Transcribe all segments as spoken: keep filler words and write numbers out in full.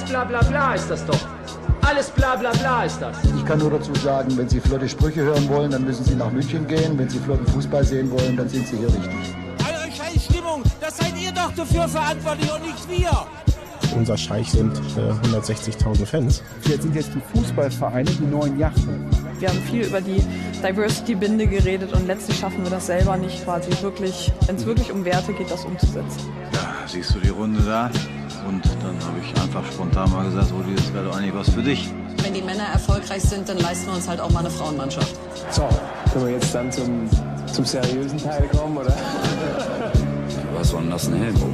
bla bla bla ist das doch. Alles bla bla bla ist das. Ich kann nur dazu sagen, wenn Sie flotte Sprüche hören wollen, dann müssen Sie nach München gehen. Wenn Sie flotten Fußball sehen wollen, dann sind Sie hier richtig. Eure Scheißstimmung, das seid ihr doch dafür verantwortlich und nicht wir. Unser Scheich sind äh, hundertsechzigtausend Fans. Jetzt sind jetzt die Fußballvereine die neuen Yachten. Wir haben viel über die Diversity-Binde geredet und letztlich schaffen wir das selber nicht quasi wirklich, wenn es wirklich um Werte geht, das umzusetzen. Ja, siehst du die Runde da? Und dann habe ich einfach spontan mal gesagt, Rudi, das wäre doch eigentlich was für dich. Wenn die Männer erfolgreich sind, dann leisten wir uns halt auch mal eine Frauenmannschaft. So, können wir jetzt dann zum, zum seriösen Teil kommen, oder? Was soll denn das denn Helm?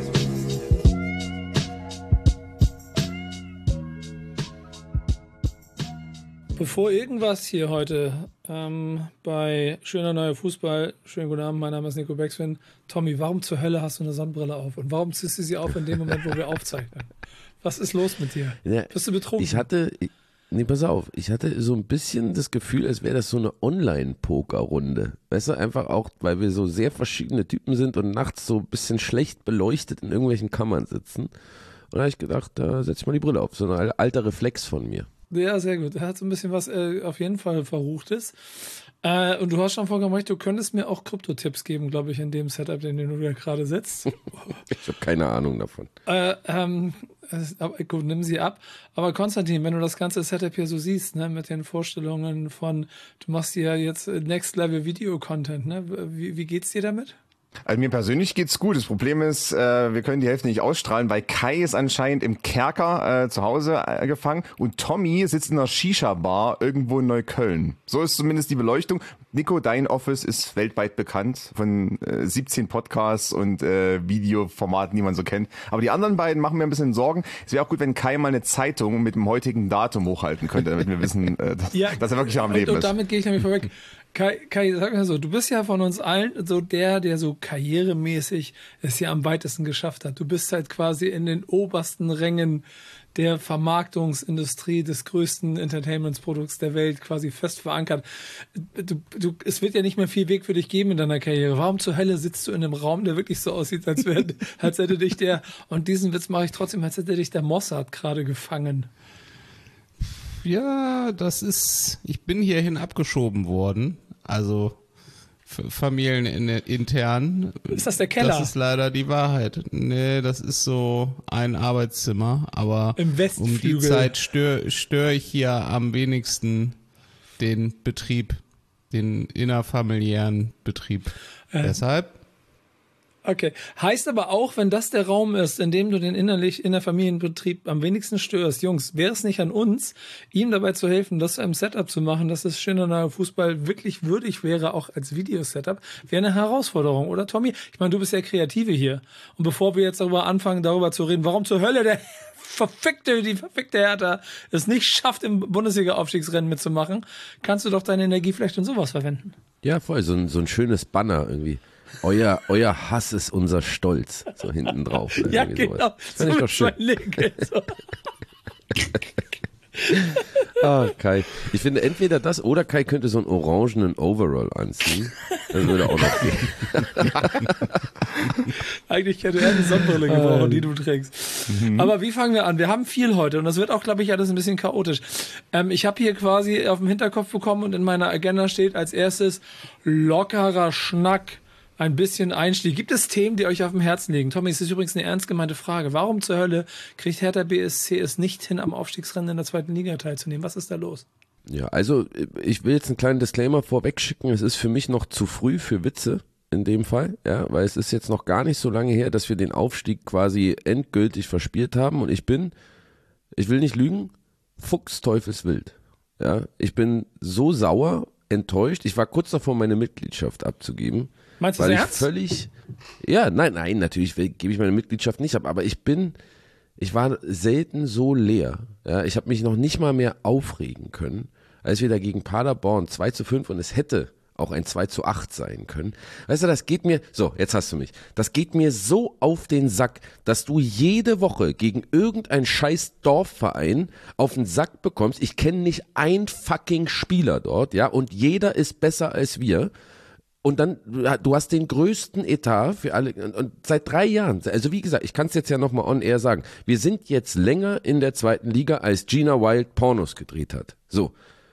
Bevor irgendwas hier heute ähm, bei Schöner Neuer Fußball, schönen guten Abend, mein Name ist Nico Beckspin. Tommy, warum zur Hölle hast du eine Sonnenbrille auf? Und warum ziehst du sie auf in dem Moment, wo wir aufzeichnen? Was ist los mit dir? Ja, bist du betrunken? Ich hatte, ich, nee, pass auf, ich hatte so ein bisschen das Gefühl, als wäre das so eine Online-Poker-Runde. Weißt du, einfach auch, weil wir so sehr verschiedene Typen sind und nachts so ein bisschen schlecht beleuchtet in irgendwelchen Kammern sitzen. Und da habe ich gedacht, da setze ich mal die Brille auf. So ein alter Reflex von mir. Ja, sehr gut. Er hat so ein bisschen was äh, auf jeden Fall Verruchtes. Äh, und du hast schon vollkommen recht, du könntest mir auch Krypto-Tipps geben, glaube ich, in dem Setup, in dem du da gerade sitzt. Ich habe keine Ahnung davon. Äh, ähm, aber, gut, nimm sie ab. Aber Konstantin, wenn du das ganze Setup hier so siehst, ne, mit den Vorstellungen von, du machst ja jetzt Next-Level-Video-Content, ne? Wie, wie geht's dir damit? Also mir persönlich geht's gut. Das Problem ist, äh, wir können die Hälfte nicht ausstrahlen, weil Kai ist anscheinend im Kerker äh, zu Hause äh, gefangen und Tommy sitzt in einer Shisha-Bar irgendwo in Neukölln. So ist zumindest die Beleuchtung. Nico, dein Office ist weltweit bekannt von äh, siebzehn Podcasts und äh, Videoformaten, die man so kennt. Aber die anderen beiden machen mir ein bisschen Sorgen. Es wäre auch gut, wenn Kai mal eine Zeitung mit dem heutigen Datum hochhalten könnte, damit wir wissen, äh, dass, ja, dass er wirklich am Leben und, ist. Und damit gehe ich nämlich vorweg. Kai, Kai, sag mir so, du bist ja von uns allen so der, der so karrieremäßig es ja am weitesten geschafft hat. Du bist halt quasi in den obersten Rängen der Vermarktungsindustrie des größten Entertainmentsprodukts der Welt quasi fest verankert. Du, du, es wird ja nicht mehr viel Weg für dich geben in deiner Karriere. Warum zur Hölle sitzt du in einem Raum, der wirklich so aussieht, als, wär, als hätte dich der, und diesen Witz mache ich trotzdem, als hätte dich der Mossad gerade gefangen. Ja, das ist, ich bin hierhin abgeschoben worden, also familienintern. Ist das der Keller? Das ist leider die Wahrheit. Nee, das ist so ein Arbeitszimmer, aber im Westflügel. Um die Zeit störe stör ich hier am wenigsten den Betrieb, den innerfamiliären Betrieb. Äh. Deshalb. Okay. Heißt aber auch, wenn das der Raum ist, in dem du den innerlich Innerfamilienbetrieb am wenigsten störst, Jungs, wäre es nicht an uns, ihm dabei zu helfen, das im Setup zu machen, dass das Schöner Neuer Fußball wirklich würdig wäre, auch als Videosetup, wäre eine Herausforderung, oder Tommy? Ich meine, du bist ja Kreative hier. Und bevor wir jetzt darüber anfangen, darüber zu reden, warum zur Hölle der verfickte, die verfickte Hertha es nicht schafft, im Bundesliga-Aufstiegsrennen mitzumachen, kannst du doch deine Energie vielleicht in sowas verwenden. Ja, voll, so ein, so ein schönes Banner irgendwie. Euer, euer Hass ist unser Stolz. So hinten drauf. Ne? Ja, genau. Das fand ich doch schön. So. Ah, Kai. Ich finde entweder das oder Kai könnte so einen orangenen Overall anziehen. Das würde auch noch gehen. Eigentlich hätte er eine Sonnenbrille gebrauchen, die du trägst. Mhm. Aber wie fangen wir an? Wir haben viel heute und das wird auch, glaube ich, alles ein bisschen chaotisch. Ähm, ich habe hier quasi auf dem Hinterkopf bekommen und in meiner Agenda steht als erstes lockerer Schnack. Ein bisschen Einstieg. Gibt es Themen, die euch auf dem Herzen liegen? Tommy, es ist übrigens eine ernst gemeinte Frage. Warum zur Hölle kriegt Hertha B S C es nicht hin, am Aufstiegsrennen in der zweiten Liga teilzunehmen? Was ist da los? Ja, also ich will jetzt einen kleinen Disclaimer vorweg schicken. Es ist für mich noch zu früh für Witze in dem Fall, ja, weil es ist jetzt noch gar nicht so lange her, dass wir den Aufstieg quasi endgültig verspielt haben. Und ich bin, ich will nicht lügen, fuchsteufelswild. Ja, ich bin so sauer, enttäuscht. Ich war kurz davor, meine Mitgliedschaft abzugeben. Meinst du das ernst? Völlig, ja, nein, nein, natürlich gebe ich meine Mitgliedschaft nicht ab, aber ich bin, ich war selten so leer. Ja, ich habe mich noch nicht mal mehr aufregen können, als wir da gegen Paderborn zwei zu fünf und es hätte auch ein zwei zu acht sein können. Weißt du, das geht mir, so, jetzt hast du mich, das geht mir so auf den Sack, dass du jede Woche gegen irgendeinen scheiß Dorfverein auf den Sack bekommst. Ich kenne nicht einen fucking Spieler dort, ja, und jeder ist besser als wir. Und dann, du hast den größten Etat für alle, und, und seit drei Jahren, also wie gesagt, ich kann es jetzt ja nochmal on air sagen, wir sind jetzt länger in der zweiten Liga, als Gina Wild Pornos gedreht hat. So.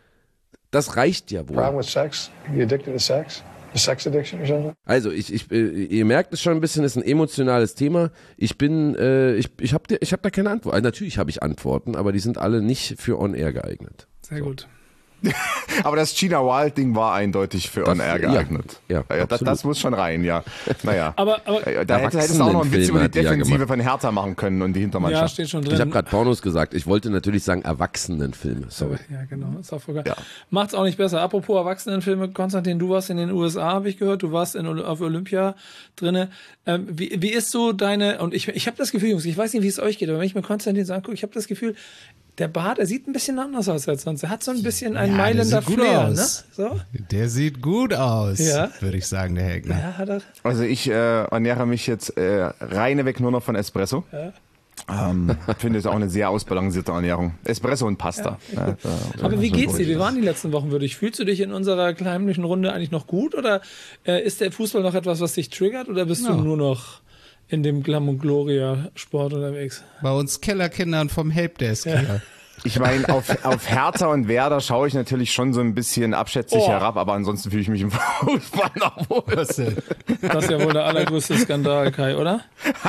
Das reicht ja wohl. Problem with sex? You addicted to sex? A sex addiction or something? Also ich, ich, ihr merkt es schon ein bisschen, es ist ein emotionales Thema. Ich bin, äh, ich, ich habe ich hab da keine Antwort. Also natürlich habe ich Antworten, aber die sind alle nicht für on air geeignet. Sehr so. Gut. Aber das Gina Wild-Ding war eindeutig für On Air geeignet. Ja, ja, ja das, das muss schon rein, ja. Naja. Aber, aber da hätte, hättest du auch noch einen Witz über die Defensive ja von Hertha machen können und die Hintermannschaft. Ja, steht schon drin. Ich habe gerade Pornos gesagt. Ich wollte natürlich sagen Erwachsenenfilme. Sorry. Ja, genau. Ist auch voll ja. Macht's auch nicht besser. Apropos Erwachsenenfilme, Konstantin, du warst in den U S A, habe ich gehört. Du warst in, auf Olympia drinne. Ähm, wie, wie ist so deine, und ich, ich habe das Gefühl, Jungs, ich weiß nicht, wie es euch geht, aber wenn ich mir Konstantin so angucke, ich habe das Gefühl, der Bart, er sieht ein bisschen anders aus als sonst. Er hat so ein bisschen ein ja, Mailänder Flair, ne? So? Der sieht gut aus, ja. würde ich sagen, der Heckner. Ja, hat er. Also ich äh, ernähre mich jetzt äh, reineweg nur noch von Espresso. Ja. Ähm, finde es auch eine sehr ausbalancierte Ernährung. Espresso und Pasta. Ja. Ja, da, Aber wie geht's dir? Wir waren die letzten Wochen würdig. Fühlst du dich in unserer kleinlichen Runde eigentlich noch gut? Oder äh, ist der Fußball noch etwas, was dich triggert? Oder bist ja. du nur noch in dem Glam und Gloria Sport unterwegs? Bei uns Kellerkindern vom Helpdesk ja. hier. Ich meine, auf, auf Hertha und Werder schaue ich natürlich schon so ein bisschen abschätzig oh. herab, aber ansonsten fühle ich mich im Fußball noch wohl. Was denn? Das ist ja wohl der allergrößte Skandal, Kai, oder?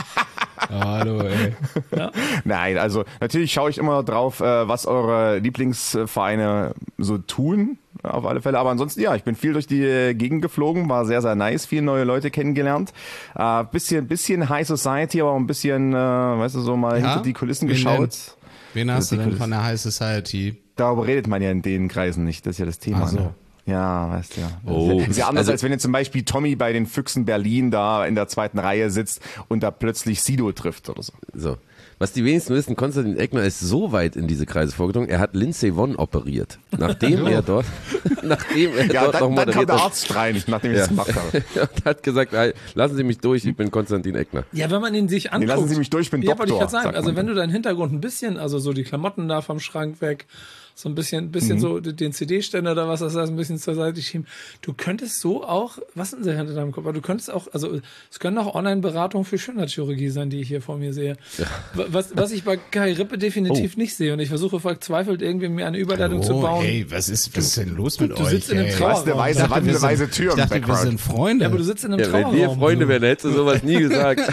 Hallo, ey. Ja? Nein, also natürlich schaue ich immer drauf, was eure Lieblingsvereine so tun. Auf alle Fälle, aber ansonsten, ja, ich bin viel durch die Gegend geflogen, war sehr, sehr nice, viele neue Leute kennengelernt, äh, bisschen, bisschen High Society, aber auch ein bisschen, äh, weißt du, so mal ja? hinter die Kulissen Wen geschaut. Denn? Wen hast du denn von der High Society? Darüber redet man ja in den Kreisen nicht, das ist ja das Thema. Ach so. Ne? Ja, weißt du ja. Oh. Das ist ja anders, also, als wenn jetzt zum Beispiel Tommy bei den Füchsen Berlin da in der zweiten Reihe sitzt und da plötzlich Sido trifft oder so. So. Was die wenigsten wissen, Konstantin Eckner ist so weit in diese Kreise vorgedrungen, er hat Lindsay Vonn operiert. Nachdem er dort, nachdem er ja, dort dann, noch moderiert dann kam der hat. Arzt rein, nachdem ich ja. es gemacht habe. Und hat gesagt, hey, lassen Sie mich durch, ich bin Konstantin Eckner. Ja, wenn man ihn sich anguckt. Nee, lassen Sie mich durch, ich bin ja, Doktor. Wollte ich gerade sagen, also man. wenn du deinen Hintergrund ein bisschen, also so die Klamotten da vom Schrank weg, so ein bisschen, bisschen mhm. so den C D-Ständer oder was das heißt, ein bisschen zur Seite schieben. Du könntest so auch, was sind sie hinter deinem Kopf? Aber du könntest auch, also es können auch Online-Beratungen für Schönheitschirurgie sein, die ich hier vor mir sehe. Ja. Was, was ich bei Kai Rippe definitiv oh. nicht sehe und ich versuche verzweifelt irgendwie mir eine Überleitung oh, zu bauen. Hey, was ist, was ist denn los mit du euch? Du sitzt in einem Trauerraum. Was, eine weiße Wand, eine weiße Tür ich dachte, im wir sind Freunde. Ja, aber du sitzt in einem ja, Trauerraum. Wenn wir Freunde wären, hättest du sowas nie gesagt.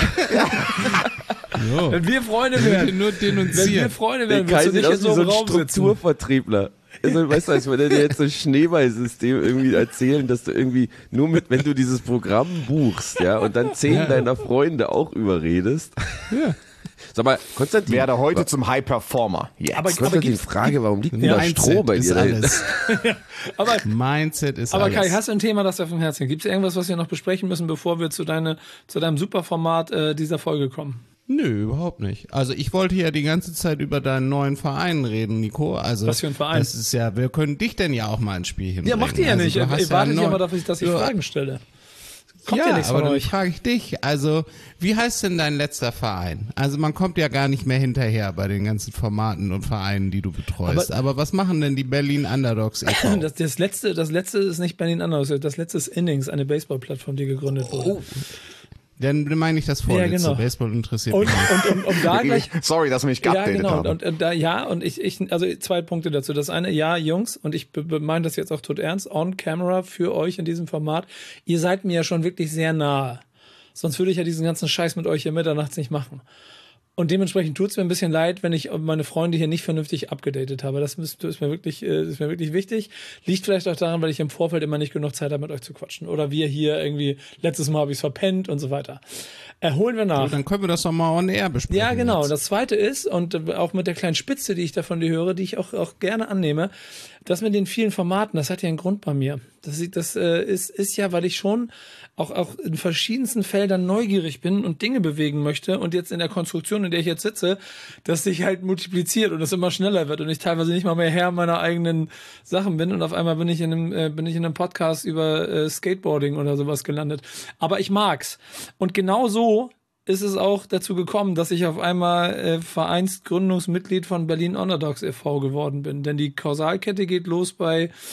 Jo. Wenn wir Freunde wären, nur denunzieren. Wenn wir Freunde wären, würdest du nicht in so einem ein Raum Strukturvertriebler. Also, weißt du, als würde dir jetzt so ein Schneeballsystem irgendwie erzählen, dass du irgendwie nur mit, wenn du dieses Programm buchst, ja, und dann zehn ja. deiner Freunde auch überredest. Ja. Sag mal, Konstantin. Werde heute zum High Performer. Yes. Aber Konstantin, Frage, warum liegt ja, Stroh bei dir da ja, aber, Mindset ist aber alles. Kai, hast du ein Thema, das dir vom Herzen liegt? Gibt es irgendwas, was wir noch besprechen müssen, bevor wir zu, deine, zu deinem Superformat äh, dieser Folge kommen? Nö, überhaupt nicht. Also ich wollte ja die ganze Zeit über deinen neuen Verein reden, Nico. Also was für ein Verein? Das ist ja, wir können dich denn ja auch mal ins Spiel hinbringen. Ja, macht ihr ja also, nicht. Ihr wartet ja immer darauf, dass ich Fragen stelle. Kommt ja, ja nichts aber von dann euch. frage ich dich, also wie heißt denn dein letzter Verein? Also man kommt ja gar nicht mehr hinterher bei den ganzen Formaten und Vereinen, die du betreust. Aber, aber was machen denn die Berlin Underdogs e V? Das, das, letzte, das letzte ist nicht Berlin Underdogs, das letzte ist Innings, eine Baseballplattform, die gegründet wurde. Oh. Dann meine ich das vorletzte. Ja, genau. Baseball interessiert und, mich. Und, und, und, und da gleich. Sorry, dass wir mich geupdatet ja, genau. haben. Und, und da, ja, und ich, ich, also zwei Punkte dazu. Das eine, ja, Jungs, und ich meine das jetzt auch tot ernst, on camera für euch in diesem Format. Ihr seid mir ja schon wirklich sehr nahe. Sonst würde ich ja diesen ganzen Scheiß mit euch hier mitternachts nicht machen. Und dementsprechend tut es mir ein bisschen leid, wenn ich meine Freunde hier nicht vernünftig abgedatet habe. Das ist, ist, mir wirklich, ist mir wirklich wichtig. Liegt vielleicht auch daran, weil ich im Vorfeld immer nicht genug Zeit habe, mit euch zu quatschen. Oder wir hier irgendwie, letztes Mal habe ich es verpennt und so weiter. Erholen wir nach. So, dann können wir das doch mal on air besprechen. Ja, genau. Jetzt. Das zweite ist, und auch mit der kleinen Spitze, die ich da von dir höre, die ich auch, auch gerne annehme, das mit den vielen Formaten, das hat ja einen Grund bei mir. Das, das äh, ist, ist ja, weil ich schon auch, auch in verschiedensten Feldern neugierig bin und Dinge bewegen möchte und jetzt in der Konstruktion, in der ich jetzt sitze, dass sich halt multipliziert und es immer schneller wird und ich teilweise nicht mal mehr Herr meiner eigenen Sachen bin und auf einmal bin ich in einem, äh, bin ich in einem Podcast über äh, Skateboarding oder sowas gelandet. Aber ich mag's. Und genau so ist es auch dazu gekommen, dass ich auf einmal äh, Vereinsgründungsmitglied von Berlin Underdogs e V geworden bin. Denn die Kausalkette geht los bei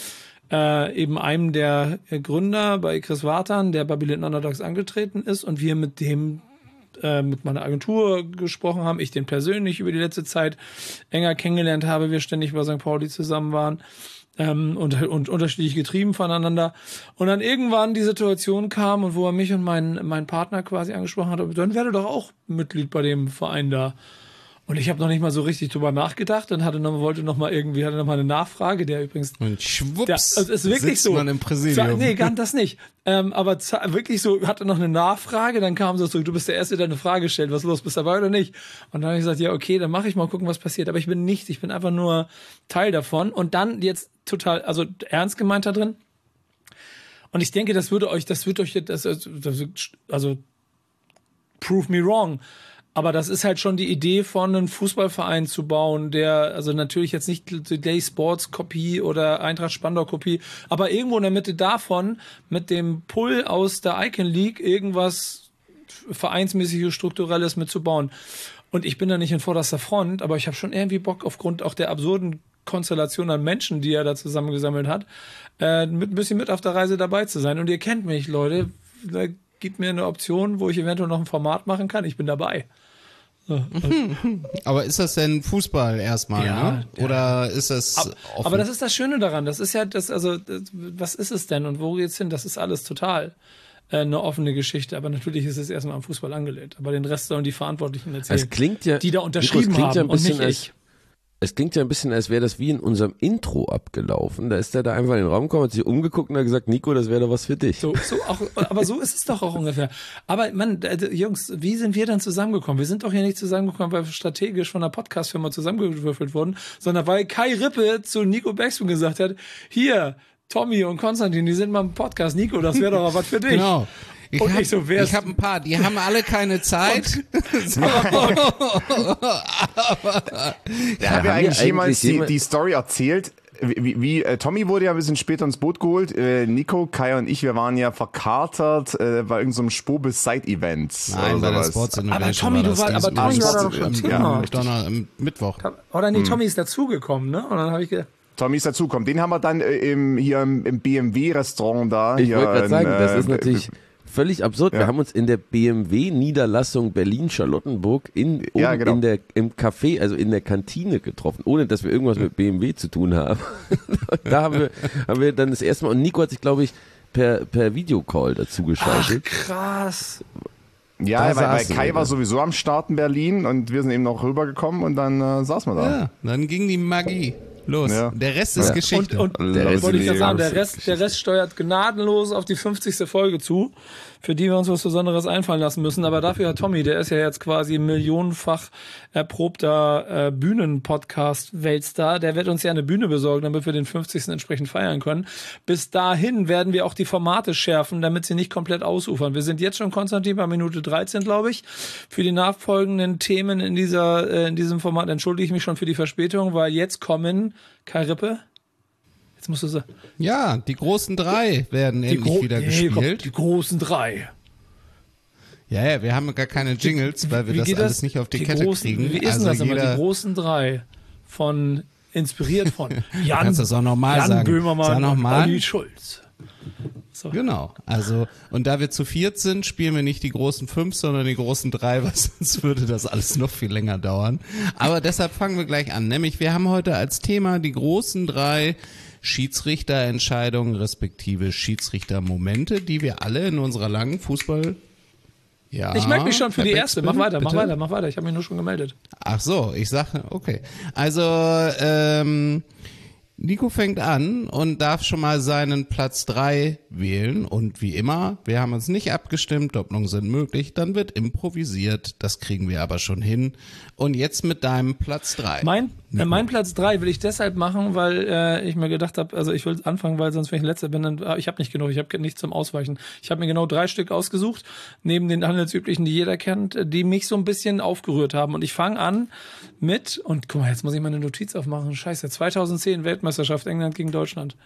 äh, eben einem der Gründer bei Chris Wartan, der bei Berlin Underdogs angetreten ist und wir mit dem äh, mit meiner Agentur gesprochen haben, ich den persönlich über die letzte Zeit enger kennengelernt habe, wir ständig bei Sankt Pauli zusammen waren ähm, und, und unterschiedlich getrieben voneinander und dann irgendwann die Situation kam und wo er mich und meinen meinen Partner quasi angesprochen hat, dann werde doch auch Mitglied bei dem Verein da. Und ich habe noch nicht mal so richtig drüber nachgedacht und hatte noch, wollte noch mal irgendwie, hatte noch mal eine Nachfrage, der übrigens... Und schwupps, der, also ist wirklich sitzt so, man im Präsidium. Nee, gar das nicht. Ähm, aber wirklich so, hatte noch eine Nachfrage, dann kam so, du bist der Erste, der eine Frage stellt, was los, bist du dabei oder nicht? Und dann habe ich gesagt, ja okay, dann mache ich mal, gucken, was passiert. Aber ich bin nichts, ich bin einfach nur Teil davon. Und dann jetzt total, also ernst gemeint da drin. Und ich denke, das würde euch, das wird euch, das, das, also prove me wrong. Aber das ist halt schon die Idee von einem Fußballverein zu bauen, der, also natürlich jetzt nicht Today Sports Kopie oder Eintracht Spandau Kopie, aber irgendwo in der Mitte davon mit dem Pull aus der Icon League irgendwas vereinsmäßiges, strukturelles mitzubauen. Und ich bin da nicht in vorderster Front, aber ich habe schon irgendwie Bock aufgrund auch der absurden Konstellation an Menschen, die er da zusammengesammelt hat, äh, mit ein bisschen mit auf der Reise dabei zu sein. Und ihr kennt mich, Leute, da gibt mir eine Option, wo ich eventuell noch ein Format machen kann. Ich bin dabei. So. Aber ist das denn Fußball erstmal, ja, ne? Oder ja. ist das aber, aber das ist das Schöne daran. Das ist ja das, also das, was ist es denn und wo geht's hin? Das ist alles total äh, eine offene Geschichte. Aber natürlich ist es erstmal am Fußball angelehnt. Aber den Rest sollen die Verantwortlichen erzählen, es klingt ja, die da unterschrieben Nikos, haben ja und nicht als, ich. Es klingt ja ein bisschen, als wäre das wie in unserem Intro abgelaufen. Da ist er da einfach in den Raum gekommen, hat sich umgeguckt und hat gesagt, Nico, das wäre doch was für dich. So, so auch, aber so ist es doch auch ungefähr. Aber man, äh, Jungs, wie sind wir dann zusammengekommen? Wir sind doch hier nicht zusammengekommen, weil wir strategisch von einer Podcast-Firma zusammengewürfelt wurden, sondern weil Kai Rippe zu Nico Beckspin gesagt hat, hier, Tommy und Konstantin, die sind mal im Podcast. Nico, das wäre doch was für dich. Genau. Ich und hab, ich so, ich habe ein paar, die haben alle keine Zeit. So. Da haben wir eigentlich jemals die, die Story erzählt. Wie, wie äh, Tommy wurde ja ein bisschen später ins Boot geholt. Äh, Nico, Kai und ich, wir waren ja verkatert äh, bei irgendeinem so Spobis Side-Events. Nein, bei der Sports Innovation. Aber Tommy, du war, aber Tommy war da doch schon Thema. Ja, Donner, am Mittwoch. Oder nee, Tommy ist dazugekommen, ne? Und dann habe ich gedacht, Tommy ist dazugekommen. Den haben wir dann äh, im, hier im, im B M W-Restaurant da. Ich wollte gerade sagen, äh, das ist natürlich völlig absurd. Ja. Wir haben uns in der B M W-Niederlassung Berlin-Charlottenburg in, oben ja, genau. in der, im Café, also in der Kantine getroffen, ohne dass wir irgendwas mit B M W zu tun haben. Da haben wir, haben wir dann das erste Mal, und Nico hat sich, glaube ich, per, per Videocall dazu geschaltet. Ach, krass. Ja, weil, weil Kai war sowieso am Start in Berlin und wir sind eben noch rübergekommen und dann äh, saßen wir da. Ja, dann ging die Magie los. Ja. Der Rest ist ja. Geschichte. Und, und der wollte ich ja sagen, der Rest, der Rest steuert gnadenlos auf die fünfzigste Folge zu, für die wir uns was Besonderes einfallen lassen müssen. Aber dafür hat Tommy, der ist ja jetzt quasi millionenfach erprobter äh, Bühnen-Podcast-Weltstar, der wird uns ja eine Bühne besorgen, damit wir den fünfzigsten entsprechend feiern können. Bis dahin werden wir auch die Formate schärfen, damit sie nicht komplett ausufern. Wir sind jetzt schon, Konstantin, bei Minute dreizehn, glaube ich. Für die nachfolgenden Themen in dieser äh, in diesem Format entschuldige ich mich schon für die Verspätung, weil jetzt kommen Kai Rippe. Jetzt musst du sagen. Ja, die großen drei werden die endlich Gro- wieder nee, gespielt. Komm, die großen drei. Ja, ja, wir haben gar keine Jingles, weil wir wie das alles das? nicht auf die, die Kette großen, kriegen. Wie ist also denn das jeder, immer? Die großen drei von, inspiriert von Jan, kannst das auch noch mal Jan sagen. Böhmermann noch mal. und Olli Schulz. So. Genau, also und da wir zu viert sind, spielen wir nicht die großen fünf, sondern die großen drei, weil sonst würde das alles noch viel länger dauern. Aber deshalb fangen wir gleich an, nämlich wir haben heute als Thema die großen drei Schiedsrichterentscheidungen respektive Schiedsrichtermomente, die wir alle in unserer langen Fußball... Ja, ich melde mich schon für die erste, mach weiter, bitte? mach weiter, mach weiter, ich habe mich nur schon gemeldet. Ach so, ich sage, okay. Also, ähm... Nico fängt an und darf schon mal seinen Platz drei wählen und wie immer, wir haben uns nicht abgestimmt, Doppelungen sind möglich, dann wird improvisiert, das kriegen wir aber schon hin. Und jetzt mit deinem Platz drei. Mein, äh, mein Platz drei will ich deshalb machen, weil äh, ich mir gedacht habe, also ich will anfangen, weil sonst wenn ich letzter bin, dann, ich habe nicht genug, ich habe nichts zum Ausweichen. Ich habe mir genau drei Stück ausgesucht, neben den handelsüblichen, die jeder kennt, die mich so ein bisschen aufgerührt haben. Und ich fange an mit, und guck mal, jetzt muss ich meine Notiz aufmachen, scheiße, zweitausendzehn Weltmeisterschaft England gegen Deutschland.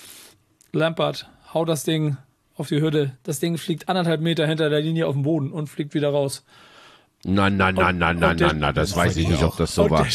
Lampard, hau das Ding auf die Hürde. Das Ding fliegt anderthalb Meter hinter der Linie auf den Boden und fliegt wieder raus. Na, na, na, na, na, na, na, das weiß ich nicht, ob das so war.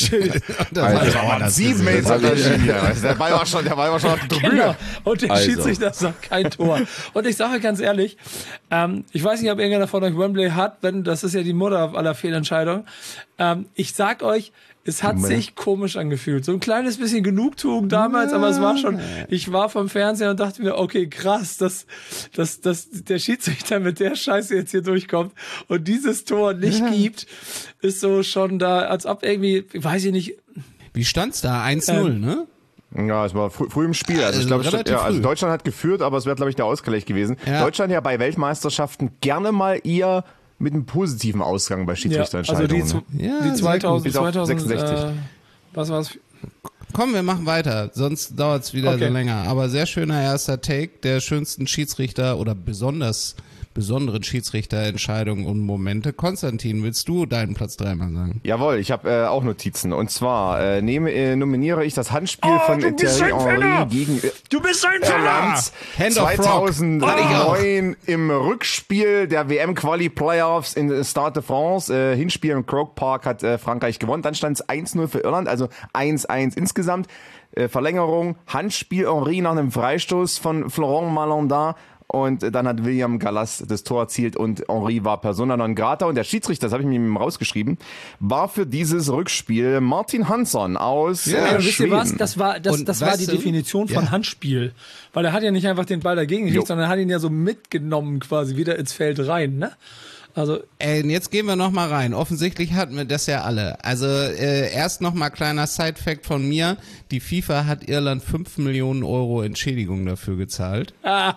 Das war sieben Meter. Der Ball war schon, der Ball war schon auf der Tribüne. Genau. Und der Also. Schiedsrichter sagt kein Tor. Und ich sage ganz ehrlich, ähm, ich weiß nicht, ob irgendeiner von euch Wembley hat, wenn, das ist ja die Mutter aller Fehlentscheidungen. Ähm, ich sag euch, es hat sich komisch angefühlt. So ein kleines bisschen Genugtuung damals, aber es war schon, ich war vom Fernseher und dachte mir, okay, krass, dass, dass, dass der Schiedsrichter mit der Scheiße jetzt hier durchkommt und dieses Tor nicht gibt, ist so schon da, als ob irgendwie, weiß ich nicht. Wie stand's da? eins null, Ähm, ne? Ja, es war früh, früh im Spiel. Also, Also ich glaube, relativ ja, also früh. Deutschland hat geführt, aber es wäre, glaube ich, der Ausgleich gewesen. Ja. Deutschland ja bei Weltmeisterschaften gerne mal eher mit einem positiven Ausgang bei Schiedsrichterentscheidungen. also die, ne? die zweitausend, Bis auf zweitausend, sechsundsechzig. äh, was war's? Komm, wir machen weiter, sonst dauert's wieder Okay. so länger. Aber sehr schöner erster Take der schönsten Schiedsrichter oder besonders besonderen Schiedsrichterentscheidungen und Momente. Konstantin, willst du deinen Platz drei mal sagen? Jawohl, ich habe äh, auch Notizen. Und zwar äh, nehme, äh, nominiere ich das Handspiel Oh, von du bist Thierry ein Henry Penner! gegen äh, Du bist ein Irland Hand of Frog. zweitausendneun im Rückspiel der W M-Quali-Playoffs in Stade de France. Äh, Hinspiel im Croke Park hat äh, Frankreich gewonnen. Dann stand es eins null für Irland, also eins eins insgesamt. Äh, Verlängerung, Handspiel Henry nach einem Freistoß von Florent Malandin. Und dann hat William Gallas das Tor erzielt und Henry war persona non grata. Und der Schiedsrichter, das habe ich mir rausgeschrieben, war für dieses Rückspiel Martin Hansson aus Ja, äh, aber wisst ihr was? Schweden. Das war, das, Und das war weißt die du- Definition von Ja. Handspiel. Weil er hat ja nicht einfach den Ball dagegen gekriegt, Jo. sondern er hat ihn ja so mitgenommen quasi wieder ins Feld rein, ne? Also, Äh, jetzt gehen wir noch mal rein. Offensichtlich hatten wir das ja alle. Also äh, erst noch mal kleiner Side-Fact von mir. Die FIFA hat Irland fünf Millionen Euro Entschädigung dafür gezahlt. ah,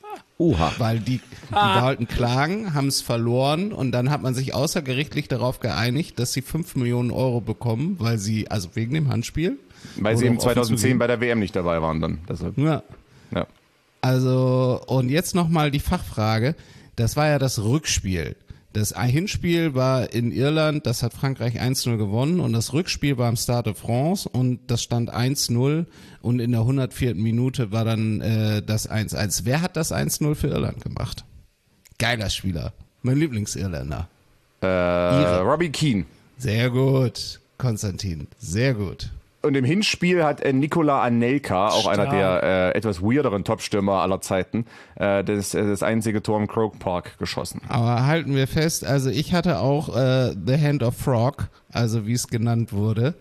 Oha. Weil die, die wollten klagen, haben es verloren und dann hat man sich außergerichtlich darauf geeinigt, dass sie fünf Millionen Euro bekommen, weil sie, also wegen dem Handspiel. Weil sie Oder im offen zweitausendzehn zugeben. bei der W M nicht dabei waren dann. Deshalb. Ja. Ja. Also, und jetzt nochmal die Fachfrage. Das war ja das Rückspiel. Das Hinspiel war in Irland, das hat Frankreich eins null gewonnen und das Rückspiel war im Stade de France und das stand eins null und in der hundertvierten Minute war dann äh, das eins eins. Wer hat das eins null für Irland gemacht? Geiler Spieler. Mein Lieblingsirländer. Äh, Robbie Keane. Sehr gut, Konstantin. Sehr gut. Und im Hinspiel hat äh, Nikola Anelka, auch Stark. einer der äh, etwas weirderen Topstürmer aller Zeiten, äh, das, äh, das einzige Tor im Croke Park geschossen. Aber halten wir fest, also ich hatte auch äh, The Hand of Frog, also wie es genannt wurde.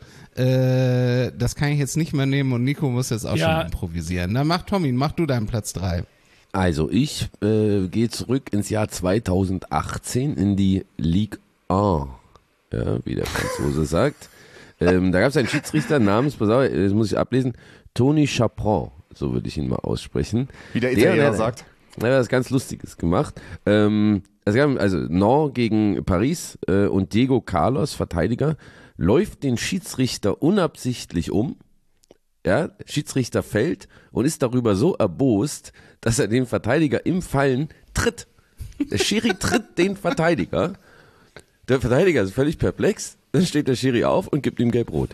Äh, das kann ich jetzt nicht mehr nehmen und Nico muss jetzt auch Ja. schon improvisieren. Dann mach Tommy, mach du deinen Platz drei. Also ich äh, gehe zurück ins Jahr zweitausendachtzehn in die Ligue eins, ja, wie der Franzose sagt. Ähm, da gab es einen Schiedsrichter namens, pass auf, das muss ich ablesen, Tony Chaperon, so würde ich ihn mal aussprechen. Wie der Italiener der, sagt. Der hat was ganz Lustiges gemacht. Ähm, es gab also Nantes gegen Paris äh, und Diego Carlos, Verteidiger, läuft den Schiedsrichter unabsichtlich um. Ja, Schiedsrichter fällt und ist darüber so erbost, dass er den Verteidiger im Fallen tritt. Der Schiri tritt den Verteidiger. Der Verteidiger ist völlig perplex. Dann steht der Schiri auf und gibt ihm Gelb-Rot.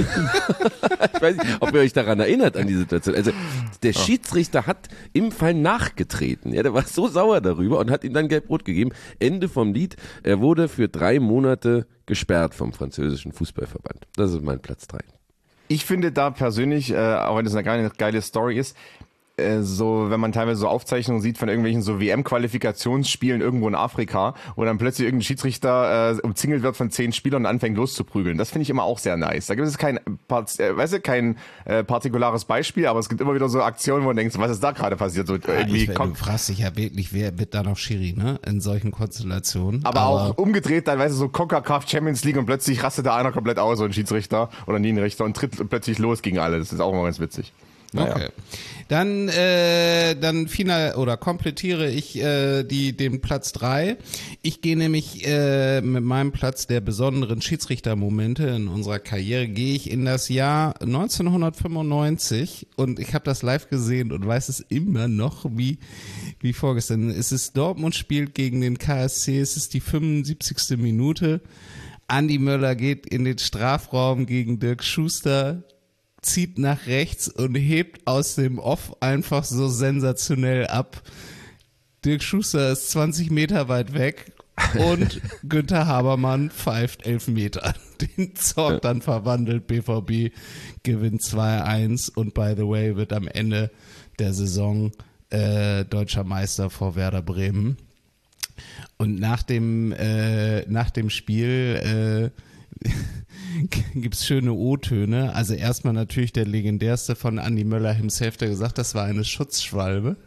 Ich weiß nicht, ob ihr euch daran erinnert, an die Situation. Also, der Schiedsrichter hat im Fall nachgetreten. Ja, der war so sauer darüber und hat ihm dann Gelb-Rot gegeben. Ende vom Lied. Er wurde für drei Monate gesperrt vom französischen Fußballverband. Das ist mein Platz drei. Ich finde da persönlich, äh, auch wenn das eine geile, geile Story ist, äh, so, wenn man teilweise so Aufzeichnungen sieht von irgendwelchen so W M-Qualifikationsspielen irgendwo in Afrika, wo dann plötzlich irgendein Schiedsrichter äh, umzingelt wird von zehn Spielern und anfängt loszuprügeln. Das finde ich immer auch sehr nice. Da gibt es kein, Part, äh, weißt du, kein äh, partikulares Beispiel, aber es gibt immer wieder so Aktionen, wo man denkt, was ist da gerade passiert? So, irgendwie ich, du kommt, fragst dich ja wirklich, wer wird da noch Schiri, ne? In solchen Konstellationen. aber, aber auch umgedreht, dann weißt du, so CONCACAF Champions League und plötzlich rastet da einer komplett aus, so ein Schiedsrichter oder Linienrichter und tritt plötzlich los gegen alle. Das ist auch immer ganz witzig. Naja. Okay. Dann, äh, dann final oder komplettiere ich äh, die den Platz drei. Ich gehe nämlich äh, mit meinem Platz der besonderen Schiedsrichtermomente in unserer Karriere gehe ich in das Jahr neunzehnhundertfünfundneunzig und ich habe das live gesehen und weiß es immer noch wie wie vorgestern. Es ist Dortmund spielt gegen den K S C. Es ist die fünfundsiebzigste Minute. Andi Möller geht in den Strafraum gegen Dirk Schuster, zieht nach rechts und hebt aus dem Off einfach so sensationell ab. Dirk Schuster ist zwanzig Meter weit weg und Günther Habermann pfeift Elfmeter. Den Zorg dann verwandelt, B V B gewinnt zwei eins und by the way wird am Ende der Saison äh, deutscher Meister vor Werder Bremen. Und nach dem, äh, nach dem Spiel äh, gibt's schöne O-Töne. Also erstmal natürlich der legendärste von Andi Möller himself, der gesagt, das war eine Schutzschwalbe.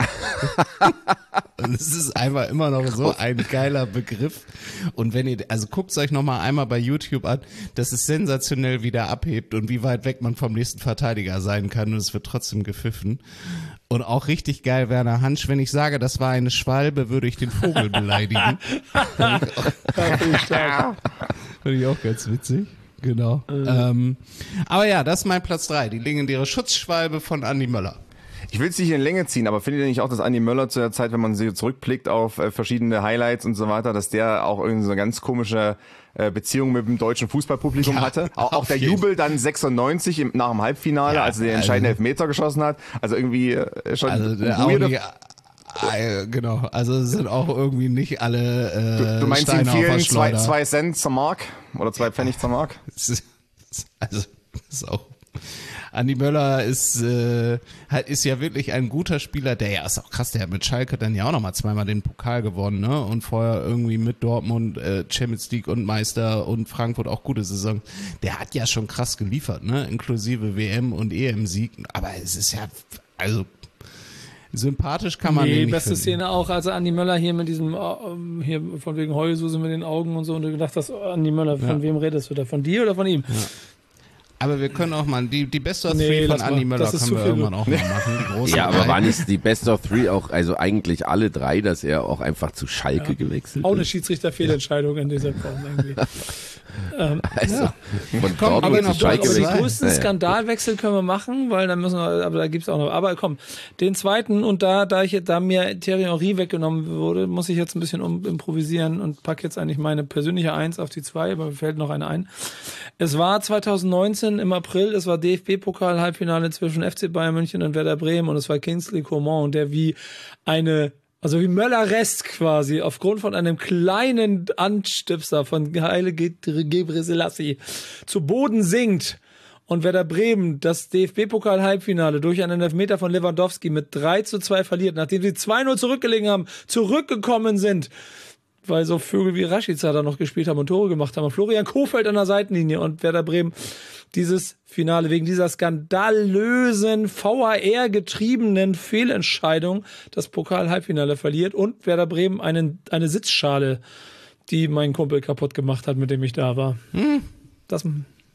Und es ist einfach immer noch so ein geiler Begriff. Und wenn ihr, also guckt es euch nochmal einmal bei YouTube an, das ist sensationell, wie der abhebt und wie weit weg man vom nächsten Verteidiger sein kann und es wird trotzdem gepfiffen. Und auch richtig geil, Werner Hansch, wenn ich sage, das war eine Schwalbe, würde ich den Vogel beleidigen. Finde ich, auch, find ich auch ganz witzig. Genau. Mhm. Ähm, aber ja, das ist mein Platz drei, die legendäre Schutzschwalbe von Andi Möller. Ich will es nicht in Länge ziehen, aber findet ihr nicht auch, dass Andi Möller zu der Zeit, wenn man so zurückblickt auf äh, verschiedene Highlights und so weiter, dass der auch irgendwie so eine ganz komische äh, Beziehung mit dem deutschen Fußballpublikum ja, hatte? Auch, auch der Jubel dann sechsundneunzig im, nach dem Halbfinale, ja, als er den entscheidenden also, Elfmeter geschossen hat. Also irgendwie äh, schon also der weirde... Äh, genau, also es sind auch irgendwie nicht alle äh, Du, du meinst, ihm fehlen zwei, zwei Cent zur Mark oder zwei Pfennig zur Mark? Also das ist auch... Andi Möller ist äh, ist ja wirklich ein guter Spieler, der ja ist auch krass, der hat mit Schalke dann ja auch nochmal zweimal den Pokal gewonnen, ne? Und vorher irgendwie mit Dortmund äh, Champions League und Meister und Frankfurt auch gute Saison. Der hat ja schon krass geliefert, ne? Inklusive W M und E M-Sieg. Aber es ist ja, also sympathisch kann man nee, den nicht beste finden. Szene auch, als Andi Möller hier mit diesem, hier von wegen Heulsuse mit den Augen und so, und du gedacht hast, Andi Möller, von ja. wem redest du da? Von dir oder von ihm? Ja. Aber wir können auch mal, die, die Best of nee, Three von Andi Möller können wir irgendwann auch mal machen. Die große ja, aber drei. waren nicht die Best of Three auch, also eigentlich alle drei, dass er auch einfach zu Schalke ja. gewechselt ist? Auch eine Schiedsrichterfehlentscheidung ja. in dieser Form irgendwie. ähm, also, ja. von komm, aber zu Schalke aber die gewechselt. größten naja. Skandalwechsel können wir machen, weil dann müssen wir, aber da gibt's auch noch, aber komm, den zweiten, und da, da ich, da mir Thierry Henry weggenommen wurde, muss ich jetzt ein bisschen um, improvisieren und pack jetzt eigentlich meine persönliche Eins auf die zwei, aber mir fällt noch eine ein. Es war zwanzig neunzehn im April, es war D F B-Pokal-Halbfinale zwischen F C Bayern München und Werder Bremen, und es war Kingsley Coman, der wie eine, also wie Mölleresk quasi, aufgrund von einem kleinen Anstipser von Haile Gebrselassie zu Boden sinkt und Werder Bremen das D F B-Pokal-Halbfinale durch einen Elfmeter von Lewandowski mit drei zu zwei verliert, nachdem sie zwei null zurückgelegen haben, zurückgekommen sind, weil so Vögel wie Rashica da noch gespielt haben und Tore gemacht haben. Und Florian Kohfeldt an der Seitenlinie und Werder Bremen dieses Finale wegen dieser skandalösen, V A R-getriebenen Fehlentscheidung das Pokal-Halbfinale verliert und Werder Bremen einen, eine Sitzschale, die mein Kumpel kaputt gemacht hat, mit dem ich da war. Hm. Das...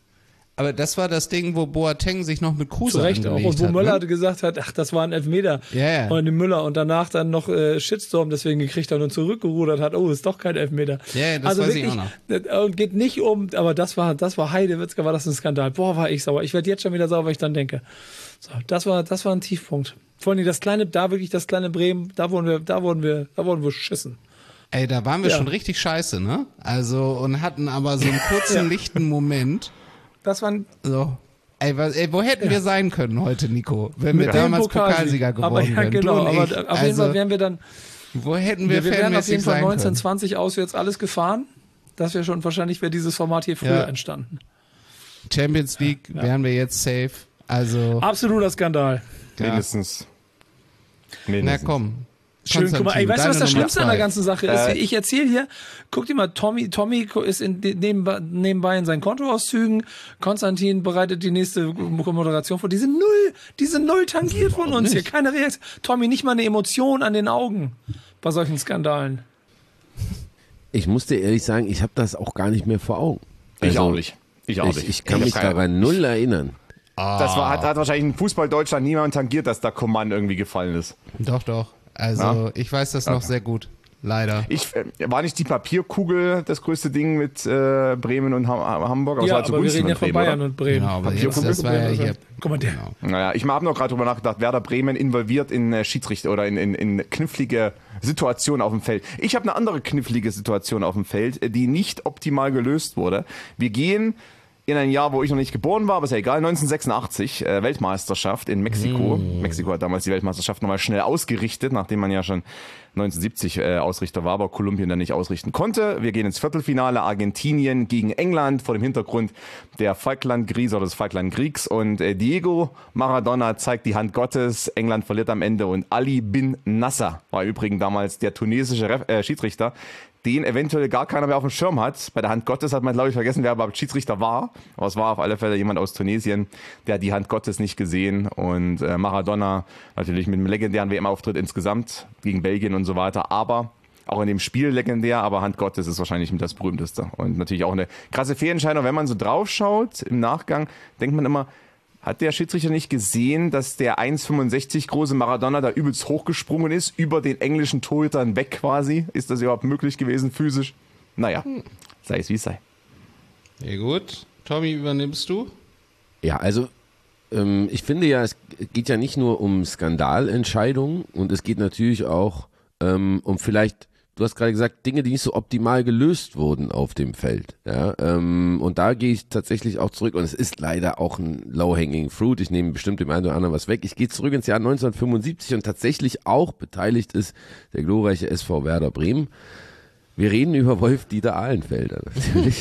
Aber das war das Ding, wo Boateng sich noch mit Kruse angelegt hat. Zu Recht auch. Und wo hat, Möller ne? gesagt hat, ach, das war ein Elfmeter. Ja, yeah. Und Müller. Und danach dann noch äh, Shitstorm deswegen gekriegt hat und zurückgerudert hat. Oh, ist doch kein Elfmeter. Ja, yeah, das also weiß wirklich, ich auch noch. Und geht nicht um, aber das war, das war Heidewitzka, war das ein Skandal. Boah, war ich sauer. Ich werde jetzt schon wieder sauer, weil ich dann denke. So, das war, das war ein Tiefpunkt. Vor allem das kleine, da wirklich das kleine Bremen, da wurden wir, da wurden wir, da wurden wir schissen. Ey, da waren wir ja. schon richtig scheiße, ne? Also, und hatten aber so einen kurzen, ja. lichten Moment. Das waren, so. Ey, was, ey, wo hätten ja. wir sein können heute, Nico, wenn mit wir damals Pokalsieger geworden aber ja, wären? Genau, aber ich, auf also, jeden Fall wären wir dann, wo hätten wir, wir wären auf jeden Fall sein neunzehn können? zwanzig auswärts alles gefahren. Das wäre schon, wahrscheinlich wäre dieses Format hier früher ja. entstanden. Champions League ja. wären wir jetzt safe. Also absoluter Skandal. Ja. Mindestens. Mindestens. Na komm. Schön, guck mal, ey, weißt du, was das Schlimmste an der ganzen Sache ist? Äh, ich erzähle hier, guck dir mal, Tommy, Tommy ist in, nebenbei, nebenbei in seinen Kontoauszügen, Konstantin bereitet die nächste Moderation vor, die sind null, die sind null tangiert von uns hier, keine Reaktion. Tommy, nicht mal eine Emotion an den Augen bei solchen Skandalen. Ich muss dir ehrlich sagen, ich habe das auch gar nicht mehr vor Augen. Ich also, auch nicht. Ich auch ich, nicht. Ich kann ich mich daran null erinnern. Das war, hat, hat wahrscheinlich in Fußball Deutschland niemand tangiert, dass da Coman irgendwie gefallen ist. Doch, doch. Also ja. ich weiß das noch okay. sehr gut. Leider. Ich, äh, war nicht die Papierkugel das größte Ding mit äh, Bremen und ha- Hamburg? Aber ja, es war zu aber wir reden ja von Bremen, Bayern oder? und Bremen. Genau, aber jetzt, das war ja hier. Guck mal, der. Genau. Naja, ich habe noch gerade drüber nachgedacht, Werder Bremen involviert in äh, Schiedsrichter oder in, in, in knifflige Situationen auf dem Feld. Ich habe eine andere knifflige Situation auf dem Feld, die nicht optimal gelöst wurde. Wir gehen in ein Jahr, wo ich noch nicht geboren war, aber ist ja egal, neunzehnhundertsechsundachtzig, äh, Weltmeisterschaft in Mexiko. Mm. Mexiko hat damals die Weltmeisterschaft nochmal schnell ausgerichtet, nachdem man ja schon neunzehnhundertsiebzig äh, Ausrichter war, aber Kolumbien dann nicht ausrichten konnte. Wir gehen ins Viertelfinale, Argentinien gegen England vor dem Hintergrund der Falklandkrise oder des Falklandkriegs und äh, Diego Maradona zeigt die Hand Gottes, England verliert am Ende und Ali bin Nasser war übrigens damals der tunesische Ref- äh, Schiedsrichter, den eventuell gar keiner mehr auf dem Schirm hat. Bei der Hand Gottes hat man, glaube ich, vergessen, wer überhaupt Schiedsrichter war. Aber es war auf alle Fälle jemand aus Tunesien, der hat die Hand Gottes nicht gesehen. Und äh, Maradona natürlich mit einem legendären W M-Auftritt insgesamt gegen Belgien und so weiter. Aber auch in dem Spiel legendär, aber Hand Gottes ist wahrscheinlich mit das berühmteste. Und natürlich auch eine krasse Fehlentscheidung. Wenn man so draufschaut im Nachgang, denkt man immer, hat der Schiedsrichter nicht gesehen, dass der eins Komma fünfundsechzig große Maradona da übelst hochgesprungen ist, über den englischen Torhütern weg quasi? Ist das überhaupt möglich gewesen, physisch? Naja, sei es wie es sei. Sehr gut. Tommy, übernimmst du? Ja, also ähm, ich finde ja, es geht ja nicht nur um Skandalentscheidungen und es geht natürlich auch ähm, um vielleicht, du hast gerade gesagt, Dinge, die nicht so optimal gelöst wurden auf dem Feld. Ja, ähm, und da gehe ich tatsächlich auch zurück und es ist leider auch ein low-hanging fruit. Ich nehme bestimmt dem einen oder anderen was weg. Ich gehe zurück ins Jahr neunzehnhundertfünfundsiebzig und tatsächlich auch beteiligt ist der glorreiche S V Werder Bremen. Wir reden über Wolf-Dieter Ahlenfelder natürlich.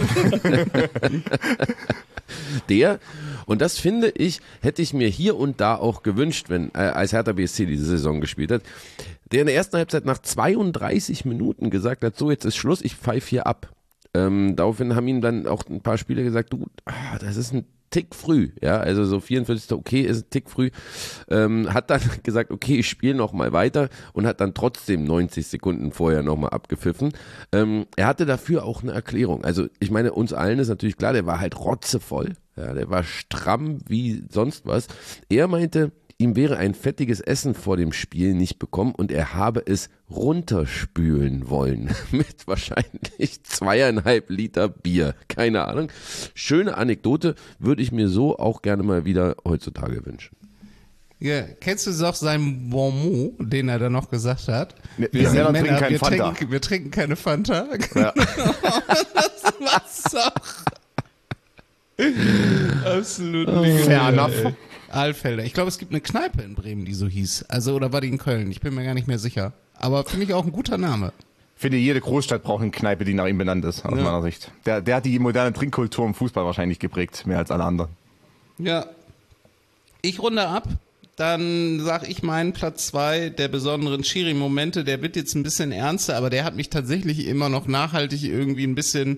Der, und das finde ich, hätte ich mir hier und da auch gewünscht, wenn äh, als Hertha B S C diese Saison gespielt hat, der in der ersten Halbzeit nach zweiunddreißig Minuten gesagt hat, so jetzt ist Schluss, ich pfeife hier ab. Ähm, daraufhin haben ihm dann auch ein paar Spieler gesagt, du, ah, das ist ein Tick früh, ja, also so vierundvierzig okay, ist ein Tick früh, ähm, hat dann gesagt, okay, ich spiele nochmal weiter und hat dann trotzdem neunzig Sekunden vorher nochmal abgepfiffen. Ähm, er hatte dafür auch eine Erklärung, also ich meine, uns allen ist natürlich klar, der war halt rotzevoll, ja, der war stramm wie sonst was. Er meinte, ihm wäre ein fettiges Essen vor dem Spiel nicht bekommen und er habe es runterspülen wollen mit wahrscheinlich zweieinhalb Liter Bier. Keine Ahnung. Schöne Anekdote, würde ich mir so auch gerne mal wieder heutzutage wünschen. Ja, kennst du doch seinen Bonmot, den er da noch gesagt hat? Wir, wir, Männer, trinken keinen wir, Fanta. trinken, wir trinken keine Fanta. Ja. Das war's doch. Absolut oh, legendär. Ahlfelder. Ich glaube, es gibt eine Kneipe in Bremen, die so hieß. Also, oder war die in Köln? Ich bin mir gar nicht mehr sicher. Aber finde ich auch ein guter Name. Ich finde, jede Großstadt braucht eine Kneipe, die nach ihm benannt ist, aus ja. meiner Sicht. Der, der hat die moderne Trinkkultur im Fußball wahrscheinlich geprägt, mehr als alle anderen. Ja. Ich runde ab. Dann sage ich meinen Platz zwei der besonderen Schiri-Momente. Der wird jetzt ein bisschen ernster, aber der hat mich tatsächlich immer noch nachhaltig irgendwie ein bisschen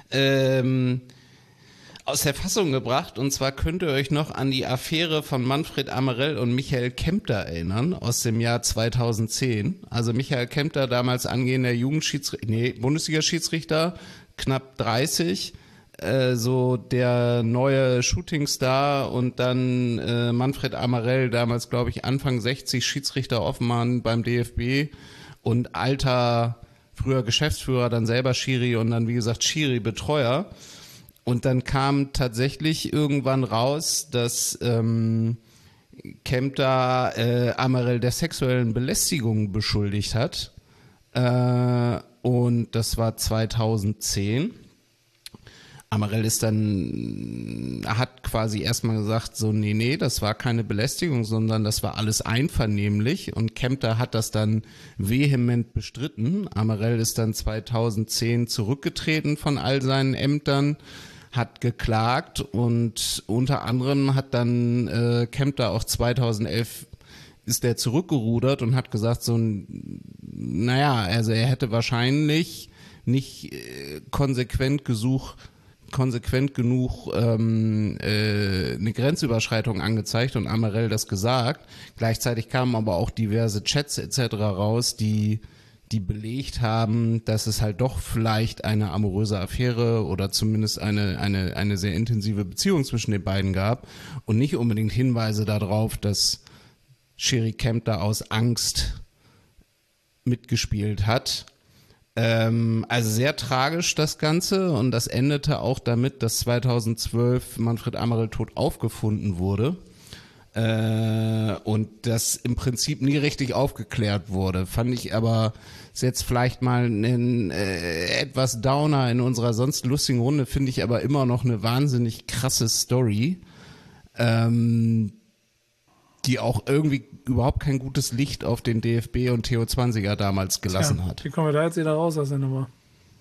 ähm, aus der Fassung gebracht. Und zwar könnt ihr euch noch an die Affäre von Manfred Amarell und Michael Kempter erinnern aus dem Jahr zweitausendzehn. Also Michael Kempter, damals angehender Jugendschiedsrichter, nee, Bundesliga-Schiedsrichter, knapp dreißig, äh, so der neue Shootingstar und dann äh, Manfred Amarell, damals glaube ich Anfang sechzig, Schiedsrichter Offenmann beim D F B und alter, früher Geschäftsführer, dann selber Schiri und dann wie gesagt Schiri-Betreuer. Und dann kam tatsächlich irgendwann raus, dass ähm, Kempter äh, Amarell der sexuellen Belästigung beschuldigt hat. Äh, und das war zweitausendzehn. Amarell ist dann, hat quasi erstmal gesagt, so nee, nee, das war keine Belästigung, sondern das war alles einvernehmlich. Und Kempter hat das dann vehement bestritten. Amarell ist dann zweitausendzehn zurückgetreten von all seinen Ämtern, hat geklagt und unter anderem hat dann äh, Kempter auch zweitausendelf ist der zurückgerudert und hat gesagt so, naja, also er hätte wahrscheinlich nicht äh, konsequent gesucht, konsequent genug ähm, äh, eine Grenzüberschreitung angezeigt und Amarell das gesagt. Gleichzeitig kamen aber auch diverse Chats et cetera raus, die die belegt haben, dass es halt doch vielleicht eine amoröse Affäre oder zumindest eine, eine, eine sehr intensive Beziehung zwischen den beiden gab und nicht unbedingt Hinweise darauf, dass Schiri Kempter aus Angst mitgespielt hat. Ähm, also sehr tragisch das Ganze und das endete auch damit, dass zweitausendzwölf Manfred Amarell tot aufgefunden wurde. Äh, und das im Prinzip nie richtig aufgeklärt wurde. Fand ich aber, ist jetzt vielleicht mal ein äh, etwas Downer in unserer sonst lustigen Runde, finde ich aber immer noch eine wahnsinnig krasse Story, ähm, die auch irgendwie überhaupt kein gutes Licht auf den D F B und T O zwanziger damals gelassen Tja, hat. Wie kommen wir da jetzt wieder raus aus der Nummer?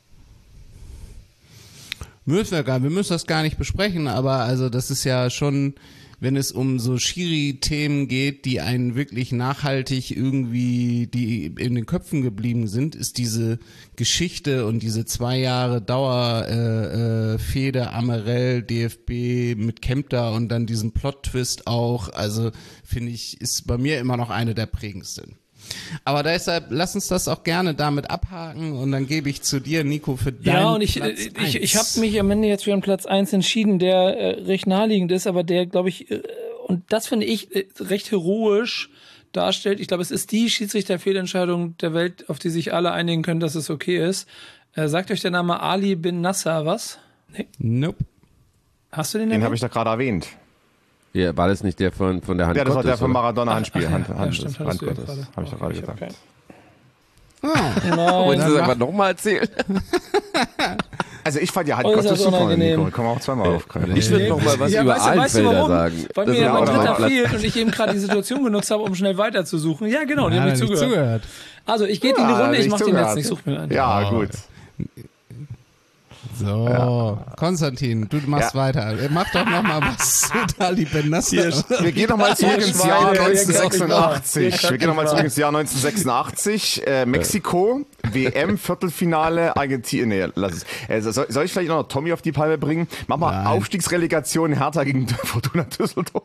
Müssen wir gar, wir müssen das gar nicht besprechen, aber also das ist ja schon, wenn es um so Schiri-Themen geht, die einen wirklich nachhaltig irgendwie, die in den Köpfen geblieben sind, ist diese Geschichte und diese zwei Jahre Dauerfehde äh, äh, Fehde Amarell, D F B mit Kempter und dann diesen Plot-Twist auch, also finde ich, ist bei mir immer noch eine der prägendsten. Aber deshalb, lass uns das auch gerne damit abhaken und dann gebe ich zu dir, Nico, für deinen Ja, und ich, Platz ich, eins. ich habe mich am Ende jetzt für einen Platz eins entschieden, der äh, recht naheliegend ist, aber der, glaube ich, äh, und das finde ich äh, recht heroisch darstellt. Ich glaube, es ist die Schiedsrichterfehlentscheidung der Welt, auf die sich alle einigen können, dass es okay ist. Äh, sagt euch der Name Ali bin Nasser was? Nee? Nope. Hast du den Den habe ich doch gerade erwähnt. Ja, war das nicht der von, von der Hand Ja, das war Gottes, der von oder? Maradona-Handspiel. Ach, Hand, ja, Hand, stimmt, Hand hattest du ja Gottes. gerade. Habe ich doch gerade gesagt. Okay. Ah, Wolltest du das einfach nochmal erzählen? Also ich fand ja Hand Oh, ist Gottes das super, unangenehm. Nico. Kann man auch zweimal aufgreifen. Ich würde noch mal was Ja, über weißt du- weißt du Ahlenfelder warum? sagen. Weil Das mir ist mein auch Dritter mein fehlt und ich eben gerade die Situation genutzt habe, um schnell weiterzusuchen. Ja, genau, die Ja, haben nicht nicht zugehört. zugehört. Also, ich gehe in die Ja, Runde, ich nicht mache den zugehört. jetzt nicht, such mir einen. Ja, gut. So, ja. Konstantin, du machst Ja. weiter. Mach doch noch mal was zu Ali Ben Nasser. Wir gehen nochmal zurück Ihr ins Schweine, Jahr ihr neunzehnhundertsechsundachtzig. könnt Wir gehen nochmal nicht zurück ins Jahr neunzehnhundertsechsundachtzig. Äh, Mexiko, W M, Viertelfinale, Argentinien. Nee, lass es. Äh, soll, soll ich vielleicht noch Tommy auf die Palme bringen? Mach mal Nein. Aufstiegsrelegation Hertha gegen Fortuna Düsseldorf.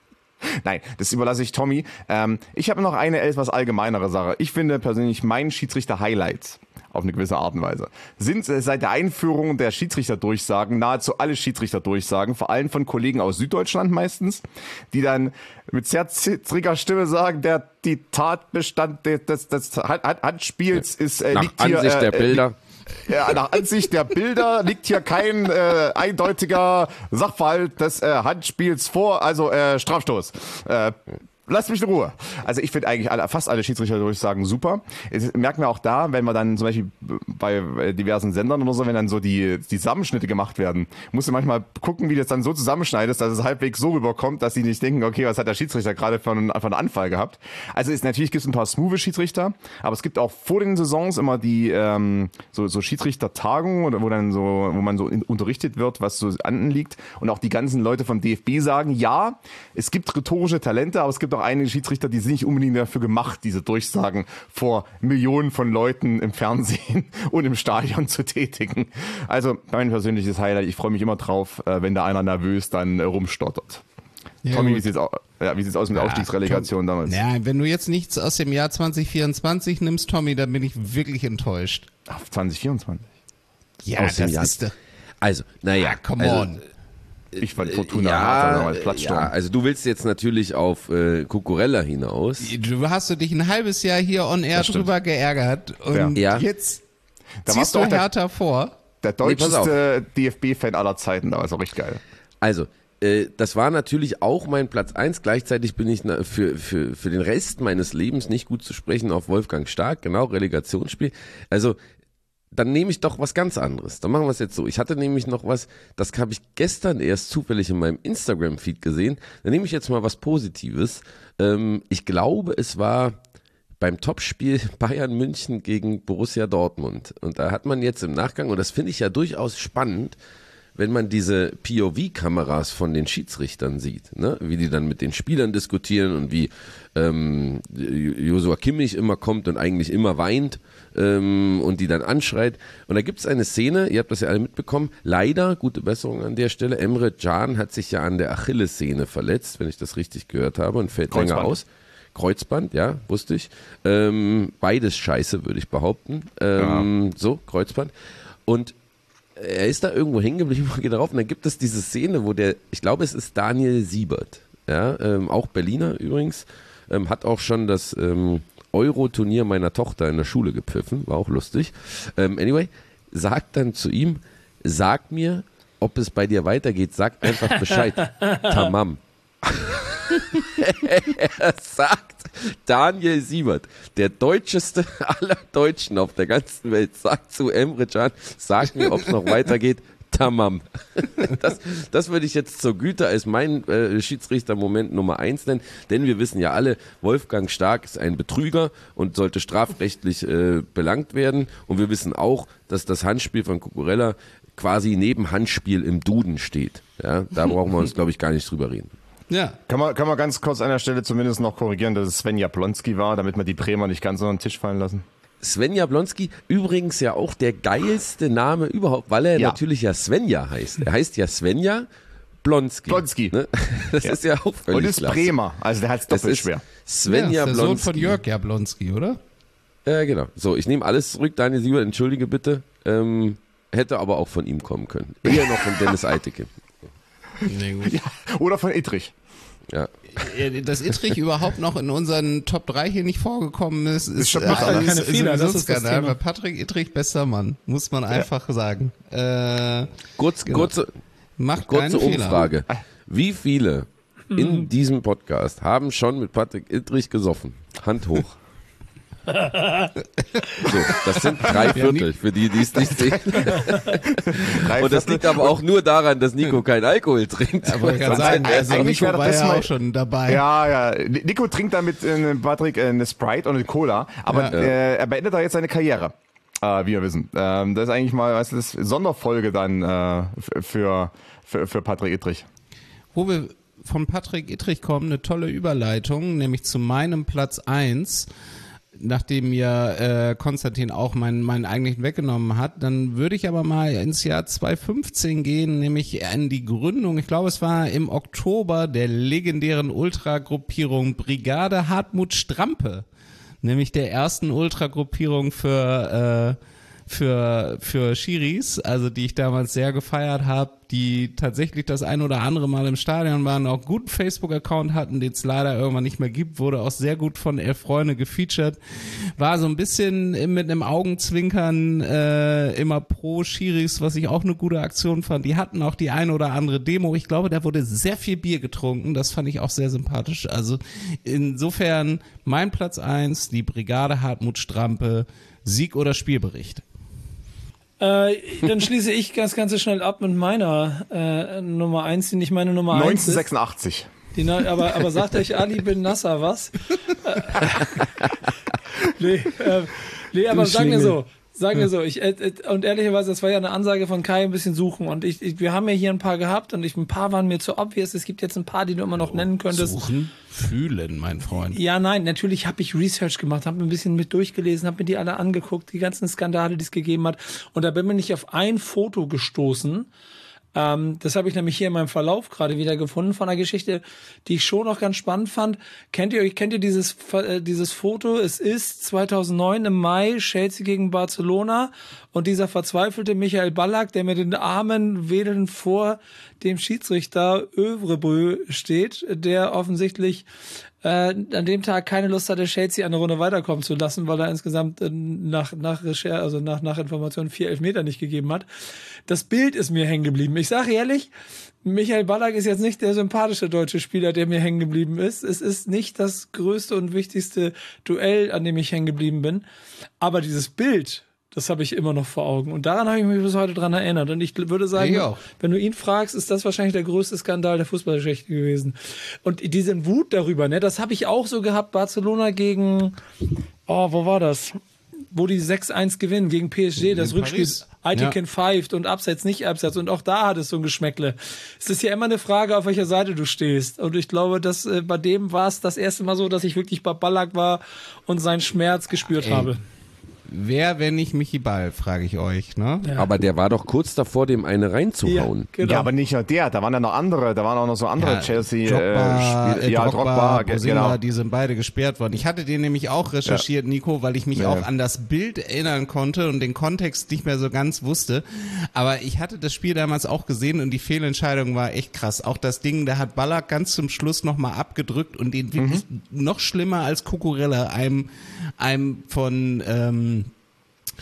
Nein, das überlasse ich Tommy. Ähm, ich habe noch eine etwas allgemeinere Sache. Ich finde persönlich mein Schiedsrichter-Highlights auf eine gewisse Art und Weise sind äh, seit der Einführung der Schiedsrichterdurchsagen nahezu alle Schiedsrichterdurchsagen, vor allem von Kollegen aus Süddeutschland meistens, die dann mit sehr zittriger Stimme sagen, der die Tatbestand des, des, des Handspiels ist äh, Nach liegt hier Ansicht äh, der Bilder. Ja, nach Ansicht der Bilder liegt hier kein äh, eindeutiger Sachverhalt des äh, Handspiels vor, also äh, Strafstoß. Äh, Lasst mich in Ruhe. Also ich finde eigentlich alle, fast alle Schiedsrichter durchsagen super. Das merken wir auch da, wenn wir dann zum Beispiel bei diversen Sendern oder so, wenn dann so die, die Zusammenschnitte gemacht werden, musst du manchmal gucken, wie du das dann so zusammenschneidest, dass es halbwegs so rüberkommt, dass sie nicht denken, okay, was hat der Schiedsrichter gerade für einen, für einen Anfall gehabt. Also ist, natürlich gibt es ein paar smooth Schiedsrichter, aber es gibt auch vor den Saisons immer die ähm, so, so Schiedsrichtertagungen, wo dann so, wo man so in, unterrichtet wird, was so anliegt. Und auch die ganzen Leute vom D F B sagen, ja, es gibt rhetorische Talente, aber es gibt auch einige Schiedsrichter, die sind nicht unbedingt dafür gemacht, diese Durchsagen vor Millionen von Leuten im Fernsehen und im Stadion zu tätigen. Also mein persönliches Highlight, ich freue mich immer drauf, wenn da einer nervös dann rumstottert. Ja, Tommy, gut. wie sieht's aus, ja, wie sieht's aus mit der Ja, Aufstiegsrelegation damals? Ja, wenn du jetzt nichts aus dem Jahr zwanzig vierundzwanzig nimmst, Tommy, dann bin ich wirklich enttäuscht. Ach, zwanzig vierundzwanzig. Ja, Aus dem das Jahr. ist doch... Also, naja. Ah, come also, on. Ich fand Fortuna ja, Hertha damals Platzsturm. ja, also du willst jetzt natürlich auf äh, Cucurella hinaus. Du hast du dich ein halbes Jahr hier on air Das stimmt. drüber geärgert und Ja. jetzt Da ziehst warst du du auch der- Hertha vor. Der Nee, pass deutscheste D F B-Fan aller Zeiten, da war so richtig geil. Also, äh, das war natürlich auch mein Platz eins. Gleichzeitig bin ich na, für, für, für den Rest meines Lebens nicht gut zu sprechen auf Wolfgang Stark, genau, Relegationsspiel. Also, dann nehme ich doch was ganz anderes. Dann machen wir es jetzt so. Ich hatte nämlich noch was, das habe ich gestern erst zufällig in meinem Instagram-Feed gesehen. Dann nehme ich jetzt mal was Positives. Ähm, ich glaube, es war beim Topspiel Bayern München gegen Borussia Dortmund. Und da hat man jetzt im Nachgang, und das finde ich ja durchaus spannend, wenn man diese P O V-Kameras von den Schiedsrichtern sieht, ne? Wie die dann mit den Spielern diskutieren und wie ähm, Joshua Kimmich immer kommt und eigentlich immer weint ähm, und die dann anschreit. Und da gibt es eine Szene, ihr habt das ja alle mitbekommen, leider, gute Besserung an der Stelle, Emre Can hat sich ja an der Achillessehne verletzt, wenn ich das richtig gehört habe, und fällt länger Kreuzband. aus. Kreuzband, ja, wusste ich. Ähm, beides scheiße, würde ich behaupten. Ähm, ja. So, Kreuzband. Und er ist da irgendwo hängen geblieben und geht darauf. Und dann gibt es diese Szene, wo der, ich glaube, es ist Daniel Siebert, ja, ähm, auch Berliner übrigens, ähm, hat auch schon das ähm, Euro-Turnier meiner Tochter in der Schule gepfiffen, war auch lustig. Ähm, anyway, sagt dann zu ihm, sag mir, ob es bei dir weitergeht, sag einfach Bescheid. Tamam. Er sagt, Daniel Siebert, der deutscheste aller Deutschen auf der ganzen Welt, sagt zu Emre Can, sag mir, ob es noch weitergeht. Tamam. Das, das würde ich jetzt zur Güte als mein äh, Schiedsrichtermoment Nummer eins nennen, denn wir wissen ja alle, Wolfgang Stark ist ein Betrüger und sollte strafrechtlich äh, belangt werden, und wir wissen auch, dass das Handspiel von Cucurella quasi neben Handspiel im Duden steht. Ja, da brauchen wir uns, glaube ich, gar nicht drüber reden. Ja. Kann man, kann man ganz kurz an der Stelle zumindest noch korrigieren, dass es Sven Jablonski war, damit wir die Bremer nicht ganz unter den Tisch fallen lassen? Sven Jablonski, übrigens ja auch der geilste Name überhaupt, weil er ja. natürlich ja Svenja heißt. Er heißt ja Svenja Blonski. Blonski. Ne? Das ja. ist ja auch völlig Und ist klasse. Bremer, also der hat es doppelt schwer. Svenja ja, ist der Blonski. Sohn von Jörg Jablonski, oder? Ja, genau. So, ich nehme alles zurück, Daniel Siebert, entschuldige bitte. Ähm, hätte aber auch von ihm kommen können. Eher noch von Dennis Eiteke. Nee, gut. Ja, oder von Ittrich. Ja. Dass Ittrich überhaupt noch in unseren Top drei hier nicht vorgekommen ist, ist, schon äh, keine ist, Fehler, ist das ist das Skandal. Thema. Bei Patrick Ittrich bester Mann, muss man einfach ja. sagen. Äh, Kurz, genau. kurze Macht kurze keine Umfrage. Fehler. Wie viele in diesem Podcast haben schon mit Patrick Ittrich gesoffen? Hand hoch. So, das sind drei Viertel, für die, die es nicht sehen. Und das liegt aber auch nur daran, dass Nico kein Alkohol trinkt. Aber ich kann sagen, also eigentlich Nico wäre war das ja mal- auch schon dabei. Ja, ja. Nico trinkt damit äh, Patrick äh, eine Sprite und eine Cola, aber Ja. äh, er beendet da jetzt seine Karriere, äh, wie wir wissen. Ähm, das ist eigentlich mal, weißt du, das ist Sonderfolge dann äh, für, für, für Patrick Ittrich. Wo wir von Patrick Ittrich kommen, eine tolle Überleitung, nämlich zu meinem Platz eins. Nachdem mir äh, Konstantin auch meinen, meinen eigentlichen weggenommen hat, dann würde ich aber mal ins Jahr zweitausendfünfzehn gehen, nämlich in die Gründung, ich glaube es war im Oktober, der legendären Ultragruppierung Brigade Hartmut Strampe, nämlich der ersten Ultragruppierung für äh, für für Schiris, also die ich damals sehr gefeiert habe, die tatsächlich das ein oder andere Mal im Stadion waren, auch einen guten Facebook-Account hatten, den es leider irgendwann nicht mehr gibt, wurde auch sehr gut von Elf Freunde gefeatured, war so ein bisschen mit einem Augenzwinkern äh, immer pro Schiris, was ich auch eine gute Aktion fand. Die hatten auch die eine oder andere Demo. Ich glaube, da wurde sehr viel Bier getrunken, das fand ich auch sehr sympathisch. Also insofern mein Platz eins, die Brigade Hartmut Strampe, Sieg oder Spielbericht. Äh, dann schließe ich das Ganze schnell ab mit meiner äh, Nummer eins, die nicht meine Nummer eins ist. neunzehnhundertsechsundachtzig. Die, neu- aber, aber sagt euch Ali bin Nasser was? nee, äh, nee, aber Du sag mir Schlingel. so. Sag mir so, ich, äh, äh, und ehrlicherweise, das war ja eine Ansage von Kai, ein bisschen suchen, und ich, ich wir haben ja hier ein paar gehabt, und ich, ein paar waren mir zu obvious, es gibt jetzt ein paar, die du immer noch nennen könntest. Suchen, fühlen, mein Freund. Ja, nein, natürlich habe ich Research gemacht, habe mir ein bisschen mit durchgelesen, habe mir die alle angeguckt, die ganzen Skandale, die es gegeben hat, und da bin ich auf ein Foto gestoßen. Ähm, das habe ich nämlich hier in meinem Verlauf gerade wieder gefunden von einer Geschichte, die ich schon noch ganz spannend fand. Kennt ihr euch, kennt ihr dieses, äh, dieses Foto? Es ist zweitausendneun im Mai, Chelsea gegen Barcelona, und dieser verzweifelte Michael Ballack, der mit den Armen wedelnd vor dem Schiedsrichter Övrebrö steht, der offensichtlich äh, an dem Tag keine Lust hatte, Chelsea eine Runde weiterkommen zu lassen, weil er insgesamt äh, nach nach Recherche, also nach nach Informationen vier Elfmeter nicht gegeben hat. Das Bild ist mir hängen geblieben. Ich sage ehrlich, Michael Ballack ist jetzt nicht der sympathische deutsche Spieler, der mir hängen geblieben ist. Es ist nicht das größte und wichtigste Duell, an dem ich hängen geblieben bin. Aber dieses Bild, das habe ich immer noch vor Augen. Und daran habe ich mich bis heute dran erinnert. Und ich würde sagen, Ich auch. wenn du ihn fragst, ist das wahrscheinlich der größte Skandal der Fußballgeschichte gewesen. Und diese Wut darüber, ne, das habe ich auch so gehabt, Barcelona gegen, oh, wo war das? Wo die sechs eins gewinnen gegen P S G, das In Rückspiel, Paris. Aitken Ja. pfeift und Abseits, nicht Abseits. Und auch da hat es so ein Geschmäckle. Es ist ja immer eine Frage, auf welcher Seite du stehst. Und ich glaube, dass äh, bei dem war es das erste Mal so, dass ich wirklich bei Ballack war und seinen Schmerz gespürt Ey. habe. Wer, wenn nicht Michi Ball, frage ich euch, ne? Ja. Aber der war doch kurz davor, dem eine reinzuhauen. Ja, genau. Ja, aber nicht nur der, da waren ja noch andere, da waren auch noch so andere Ja, Chelsea Drogba, äh, Spiel, äh, ja, Drogba, Drogba, ge- Bosinga, genau. die sind beide gesperrt worden. Ich hatte den nämlich auch recherchiert, Nico, weil ich mich Ja. auch an das Bild erinnern konnte und den Kontext nicht mehr so ganz wusste. Aber ich hatte das Spiel damals auch gesehen und die Fehlentscheidung war echt krass. Auch das Ding, da hat Ballack ganz zum Schluss nochmal abgedrückt und den wirklich Mhm. noch schlimmer als Cucurella, einem, einem von, ähm,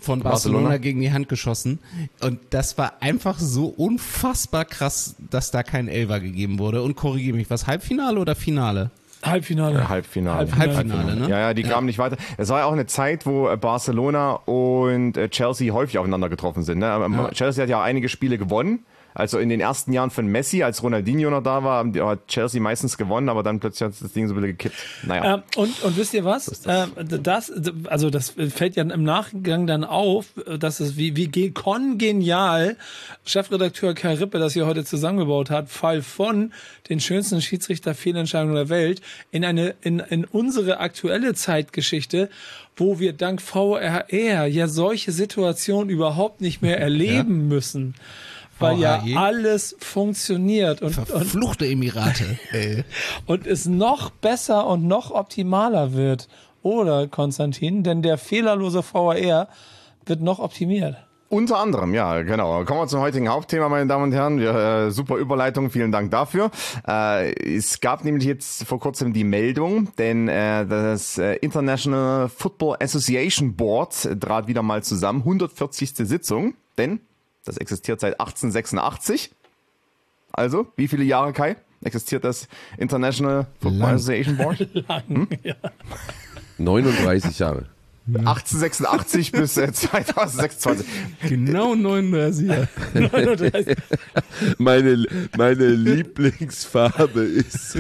von Barcelona, Barcelona gegen die Hand geschossen. Und das war einfach so unfassbar krass, dass da kein Elfer gegeben wurde. Und korrigiere mich, was, Halbfinale oder Finale? Halbfinale. Ja, Halbfinale. Halbfinale, Halbfinale, ne? Ja, ja, die ja. kamen nicht weiter. Es war ja auch eine Zeit, wo Barcelona und Chelsea häufig aufeinander getroffen sind. Ne? Ja. Chelsea hat ja auch einige Spiele gewonnen. Also in den ersten Jahren von Messi, als Ronaldinho noch da war, hat Chelsea meistens gewonnen, aber dann plötzlich hat das Ding so ein bisschen gekippt. Naja. Ähm, und, und wisst ihr was? Das, das. Ähm, das, also das fällt ja im Nachgang dann auf, dass es wie, wie kongenial Chefredakteur Kai Rippe das hier heute zusammengebaut hat, Fall von den schönsten Schiedsrichterfehlentscheidungen der Welt in eine, in, in unsere aktuelle Zeitgeschichte, wo wir dank V R R ja solche Situationen überhaupt nicht mehr erleben ja. müssen. Weil ja alles funktioniert und verfluchte Emirate ey. Und es noch besser und noch optimaler wird, oder Konstantin? Denn der fehlerlose V R R wird noch optimiert. Unter anderem, ja, genau. Kommen wir zum heutigen Hauptthema, meine Damen und Herren. Ja, äh, super Überleitung, vielen Dank dafür. Äh, es gab nämlich jetzt vor kurzem die Meldung, denn äh, das äh, International Football Association Board trat wieder mal zusammen, hundertvierzigste Sitzung, denn das existiert seit achtzehnhundertsechsundachtzig. Also, wie viele Jahre, Kai, existiert das International Football Lang. Association Board? Lang, hm? ja. neununddreißig Jahre. achtzehnhundertsechsundachtzig bis äh, zweitausendsechsundzwanzig. Genau neununddreißig Jahre. neununddreißig. Meine, meine Lieblingsfarbe ist...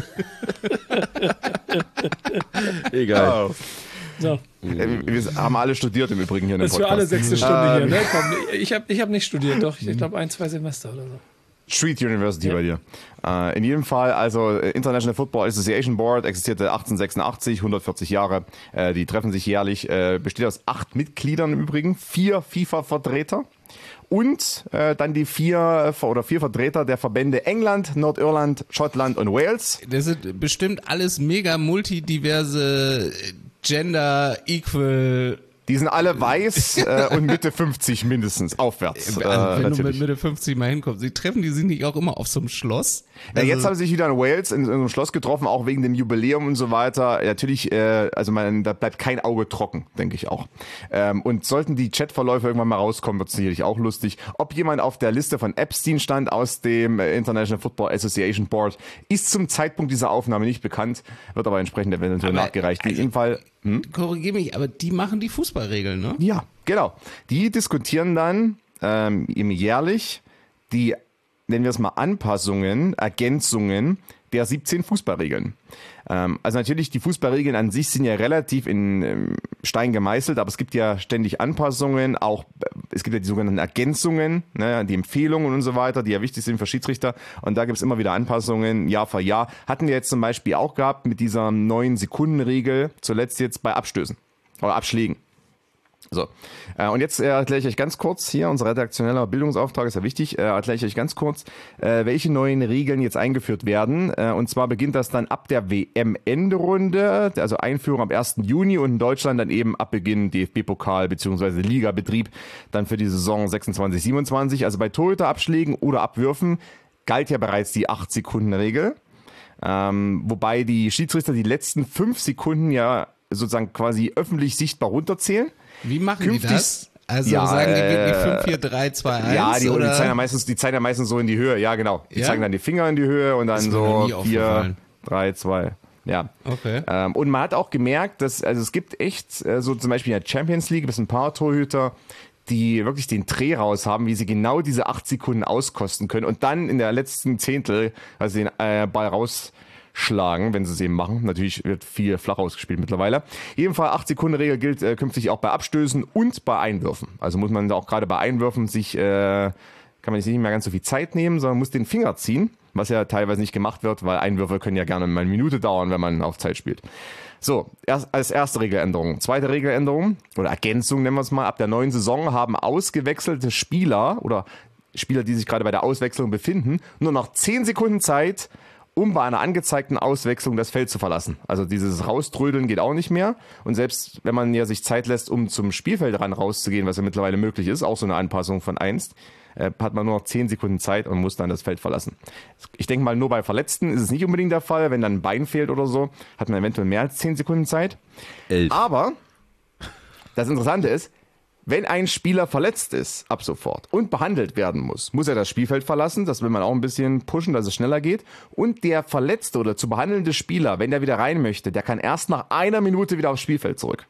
Egal. Oh. So. Wir haben alle studiert im Übrigen hier in dem Podcast. Das ist für alle sechste Stunde ähm. hier, ne? Komm, ich habe ich hab nicht studiert, doch. Ich glaube ein, zwei Semester oder so. Street University ja. bei dir. Äh, in jedem Fall, also International Football Association Board existierte achtzehnhundertsechsundachtzig, hundertvierzig Jahre. Äh, die treffen sich jährlich, äh, besteht aus acht Mitgliedern im Übrigen, vier FIFA-Vertreter und äh, dann die vier oder vier Vertreter der Verbände England, Nordirland, Schottland und Wales. Das sind bestimmt alles mega multidiverse Gender, Equal. Die sind alle weiß äh, und Mitte fünfzig mindestens, aufwärts. Äh, Wenn natürlich. du mit Mitte fünfzig mal hinkommst. Sie treffen die sich nicht auch immer auf so einem Schloss? Ja, also jetzt haben sie sich wieder in Wales in, in einem Schloss getroffen, auch wegen dem Jubiläum und so weiter. Natürlich, äh, also man, da bleibt kein Auge trocken, denke ich auch. Ähm, und sollten die Chatverläufe irgendwann mal rauskommen, wird es sicherlich auch lustig. Ob jemand auf der Liste von Epstein stand aus dem International Football Association Board, ist zum Zeitpunkt dieser Aufnahme nicht bekannt, wird aber entsprechend eventuell aber nachgereicht. In jedem Fall... Hm? Korrigiere mich, aber die machen die Fußballregeln, ne? Ja, genau. Die diskutieren dann ähm, jährlich die, nennen wir es mal, Anpassungen, Ergänzungen der siebzehn Fußballregeln. Ähm, also natürlich, die Fußballregeln an sich sind ja relativ in ähm, Stein gemeißelt, aber es gibt ja ständig Anpassungen, auch es gibt ja die sogenannten Ergänzungen, ne, die Empfehlungen und so weiter, die ja wichtig sind für Schiedsrichter, und da gibt es immer wieder Anpassungen, Jahr für Jahr. Hatten wir jetzt zum Beispiel auch gehabt mit dieser neun Sekunden Regel, zuletzt jetzt bei Abstößen oder Abschlägen. So, äh, und jetzt äh, erkläre ich euch ganz kurz hier, unser redaktioneller Bildungsauftrag ist ja wichtig, äh, erkläre ich euch ganz kurz, äh, welche neuen Regeln jetzt eingeführt werden. Äh, und zwar beginnt das dann ab der W M-Endrunde, also Einführung am ersten Juni, und in Deutschland dann eben ab Beginn D F B-Pokal bzw. Ligabetrieb dann für die Saison sechsundzwanzig siebenundzwanzig. Also bei Torhüterabschlägen oder Abwürfen galt ja bereits die acht Sekunden Regel, ähm, wobei die Schiedsrichter die letzten fünf Sekunden ja sozusagen quasi öffentlich sichtbar runterzählen. Wie machen Künftig, die das? Also ja, sagen die wirklich äh, fünf, vier, drei, zwei, eins? Ja, die, oder? die, zeigen ja meistens, die zeigen ja meistens so in die Höhe, ja genau. Die ja? zeigen dann die Finger in die Höhe und dann so vier, drei, zwei. Ja. Okay. Ähm, und man hat auch gemerkt, dass, also es gibt echt, äh, so zum Beispiel in der Champions League, das sind ein paar Torhüter, die wirklich den Dreh raus haben, wie sie genau diese acht Sekunden auskosten können und dann in der letzten Zehntel, also den äh, Ball raus schlagen, wenn sie es eben machen. Natürlich wird viel flach ausgespielt mittlerweile. Jedenfalls acht Sekunden Regel gilt äh, künftig auch bei Abstößen und bei Einwürfen. Also muss man da auch gerade bei Einwürfen sich, äh, kann man sich nicht mehr ganz so viel Zeit nehmen, sondern muss den Finger ziehen, was ja teilweise nicht gemacht wird, weil Einwürfe können ja gerne mal eine Minute dauern, wenn man auf Zeit spielt. So, erst, als erste Regeländerung. Zweite Regeländerung oder Ergänzung nennen wir es mal. Ab der neuen Saison haben ausgewechselte Spieler oder Spieler, die sich gerade bei der Auswechslung befinden, nur noch zehn Sekunden Zeit, um bei einer angezeigten Auswechslung das Feld zu verlassen. Also dieses Rauströdeln geht auch nicht mehr. Und selbst wenn man ja sich Zeit lässt, um zum Spielfeldrand rauszugehen, was ja mittlerweile möglich ist, auch so eine Anpassung von einst, äh, hat man nur noch zehn Sekunden Zeit und muss dann das Feld verlassen. Ich denke mal, nur bei Verletzten ist es nicht unbedingt der Fall. Wenn dann ein Bein fehlt oder so, hat man eventuell mehr als zehn Sekunden Zeit. Elf. Aber das Interessante ist, Wenn ein Spieler verletzt ist, ab sofort, und behandelt werden muss, muss er das Spielfeld verlassen. Das will man auch ein bisschen pushen, dass es schneller geht. Und der verletzte oder zu behandelnde Spieler, wenn der wieder rein möchte, der kann erst nach einer Minute wieder aufs Spielfeld zurück.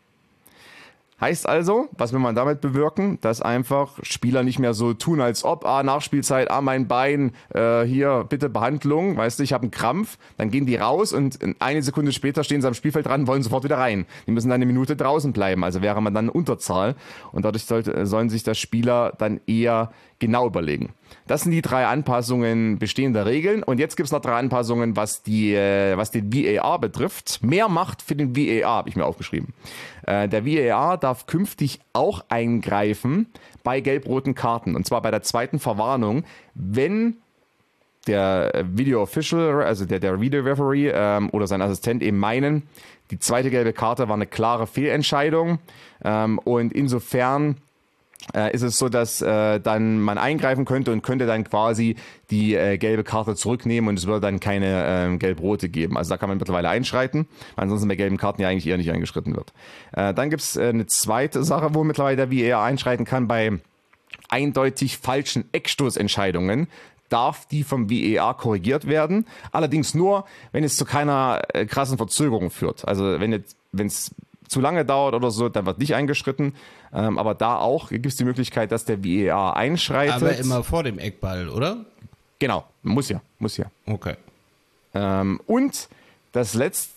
Heißt also, was will man damit bewirken? Dass einfach Spieler nicht mehr so tun, als ob, ah, Nachspielzeit, ah, mein Bein, äh, hier, bitte Behandlung, weißt du, ich habe einen Krampf. Dann gehen die raus und eine Sekunde später stehen sie am Spielfeld dran und wollen sofort wieder rein. Die müssen dann eine Minute draußen bleiben, also wäre man dann in Unterzahl. Und dadurch sollte, sollen sich das Spieler dann eher genau überlegen. Das sind die drei Anpassungen bestehender Regeln. Und jetzt gibt's noch drei Anpassungen, was die, äh, was den V A R betrifft. Mehr Macht für den V A R, habe ich mir aufgeschrieben. Äh, der V A R darf künftig auch eingreifen bei gelb-roten Karten. Und zwar bei der zweiten Verwarnung, wenn der Video Official, also der, der Video Referee ähm, oder sein Assistent eben meinen, die zweite gelbe Karte war eine klare Fehlentscheidung. Ähm, und insofern Äh, ist es so, dass äh, dann man eingreifen könnte und könnte dann quasi die äh, gelbe Karte zurücknehmen und es würde dann keine äh, gelb-rote geben. Also da kann man mittlerweile einschreiten, weil ansonsten bei gelben Karten ja eigentlich eher nicht eingeschritten wird. Äh, dann gibt es äh, eine zweite Sache, wo mittlerweile der V A R einschreiten kann bei eindeutig falschen Eckstoßentscheidungen. Darf die vom V A R korrigiert werden, allerdings nur, wenn es zu keiner äh, krassen Verzögerung führt. Also wenn jetzt, wenn es zu lange dauert oder so, dann wird nicht eingeschritten. Ähm, aber da auch gibt es die Möglichkeit, dass der V A R einschreitet. Aber immer vor dem Eckball, oder? Genau, muss ja, muss ja. Okay. Ähm, und das letzte...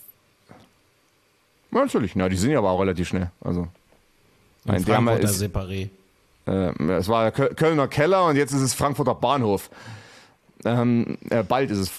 Ja, natürlich, na, die sind ja aber auch relativ schnell. Also, ein Frankfurter Separé. Äh, es war der Kölner Keller und jetzt ist es Frankfurter Bahnhof. Ähm, äh, bald ist es...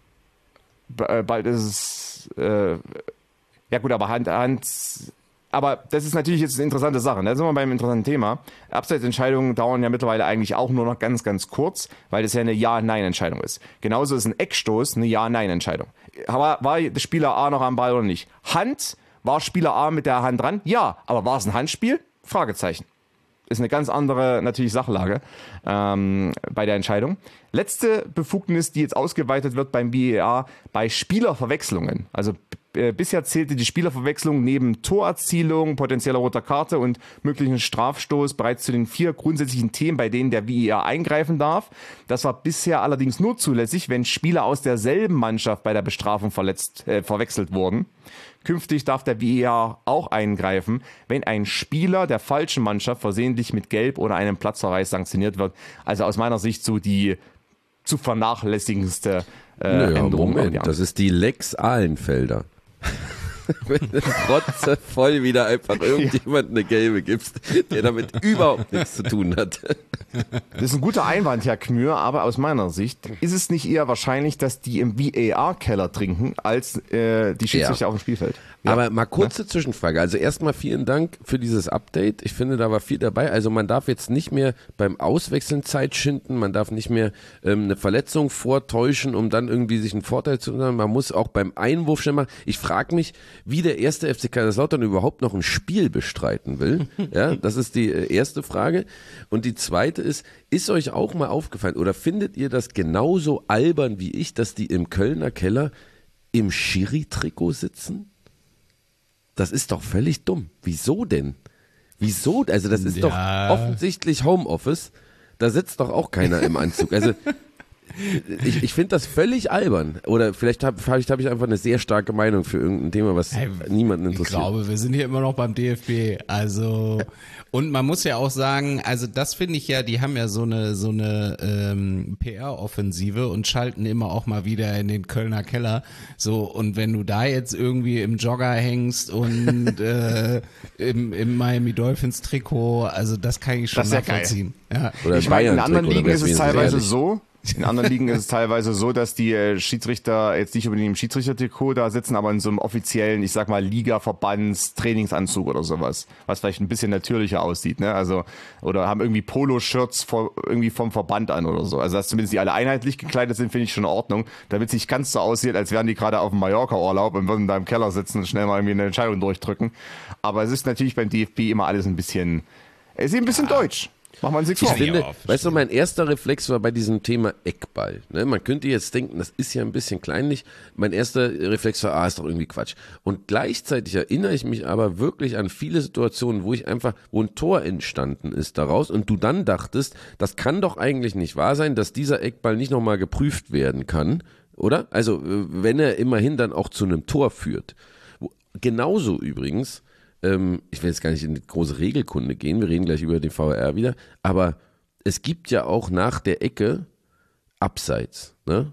Äh, bald ist es... Äh, Ja gut, aber Hand, Hand, aber das ist natürlich jetzt eine interessante Sache. Da sind wir beim interessanten Thema. Abseitsentscheidungen dauern ja mittlerweile eigentlich auch nur noch ganz, ganz kurz, weil das ja eine Ja-Nein-Entscheidung ist. Genauso ist ein Eckstoß eine Ja-Nein-Entscheidung. Aber war der Spieler A noch am Ball oder nicht? Hand, war Spieler A mit der Hand dran? Ja, aber war es ein Handspiel? Fragezeichen. Ist eine ganz andere natürlich Sachlage ähm, bei der Entscheidung. Letzte Befugnis, die jetzt ausgeweitet wird beim V A R, bei Spielerverwechslungen. Also äh, bisher zählte die Spielerverwechslung neben Torerzielung, potenzieller roter Karte und möglichen Strafstoß bereits zu den vier grundsätzlichen Themen, bei denen der V A R eingreifen darf. Das war bisher allerdings nur zulässig, wenn Spieler aus derselben Mannschaft bei der Bestrafung verletzt, äh, verwechselt wurden. Künftig darf der V A R auch eingreifen, wenn ein Spieler der falschen Mannschaft versehentlich mit Gelb oder einem Platzverweis sanktioniert wird. Also aus meiner Sicht so die zu vernachlässigendste äh, naja, Änderung. Moment, ja. Das ist die Lex Ahlenfelder. Wenn du trotze voll wieder einfach irgendjemand eine gelbe gibst, der damit überhaupt nichts zu tun hat. Das ist ein guter Einwand, Herr Kmür, aber aus meiner Sicht ist es nicht eher wahrscheinlich, dass die im V A R-Keller trinken, als äh, die Schiedsrichter ja. auf dem Spielfeld. Ja. Aber mal kurze ja? Zwischenfrage. Also erstmal vielen Dank für dieses Update. Ich finde, da war viel dabei. Also man darf jetzt nicht mehr beim Auswechseln Zeit schinden, man darf nicht mehr ähm, eine Verletzung vortäuschen, um dann irgendwie sich einen Vorteil zu haben. Man muss auch beim Einwurf schnell machen. Ich frage mich, wie der erste F C Kaiserslautern überhaupt noch ein Spiel bestreiten will. Ja, das ist die erste Frage. Und die zweite ist, ist euch auch mal aufgefallen oder findet ihr das genauso albern wie ich, dass die im Kölner Keller im Schiri-Trikot sitzen? Das ist doch völlig dumm. Wieso denn? Wieso? Also das ist ja. doch offensichtlich Homeoffice. Da sitzt doch auch keiner im Anzug. Also ich, ich finde das völlig albern. Oder vielleicht habe hab ich, hab ich einfach eine sehr starke Meinung für irgendein Thema, was hey, niemanden interessiert. Ich glaube, wir sind hier immer noch beim D F B. Also und man muss ja auch sagen, also das finde ich ja, die haben ja so eine so eine ähm, P R-Offensive und schalten immer auch mal wieder in den Kölner Keller. So, und wenn du da jetzt irgendwie im Jogger hängst und äh, im, im Miami Dolphins Trikot, also das kann ich schon nachvollziehen. Ja. Oder ich meine, in anderen Ligen ist es teilweise so. In anderen Ligen ist es teilweise so, dass die äh, Schiedsrichter jetzt nicht unbedingt im Schiedsrichtertrikot da sitzen, aber in so einem offiziellen, ich sag mal, Liga-Verbands Trainingsanzug oder sowas, was vielleicht ein bisschen natürlicher aussieht, ne? Also, oder haben irgendwie Poloshirts vor, irgendwie vom Verband an oder so. Also, dass zumindest die alle einheitlich gekleidet sind, finde ich schon in Ordnung, damit es nicht ganz so aussieht, als wären die gerade auf dem Mallorca-Urlaub und würden da im Keller sitzen und schnell mal irgendwie eine Entscheidung durchdrücken. Aber es ist natürlich beim D F B immer alles ein bisschen, es ist ein bisschen ja. deutsch. Machen wir uns nichts Ich vor. finde, Ja, weißt du, mein erster Reflex war bei diesem Thema Eckball. Ne? Man könnte jetzt denken, das ist ja ein bisschen kleinlich. Mein erster Reflex war, ah, ist doch irgendwie Quatsch. Und gleichzeitig erinnere ich mich aber wirklich an viele Situationen, wo ich einfach, wo ein Tor entstanden ist daraus und du dann dachtest, das kann doch eigentlich nicht wahr sein, dass dieser Eckball nicht nochmal geprüft werden kann, oder? Also, wenn er immerhin dann auch zu einem Tor führt. Genauso übrigens, ich will jetzt gar nicht in die große Regelkunde gehen, wir reden gleich über den V A R wieder, aber es gibt ja auch nach der Ecke Abseits. Ne?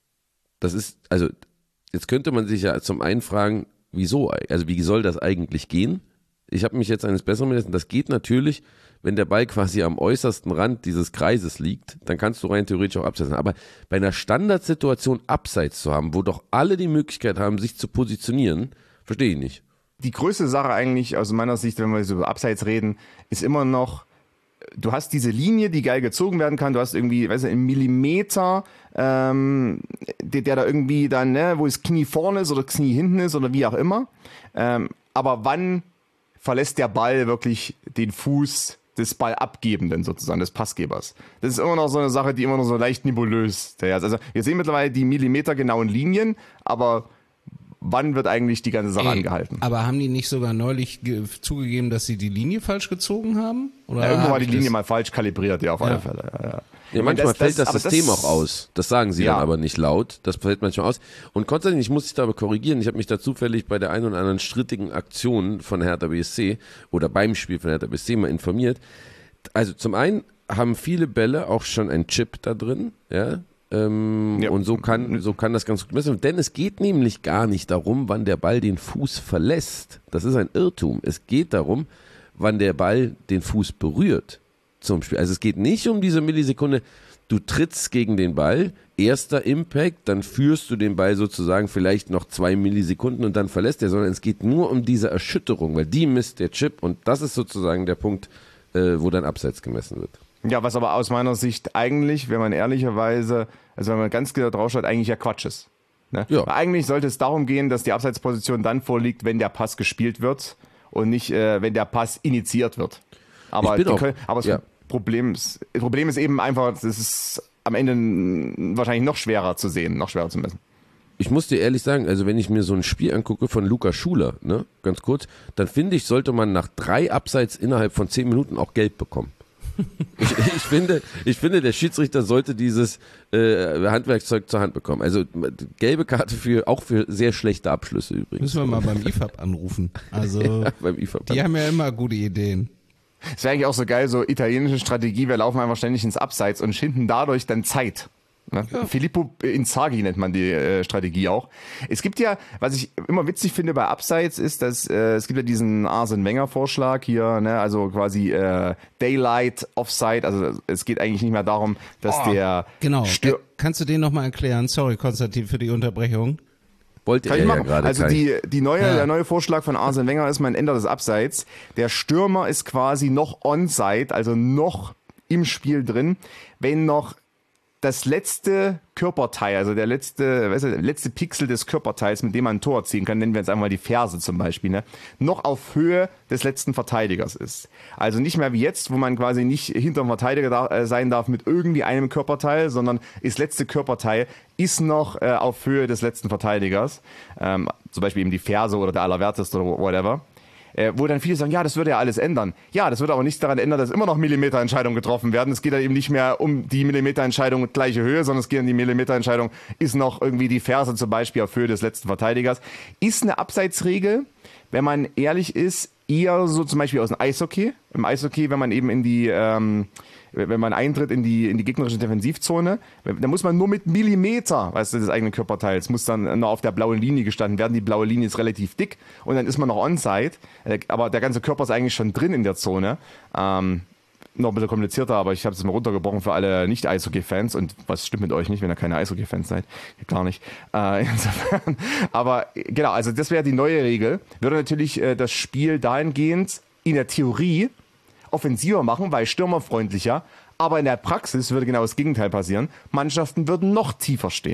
Das ist, also jetzt könnte man sich ja zum einen fragen, wieso, also wie soll das eigentlich gehen? Ich habe mich jetzt eines Besseren belassen, das geht natürlich, wenn der Ball quasi am äußersten Rand dieses Kreises liegt, dann kannst du rein theoretisch auch abseits haben. Aber bei einer Standardsituation Abseits zu haben, wo doch alle die Möglichkeit haben, sich zu positionieren, verstehe ich nicht. Die größte Sache eigentlich aus meiner Sicht, wenn wir so über Abseits reden, ist immer noch, du hast diese Linie, die geil gezogen werden kann, du hast irgendwie, weißt du, einen Millimeter, ähm, der, der da irgendwie dann, ne, wo das Knie vorne ist oder das Knie hinten ist oder wie auch immer. Ähm, aber wann verlässt der Ball wirklich den Fuß des Ballabgebenden sozusagen, des Passgebers? Das ist immer noch so eine Sache, die immer noch so leicht nebulös ist. Also wir sehen mittlerweile die millimetergenauen Linien, aber wann wird eigentlich die ganze Sache Ey, angehalten? Aber haben die nicht sogar neulich ge- zugegeben, dass sie die Linie falsch gezogen haben? Oder ja, irgendwo war die das? Linie mal falsch kalibriert, ja, auf alle ja. Fälle. Ja, ja. Ja, manchmal das, fällt das, das System das, auch aus. Das sagen sie ja. dann aber nicht laut. Das fällt manchmal aus. Und Konstantin, ich muss dich da aber korrigieren. Ich habe mich da zufällig bei der einen oder anderen strittigen Aktion von Hertha B S C oder beim Spiel von Hertha B S C mal informiert. Also zum einen haben viele Bälle auch schon einen Chip da drin, ja. Ähm, ja. Und so kann, so kann das ganz gut messen. Denn es geht nämlich gar nicht darum, wann der Ball den Fuß verlässt. Das ist ein Irrtum. Es geht darum, wann der Ball den Fuß berührt. Zum Spiel. Also es geht nicht um diese Millisekunde, du trittst gegen den Ball, erster Impact, dann führst du den Ball sozusagen vielleicht noch zwei Millisekunden und dann verlässt er, sondern es geht nur um diese Erschütterung, weil die misst der Chip und das ist sozusagen der Punkt, äh, wo dann Abseits gemessen wird. Ja, was aber aus meiner Sicht eigentlich, wenn man ehrlicherweise, also wenn man ganz genau drauf schaut, eigentlich ja Quatsch ist. Ne? Ja. Eigentlich sollte es darum gehen, dass die Abseitsposition dann vorliegt, wenn der Pass gespielt wird und nicht, äh, wenn der Pass initiiert wird. Aber, die auch, können, aber das ja. Problem, ist, das Problem ist eben einfach, das ist am Ende wahrscheinlich noch schwerer zu sehen, noch schwerer zu messen. Ich muss dir ehrlich sagen, also wenn ich mir so ein Spiel angucke von Lukas Schuler, ne, ganz kurz, dann finde ich, sollte man nach drei Abseits innerhalb von zehn Minuten auch Gelb bekommen. ich, ich, finde, ich finde, der Schiedsrichter sollte dieses äh, Handwerkszeug zur Hand bekommen. Also gelbe Karte für auch für sehr schlechte Abschlüsse übrigens. Müssen wir mal beim I F A B anrufen. Also ja, beim I F A B. Die haben ja immer gute Ideen. Das wäre eigentlich auch so geil, so italienische Strategie, wir laufen einfach ständig ins Abseits und schinden dadurch dann Zeit. Ne? Ja. Filippo Inzaghi nennt man die äh, Strategie auch. Es gibt ja, was ich immer witzig finde bei Abseits, ist, dass äh, es gibt ja diesen Arsene Wenger Vorschlag hier, ne? Also quasi äh, Daylight, Offside, also es geht eigentlich nicht mehr darum, dass oh, der genau. Stör- Kannst du den nochmal erklären? Sorry, Konstantin, für die Unterbrechung. Wollte Kann er ich machen. Ja gerade also die, die neue, ja. der neue Vorschlag von Arsene Wenger ist, man ändert das Abseits. Der Stürmer ist quasi noch onside, also noch im Spiel drin, wenn noch das letzte Körperteil, also der letzte, weißt du, der letzte Pixel des Körperteils, mit dem man ein Tor erzielen kann, nennen wir jetzt einmal die Ferse zum Beispiel, ne, noch auf Höhe des letzten Verteidigers ist. Also nicht mehr wie jetzt, wo man quasi nicht hinterm Verteidiger da, äh, sein darf mit irgendwie einem Körperteil, sondern das letzte Körperteil ist noch äh, auf Höhe des letzten Verteidigers. Ähm, zum Beispiel eben die Ferse oder der Allerwerteste oder whatever. Äh, wo dann viele sagen, ja, das würde ja alles ändern. Ja, das würde aber nichts daran ändern, dass immer noch Millimeterentscheidungen getroffen werden. Es geht dann eben nicht mehr um die Millimeterentscheidung mit gleiche Höhe, sondern es geht um die Millimeterentscheidung, ist noch irgendwie die Ferse zum Beispiel auf Höhe des letzten Verteidigers. Ist eine Abseitsregel, wenn man ehrlich ist, eher so zum Beispiel aus dem Eishockey. Im Eishockey, wenn man eben in die, ähm, wenn man eintritt in die, in die gegnerische Defensivzone, da muss man nur mit Millimeter, weißt du, des eigenen Körperteils, muss dann noch auf der blauen Linie gestanden werden. Die blaue Linie ist relativ dick und dann ist man noch onside, aber der ganze Körper ist eigentlich schon drin in der Zone. Ähm, noch ein bisschen komplizierter, aber ich habe es mal runtergebrochen für alle Nicht-Eishockey-Fans und was stimmt mit euch nicht, wenn ihr keine Eishockey-Fans seid? Gar nicht. Äh, insofern. Aber genau, also das wäre die neue Regel. Würde natürlich äh, das Spiel dahingehend in der Theorie offensiver machen, weil stürmerfreundlicher, aber in der Praxis würde genau das Gegenteil passieren. Mannschaften würden noch tiefer stehen.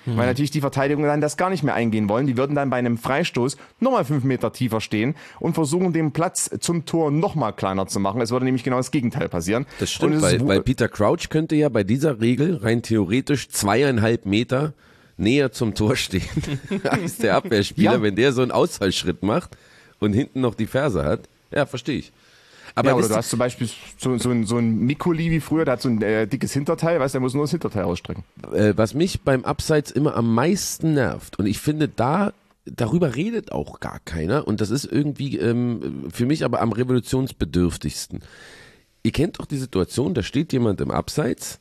Mhm. Weil natürlich die Verteidigung dann das gar nicht mehr eingehen wollen. Die würden dann bei einem Freistoß nochmal fünf Meter tiefer stehen und versuchen, den Platz zum Tor nochmal kleiner zu machen. Es würde nämlich genau das Gegenteil passieren. Das stimmt, weil, weil Peter Crouch könnte ja bei dieser Regel rein theoretisch zweieinhalb Meter näher zum Tor stehen als der Abwehrspieler, ja. wenn der so einen Ausfallschritt macht und hinten noch die Ferse hat. Ja, verstehe ich. Aber ja, oder du hast zum Beispiel so, so, ein, so ein Mikoli wie früher, der hat so ein äh, dickes Hinterteil, weißt du, der muss nur das Hinterteil ausstrecken. Äh, was mich beim Abseits immer am meisten nervt, und ich finde, da darüber redet auch gar keiner, und das ist irgendwie ähm, für mich aber am revolutionsbedürftigsten. Ihr kennt doch die Situation, da steht jemand im Abseits,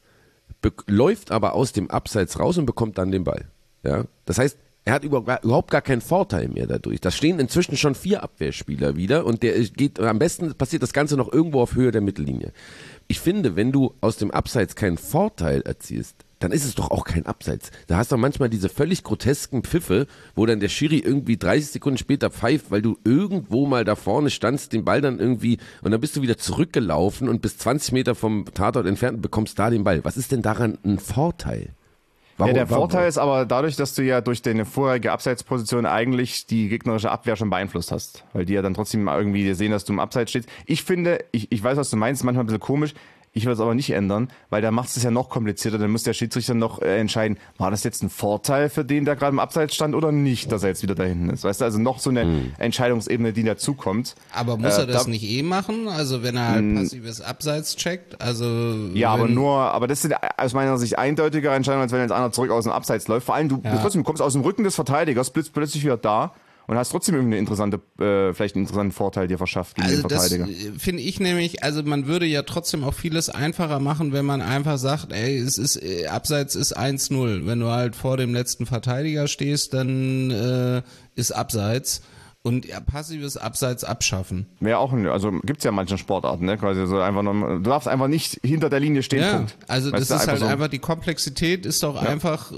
läuft aber aus dem Abseits raus und bekommt dann den Ball. Ja? Das heißt, er hat überhaupt gar keinen Vorteil mehr dadurch. Da stehen inzwischen schon vier Abwehrspieler wieder und der geht, am besten passiert das Ganze noch irgendwo auf Höhe der Mittellinie. Ich finde, wenn du aus dem Abseits keinen Vorteil erzielst, dann ist es doch auch kein Abseits. Da hast du manchmal diese völlig grotesken Pfiffe, wo dann der Schiri irgendwie dreißig Sekunden später pfeift, weil du irgendwo mal da vorne standst, den Ball dann irgendwie, und dann bist du wieder zurückgelaufen und bis zwanzig Meter vom Tatort entfernt und bekommst da den Ball. Was ist denn daran ein Vorteil? Warum, ja, der warum? Vorteil ist aber dadurch, dass du ja durch deine vorherige Abseitsposition eigentlich die gegnerische Abwehr schon beeinflusst hast. Weil die ja dann trotzdem irgendwie sehen, dass du im Abseits stehst. Ich finde, ich, ich weiß, was du meinst, manchmal ein bisschen komisch. Ich will es aber nicht ändern, weil da macht es ja noch komplizierter. Dann muss der Schiedsrichter noch äh, entscheiden, war das jetzt ein Vorteil für den, der gerade im Abseits stand oder nicht, dass er jetzt wieder da hinten ist. Weißt du, also noch so eine hm. Entscheidungsebene, die dazukommt. Aber muss äh, er das da, nicht eh machen? Also wenn er halt passives Abseits checkt? Also ja, aber nur, aber das sind aus meiner Sicht eindeutigere Entscheidungen, als wenn jetzt einer zurück aus dem Abseits läuft. Vor allem, du, ja. du trotzdem kommst aus dem Rücken des Verteidigers, bist plötzlich wieder da. Und hast trotzdem irgendeine interessante, äh, vielleicht einen interessanten Vorteil dir verschafft gegen also den Verteidiger. Das finde ich nämlich, also man würde ja trotzdem auch vieles einfacher machen, wenn man einfach sagt, ey, es ist, äh, Abseits ist eins null. Wenn du halt vor dem letzten Verteidiger stehst, dann äh, ist Abseits. Und ja, passives Abseits abschaffen. Wäre auch, also gibt's ja in manchen Sportarten, ne? Quasi so einfach nur, du darfst einfach nicht hinter der Linie stehen. Ja, Punkt. also weißt das ist einfach halt so. einfach, die Komplexität ist doch ja. einfach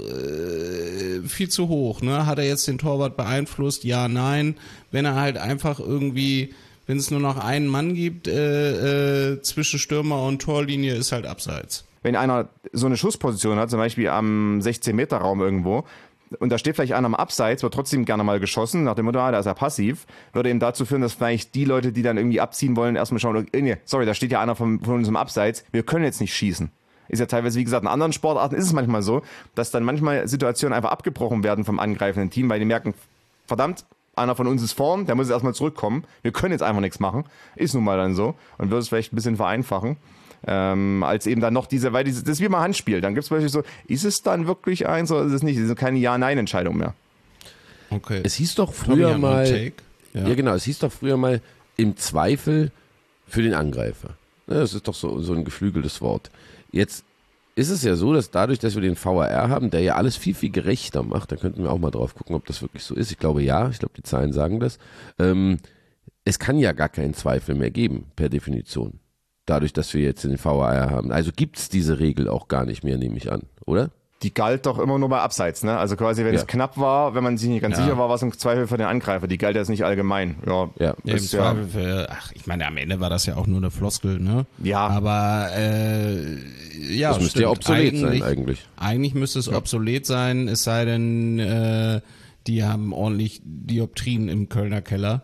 äh, viel zu hoch. Ne? Hat er jetzt den Torwart beeinflusst? Ja, nein. Wenn er halt einfach irgendwie, wenn es nur noch einen Mann gibt äh, äh, zwischen Stürmer und Torlinie, ist halt Abseits. Wenn einer so eine Schussposition hat, zum Beispiel am sechzehn Meter Raum irgendwo, und da steht vielleicht einer am Abseits, wird trotzdem gerne mal geschossen, nach dem Motto, ah, da ist er passiv, würde eben dazu führen, dass vielleicht die Leute, die dann irgendwie abziehen wollen, erstmal schauen, nee, sorry, da steht ja einer von, von uns im Abseits, wir können jetzt nicht schießen. Ist ja teilweise, wie gesagt, in anderen Sportarten ist es manchmal so, dass dann manchmal Situationen einfach abgebrochen werden vom angreifenden Team, weil die merken, verdammt, einer von uns ist vorn, der muss jetzt erstmal zurückkommen, wir können jetzt einfach nichts machen, ist nun mal dann so, und würde es vielleicht ein bisschen vereinfachen. Ähm, als eben dann noch diese, weil diese, das ist wie mal Handspiel, dann gibt es plötzlich so, ist es dann wirklich eins oder ist es nicht? Das ist keine Ja-Nein-Entscheidung mehr. Okay. Es hieß doch früher mal, ja. ja genau, es hieß doch früher mal im Zweifel für den Angreifer. Das ist doch so, so ein geflügeltes Wort. Jetzt ist es ja so, dass dadurch, dass wir den V A R haben, der ja alles viel, viel gerechter macht, da könnten wir auch mal drauf gucken, ob das wirklich so ist. Ich glaube ja, ich glaube die Zahlen sagen das. Ähm, es kann ja gar keinen Zweifel mehr geben, per Definition. Dadurch, dass wir jetzt den V A R haben. Also gibt es diese Regel auch gar nicht mehr, nehme ich an, oder? Die galt doch immer nur bei Abseits, ne? Also quasi, wenn ja. es knapp war, wenn man sich nicht ganz ja. sicher war, war es im Zweifel für den Angreifer. Die galt jetzt nicht allgemein. Ja, ja. ja, im Zweifel für, ach, ich meine, am Ende war das ja auch nur eine Floskel, ne? Ja. Aber, äh, ja, das müsste ja obsolet eigentlich, sein, eigentlich. Eigentlich müsste es ja. obsolet sein, es sei denn, äh, die haben ordentlich Dioptrien im Kölner Keller,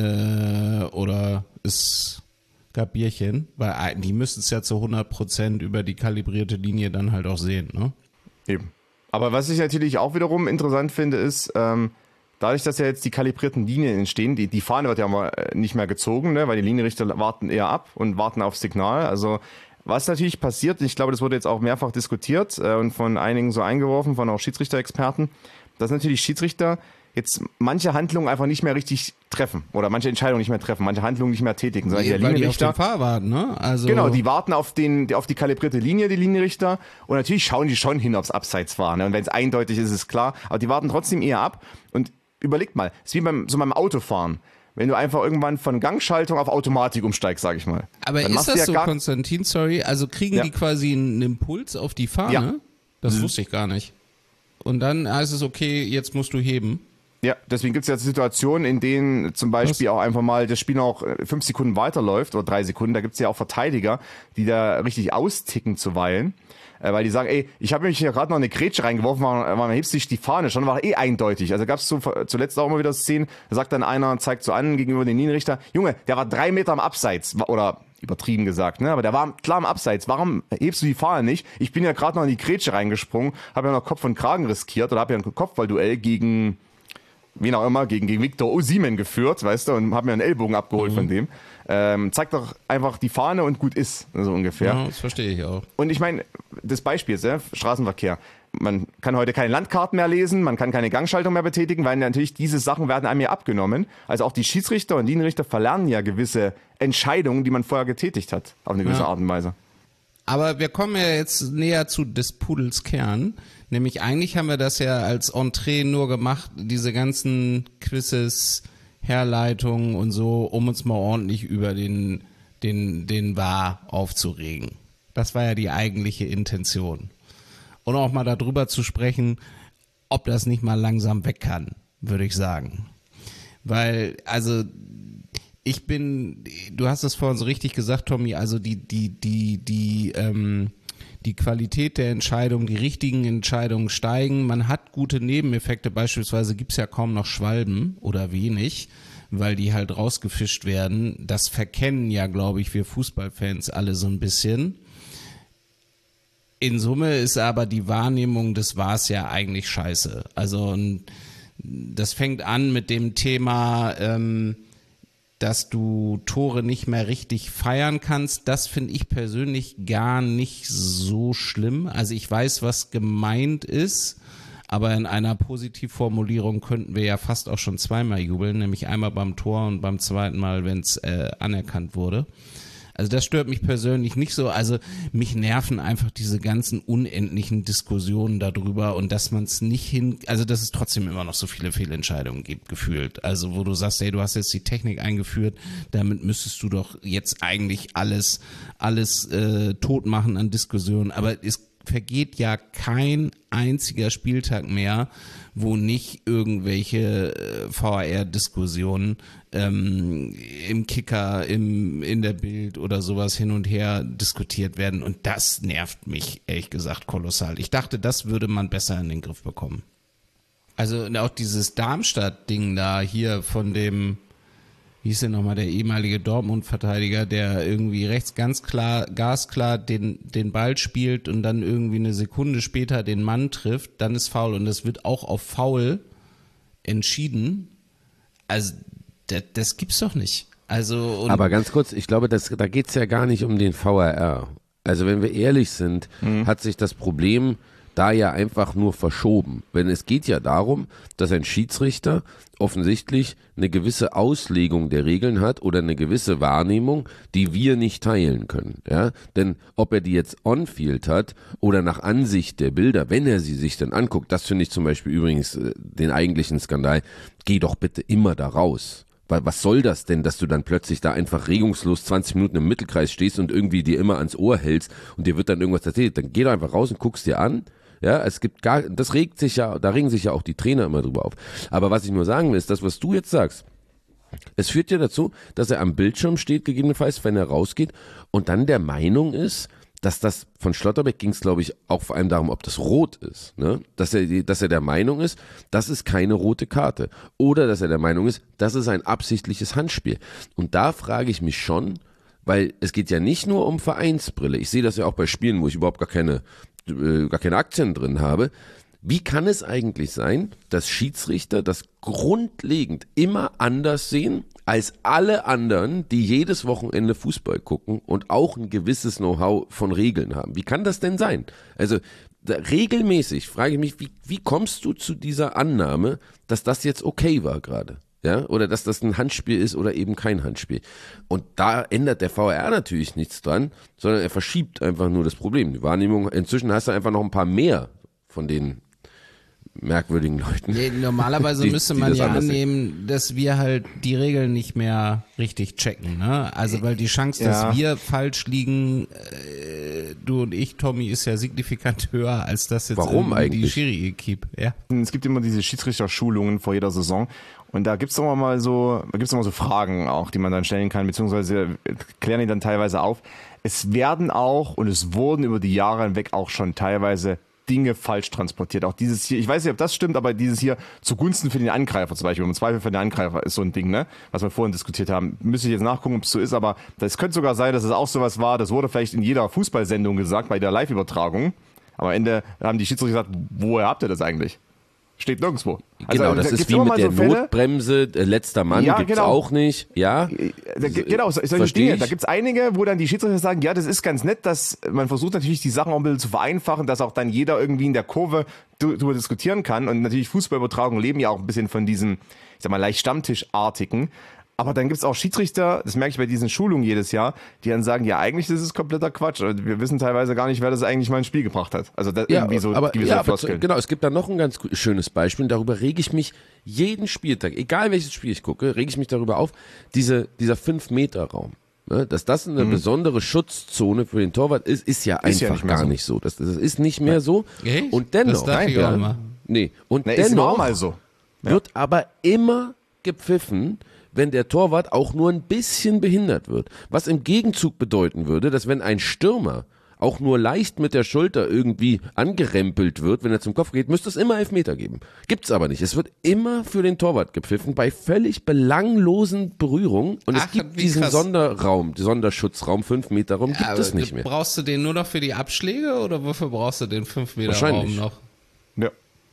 äh, oder es gab Bierchen, weil die müssten es ja zu hundert Prozent über die kalibrierte Linie dann halt auch sehen, ne? Eben. Aber was ich natürlich auch wiederum interessant finde, ist, ähm, dadurch, dass ja jetzt die kalibrierten Linien entstehen, die, die Fahne wird ja mal nicht mehr gezogen, ne, weil die Linienrichter warten eher ab und warten aufs Signal. Also was natürlich passiert, ich glaube, das wurde jetzt auch mehrfach diskutiert äh, und von einigen so eingeworfen, von auch Schiedsrichter-Experten, dass natürlich Schiedsrichter jetzt manche Handlungen einfach nicht mehr richtig treffen oder manche Entscheidungen nicht mehr treffen, manche Handlungen nicht mehr tätigen. Nee, der weil die auf den Fahr warten, ne? Also genau, die warten auf, den, auf die kalibrierte Linie, die Linienrichter, und natürlich schauen die schon hin, ob es Abseits war. Ne? Und wenn es eindeutig ist, ist es klar, aber die warten trotzdem eher ab. Und überlegt mal, es ist wie beim, so beim Autofahren. Wenn du einfach irgendwann von Gangschaltung auf Automatik umsteigst, sag ich mal. Aber ist das ja so, Konstantin, sorry, also kriegen ja. die quasi einen Impuls auf die Fahne? Ja. Das mhm. wusste ich gar nicht. Und dann heißt es, okay, jetzt musst du heben. Ja, deswegen gibt es ja Situationen, in denen zum Beispiel Was? auch einfach mal das Spiel noch fünf Sekunden weiterläuft oder drei Sekunden. Da gibt es ja auch Verteidiger, die da richtig austicken zuweilen. Äh, weil die sagen, ey, ich habe mich hier gerade noch eine Grätsche reingeworfen, man, man hebt sich die Fahne, schon war eh eindeutig. Also gab es so, zuletzt auch immer wieder Szenen, da sagt dann einer, zeigt so an gegenüber den Linienrichter, Junge, der war drei Meter am Abseits, oder übertrieben gesagt, ne? Aber der war klar am Abseits. Warum hebst du die Fahne nicht? Ich bin ja gerade noch in die Grätsche reingesprungen, habe ja noch Kopf und Kragen riskiert oder habe ja ein Kopfballduell gegen, wen auch immer, gegen, gegen Victor Osimhen geführt, weißt du, und habe mir einen Ellbogen abgeholt mhm. von dem. Ähm, zeigt doch einfach die Fahne und gut ist, so ungefähr. Ja, das verstehe ich auch. Und ich meine, das Beispiel ist, ja, Straßenverkehr. Man kann heute keine Landkarten mehr lesen, man kann keine Gangschaltung mehr betätigen, weil natürlich diese Sachen werden einem ja abgenommen. Also auch die Schiedsrichter und Linienrichter verlernen ja gewisse Entscheidungen, die man vorher getätigt hat, auf eine gewisse ja. Art und Weise. Aber wir kommen ja jetzt näher zu des Pudels Kern. Nämlich eigentlich haben wir das ja als Entree nur gemacht, diese ganzen Quizzes, Herleitungen und so, um uns mal ordentlich über den, den, den V A R aufzuregen. Das war ja die eigentliche Intention. Und auch mal darüber zu sprechen, ob das nicht mal langsam weg kann, würde ich sagen. Weil, also, ich bin, du hast es vorhin so richtig gesagt, Tommy, also die, die, die, die, ähm, die Qualität der Entscheidungen, die richtigen Entscheidungen steigen. Man hat gute Nebeneffekte, beispielsweise gibt's ja kaum noch Schwalben oder wenig, weil die halt rausgefischt werden. Das verkennen ja, glaube ich, wir Fußballfans alle so ein bisschen. In Summe ist aber die Wahrnehmung des V A Rs ja eigentlich scheiße. Also das fängt an mit dem Thema, ähm, dass du Tore nicht mehr richtig feiern kannst. Das finde ich persönlich gar nicht so schlimm. Also ich weiß, was gemeint ist, aber in einer Positivformulierung könnten wir ja fast auch schon zweimal jubeln, nämlich einmal beim Tor und beim zweiten Mal, wenn es äh, anerkannt wurde. Also das stört mich persönlich nicht so. Also mich nerven einfach diese ganzen unendlichen Diskussionen darüber und dass man es nicht hin, also dass es trotzdem immer noch so viele Fehlentscheidungen gibt, gefühlt. Also wo du sagst, hey, du hast jetzt die Technik eingeführt, damit müsstest du doch jetzt eigentlich alles, alles äh, tot machen an Diskussionen. Aber es vergeht ja kein einziger Spieltag mehr, wo nicht irgendwelche äh, V A R-Diskussionen ähm, im Kicker, im in der Bild oder sowas hin und her diskutiert werden. Und das nervt mich, ehrlich gesagt, kolossal. Ich dachte, das würde man besser in den Griff bekommen. Also auch dieses Darmstadt-Ding da hier von dem, wie hieß denn nochmal, der ehemalige Dortmund-Verteidiger, der irgendwie rechts ganz klar, gasklar den, den Ball spielt und dann irgendwie eine Sekunde später den Mann trifft, dann ist Foul und das wird auch auf Foul entschieden. Also das, das gibt's doch nicht. Also und aber ganz kurz, ich glaube, das, da geht's ja gar nicht um den V A R. Also wenn wir ehrlich sind, mhm. hat sich das Problem da ja einfach nur verschoben. Denn es geht ja darum, dass ein Schiedsrichter offensichtlich eine gewisse Auslegung der Regeln hat oder eine gewisse Wahrnehmung, die wir nicht teilen können. Ja? Denn ob er die jetzt on-field hat oder nach Ansicht der Bilder, wenn er sie sich dann anguckt, das finde ich zum Beispiel übrigens äh, den eigentlichen Skandal, geh doch bitte immer da raus. Weil was soll das denn, dass du dann plötzlich da einfach regungslos zwanzig Minuten im Mittelkreis stehst und irgendwie dir immer ans Ohr hältst und dir wird dann irgendwas erzählt. Dann geh doch einfach raus und guckst dir an. Ja, es gibt gar, das regt sich ja, da regen sich ja auch die Trainer immer drüber auf. Aber was ich nur sagen will, ist das, was du jetzt sagst. Es führt ja dazu, dass er am Bildschirm steht, gegebenenfalls, wenn er rausgeht und dann der Meinung ist, dass das, von Schlotterbeck ging es, glaube ich, auch vor allem darum, ob das rot ist, ne? Dass er, dass er der Meinung ist, das ist keine rote Karte. Oder dass er der Meinung ist, das ist ein absichtliches Handspiel. Und da frage ich mich schon, weil es geht ja nicht nur um Vereinsbrille. Ich sehe das ja auch bei Spielen, wo ich überhaupt gar keine gar keine Aktien drin habe. Wie kann es eigentlich sein, dass Schiedsrichter das grundlegend immer anders sehen als alle anderen, die jedes Wochenende Fußball gucken und auch ein gewisses Know-how von Regeln haben? Wie kann das denn sein? Also da, regelmäßig frage ich mich, wie, wie kommst du zu dieser Annahme, dass das jetzt okay war gerade? Ja, oder dass das ein Handspiel ist oder eben kein Handspiel. Und da ändert der V A R natürlich nichts dran, sondern er verschiebt einfach nur das Problem. Die Wahrnehmung, inzwischen hast du einfach noch ein paar mehr von den merkwürdigen Leuten. Nee, normalerweise die, müsste die man das ja anders annehmen, sehen. Dass wir halt die Regeln nicht mehr richtig checken. Ne? Also weil die Chance, dass ja. wir falsch liegen, äh, du und ich, Tommy, ist ja signifikant höher, als das jetzt Warum eigentlich? die Schiri-Equipe. Ja. Es gibt immer diese Schiedsrichterschulungen vor jeder Saison. Und da gibt's immer mal so, da gibt's immer so Fragen auch, die man dann stellen kann, beziehungsweise klären die dann teilweise auf. Es werden auch und es wurden über die Jahre hinweg auch schon teilweise Dinge falsch transportiert. Auch dieses hier, ich weiß nicht, ob das stimmt, aber dieses hier zugunsten für den Angreifer zum Beispiel, im Zweifel für den Angreifer ist so ein Ding, ne, was wir vorhin diskutiert haben. Müsste ich jetzt nachgucken, ob es so ist, aber das könnte sogar sein, dass es auch sowas war, das wurde vielleicht in jeder Fußballsendung gesagt, bei der Live-Übertragung. Aber am Ende haben die Schiedsrichter gesagt, woher habt ihr das eigentlich? Steht nirgendwo. Also, genau, das da ist wie mit der so Notbremse, äh, letzter Mann ja, gibt's genau. auch nicht, ja. Da, genau, solche Versteh Dinge. ich. Da gibt's einige, wo dann die Schiedsrichter sagen, ja, das ist ganz nett, dass man versucht natürlich die Sachen auch ein bisschen zu vereinfachen, dass auch dann jeder irgendwie in der Kurve darüber diskutieren kann. Und natürlich Fußballübertragungen leben ja auch ein bisschen von diesem, ich sag mal, leicht Stammtischartigen. Aber dann gibt's auch Schiedsrichter, das merke ich bei diesen Schulungen jedes Jahr, die dann sagen, ja, eigentlich ist es kompletter Quatsch. Wir wissen teilweise gar nicht, wer das eigentlich mal ins Spiel gebracht hat. Also das Ja, irgendwie so aber, gewisse ja, aber Floskeln. genau, es gibt da noch ein ganz schönes Beispiel und darüber rege ich mich jeden Spieltag, egal welches Spiel ich gucke, rege ich mich darüber auf, diese, dieser fünf Meter Raum. Ne, dass das eine mhm. besondere Schutzzone für den Torwart ist, ist ja ist einfach ja nicht gar so. nicht so. Das, das ist nicht mehr so. Echt? Und dennoch, das dachte ich auch ja, immer. nee, und Na, ist dennoch mal so. Ja. wird aber immer gepfiffen, wenn der Torwart auch nur ein bisschen behindert wird. Was im Gegenzug bedeuten würde, dass wenn ein Stürmer auch nur leicht mit der Schulter irgendwie angerempelt wird, wenn er zum Kopf geht, müsste es immer Elfmeter geben. Gibt's aber nicht. Es wird immer für den Torwart gepfiffen, bei völlig belanglosen Berührungen. Und Ach, es gibt wie diesen krass. Sonderraum, Sonderschutzraum, fünf Meter Raum, gibt Ja, es nicht mehr. Brauchst du den nur noch für die Abschläge oder wofür brauchst du den fünf Meter Raum Wahrscheinlich. noch? Ja.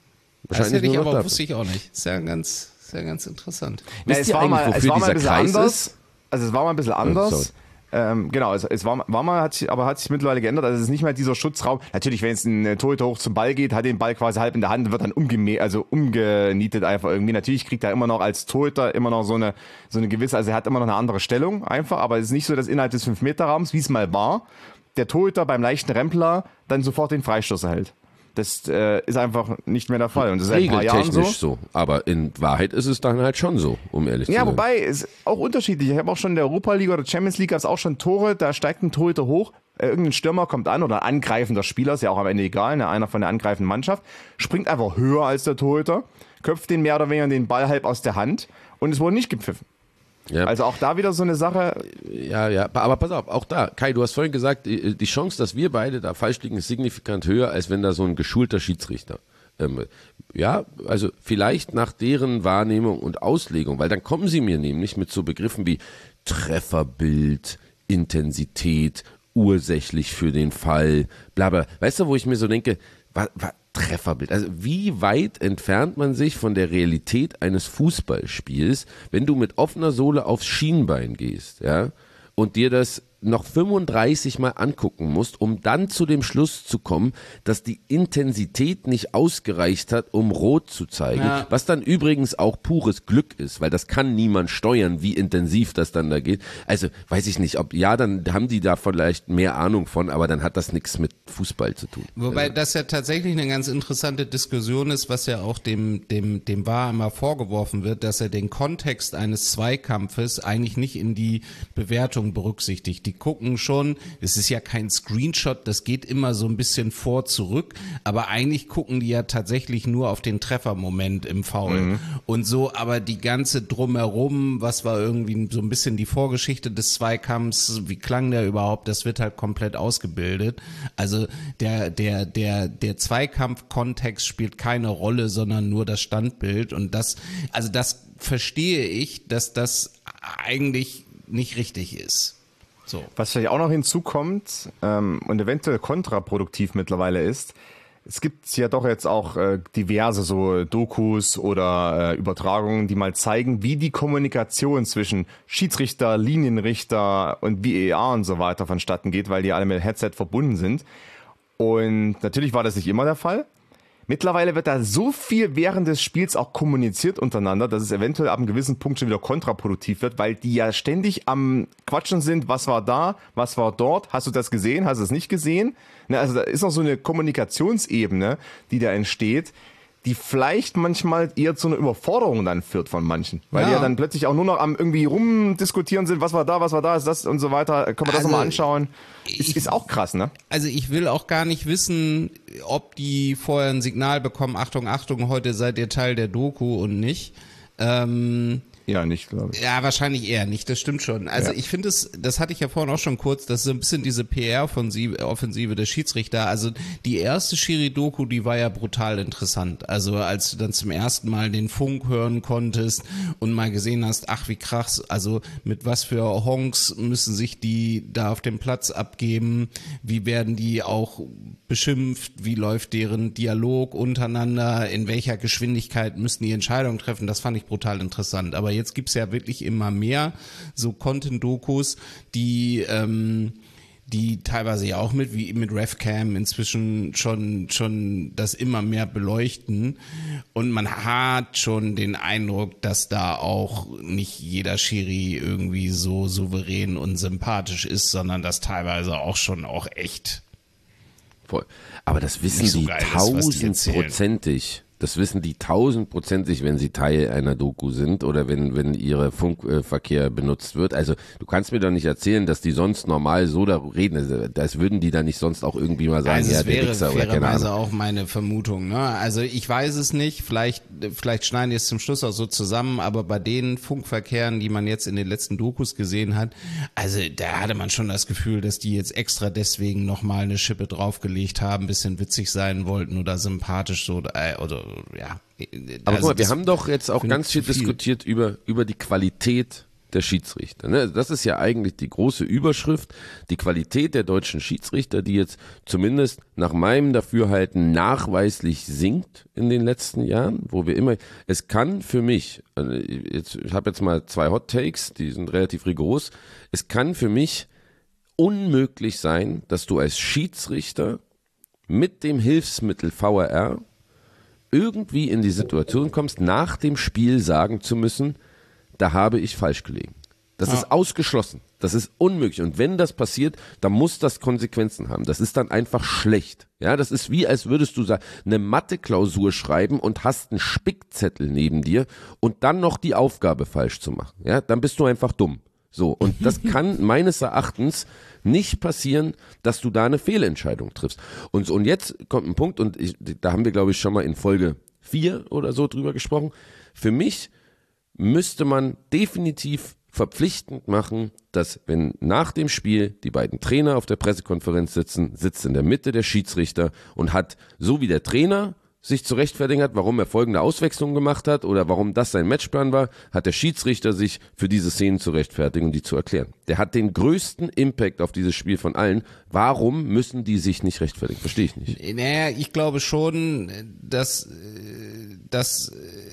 Das Wahrscheinlich hätte ich nur noch aber, dafür. wusste ich auch nicht. Ist ja ganz, ist ja ganz interessant. Na, Wisst es ihr war eigentlich, mal, es wofür war mal ein dieser bisschen Kreis anders. ist? Also es war mal ein bisschen Oh, anders. sorry. Ähm, genau, es, es war, war mal, hat sich, aber hat sich mittlerweile geändert. Also es ist nicht mehr dieser Schutzraum. Natürlich, wenn jetzt ein Torhüter hoch zum Ball geht, hat den Ball quasi halb in der Hand, wird dann umgemäht, also umgenietet einfach irgendwie. Natürlich kriegt er immer noch als Torhüter immer noch so eine, so eine gewisse, also er hat immer noch eine andere Stellung einfach, aber es ist nicht so, dass innerhalb des fünf Meter Raums, wie es mal war, der Torhüter beim leichten Rempler dann sofort den Freistoß erhält. Das äh, ist einfach nicht mehr der Fall. Und das ist seit ein paar Jahren so. Regeltechnisch so. Aber in Wahrheit ist es dann halt schon so, um ehrlich zu Ja, sein. wobei, ist auch unterschiedlich. Ich habe auch schon in der Europa League oder Champions League gab es auch schon Tore, da steigt ein Torhüter hoch, äh, irgendein Stürmer kommt an oder ein angreifender Spieler, ist ja auch am Ende egal, ne, einer von der angreifenden Mannschaft, springt einfach höher als der Torhüter, köpft den mehr oder weniger den Ball halb aus der Hand und es wurde nicht gepfiffen. Ja. Also auch da wieder so eine Sache. Ja, ja, aber pass auf, auch da, Kai, du hast vorhin gesagt, die, die Chance, dass wir beide da falsch liegen, ist signifikant höher, als wenn da so ein geschulter Schiedsrichter. Ähm, ja, also vielleicht nach deren Wahrnehmung und Auslegung, weil dann kommen sie mir nämlich mit so Begriffen wie Trefferbild, Intensität, ursächlich für den Fall, bla bla. Weißt du, wo ich mir so denke, was, was, Trefferbild. Also wie weit entfernt man sich von der Realität eines Fußballspiels, wenn du mit offener Sohle aufs Schienbein gehst, ja, und dir das noch fünfunddreißig Mal angucken musst, um dann zu dem Schluss zu kommen, dass die Intensität nicht ausgereicht hat, um rot zu zeigen, Ja. was dann übrigens auch pures Glück ist, weil das kann niemand steuern, wie intensiv das dann da geht. Also weiß ich nicht, ob ja, dann haben die da vielleicht mehr Ahnung von, aber dann hat das nichts mit Fußball zu tun. Wobei Also. das ja tatsächlich eine ganz interessante Diskussion ist, was ja auch dem, dem, dem V A R immer vorgeworfen wird, dass er den Kontext eines Zweikampfes eigentlich nicht in die Bewertung berücksichtigt. Die gucken schon, es ist ja kein Screenshot, das geht immer so ein bisschen vor, zurück, aber eigentlich gucken die ja tatsächlich nur auf den Treffermoment im Foul. Mhm. Und so, aber die ganze Drumherum, was war irgendwie so ein bisschen die Vorgeschichte des Zweikampfs, wie klang der überhaupt, das wird halt komplett ausgebildet. Also der, der, der, der Zweikampfkontext spielt keine Rolle, sondern nur das Standbild und das, also das verstehe ich, dass das eigentlich nicht richtig ist. So. Was vielleicht auch noch hinzukommt ähm, und eventuell kontraproduktiv mittlerweile ist, es gibt ja doch jetzt auch äh, diverse so Dokus oder äh, Übertragungen, die mal zeigen, wie die Kommunikation zwischen Schiedsrichter, Linienrichter und V A R und so weiter vonstatten geht, weil die alle mit Headset verbunden sind. Und natürlich war das nicht immer der Fall. Mittlerweile wird da so viel während des Spiels auch kommuniziert untereinander, dass es eventuell ab einem gewissen Punkt schon wieder kontraproduktiv wird, weil die ja ständig am Quatschen sind, was war da, was war dort, hast du das gesehen, hast du es nicht gesehen? Ne, also da ist noch so eine Kommunikationsebene, die da entsteht, die vielleicht manchmal eher zu einer Überforderung dann führt von manchen. Weil Ja. die ja dann plötzlich auch nur noch am irgendwie rumdiskutieren sind, was war da, was war da, ist das und so weiter. Können wir das Also, nochmal anschauen? Ist, ist auch krass, ne? Also ich will auch gar nicht wissen, ob die vorher ein Signal bekommen, Achtung, Achtung, heute seid ihr Teil der Doku und nicht. Ähm, ja, nicht, glaube ich. Ja, wahrscheinlich eher nicht, das stimmt schon. Also Ja. ich finde es, das hatte ich ja vorhin auch schon kurz, das ist so ein bisschen diese P R-Offensive der Schiedsrichter. Also die erste Schiri-Doku, die war ja brutal interessant. Also als du dann zum ersten Mal den Funk hören konntest und mal gesehen hast, ach wie krass, also mit was für Honks müssen sich die da auf dem Platz abgeben, wie werden die auch beschimpft, wie läuft deren Dialog untereinander, in welcher Geschwindigkeit müssen die Entscheidungen treffen, das fand ich brutal interessant. Aber jetzt gibt's ja wirklich immer mehr so Content-Dokus, die ähm, die teilweise ja auch mit, wie mit RevCam inzwischen schon schon das immer mehr beleuchten und man hat schon den Eindruck, dass da auch nicht jeder Schiri irgendwie so souverän und sympathisch ist, sondern dass teilweise auch schon auch echt Voll. Aber das wissen nicht so die geil ist, was die erzählen. tausendprozentig. Das wissen die tausendprozentig, wenn sie Teil einer Doku sind oder wenn, wenn ihre Funkverkehr benutzt wird. Also du kannst mir doch nicht erzählen, dass die sonst normal so da reden. Also, das würden die dann nicht sonst auch irgendwie mal sagen, also ja, es der wäre Wichser oder keine fairerweise Ahnung. auch meine Vermutung. Ne? Also ich weiß es nicht, vielleicht, vielleicht schneiden die es zum Schluss auch so zusammen, aber bei den Funkverkehren, die man jetzt in den letzten Dokus gesehen hat, also da hatte man schon das Gefühl, dass die jetzt extra deswegen nochmal eine Schippe draufgelegt haben, ein bisschen witzig sein wollten oder sympathisch so oder, oder ja. Aber Also guck mal, wir das haben doch jetzt auch finde ganz ich viel zu viel. diskutiert über, über die Qualität der Schiedsrichter. Ne? Das ist ja eigentlich die große Überschrift, die Qualität der deutschen Schiedsrichter, die jetzt zumindest nach meinem Dafürhalten nachweislich sinkt in den letzten Jahren, wo wir immer, es kann für mich, also jetzt, ich habe jetzt mal zwei Hot Takes, die sind relativ rigoros, es kann für mich unmöglich sein, dass du als Schiedsrichter mit dem Hilfsmittel V R R irgendwie in die Situation kommst, nach dem Spiel sagen zu müssen, da habe ich falsch gelegen. Das Ja. ist ausgeschlossen. Das ist unmöglich. Und wenn das passiert, dann muss das Konsequenzen haben. Das ist dann einfach schlecht. Ja, das ist wie, als würdest du sagen, eine Mathe-Klausur schreiben und hast einen Spickzettel neben dir und dann noch die Aufgabe falsch zu machen. Ja, dann bist du einfach dumm. So. Und das kann meines Erachtens nicht passieren, dass du da eine Fehlentscheidung triffst. Und, und jetzt kommt ein Punkt, und ich, da haben wir, glaube ich, schon mal in Folge vier oder so drüber gesprochen. Für mich müsste man definitiv verpflichtend machen, dass wenn nach dem Spiel die beiden Trainer auf der Pressekonferenz sitzen, sitzt in der Mitte der Schiedsrichter und hat, so wie der Trainer sich zu rechtfertigen hat, warum er folgende Auswechslung gemacht hat oder warum das sein Matchplan war, hat der Schiedsrichter sich für diese Szenen zu rechtfertigen und die zu erklären. Der hat den größten Impact auf dieses Spiel von allen. Warum müssen die sich nicht rechtfertigen? Verstehe ich nicht. Naja, ich glaube schon, dass, dass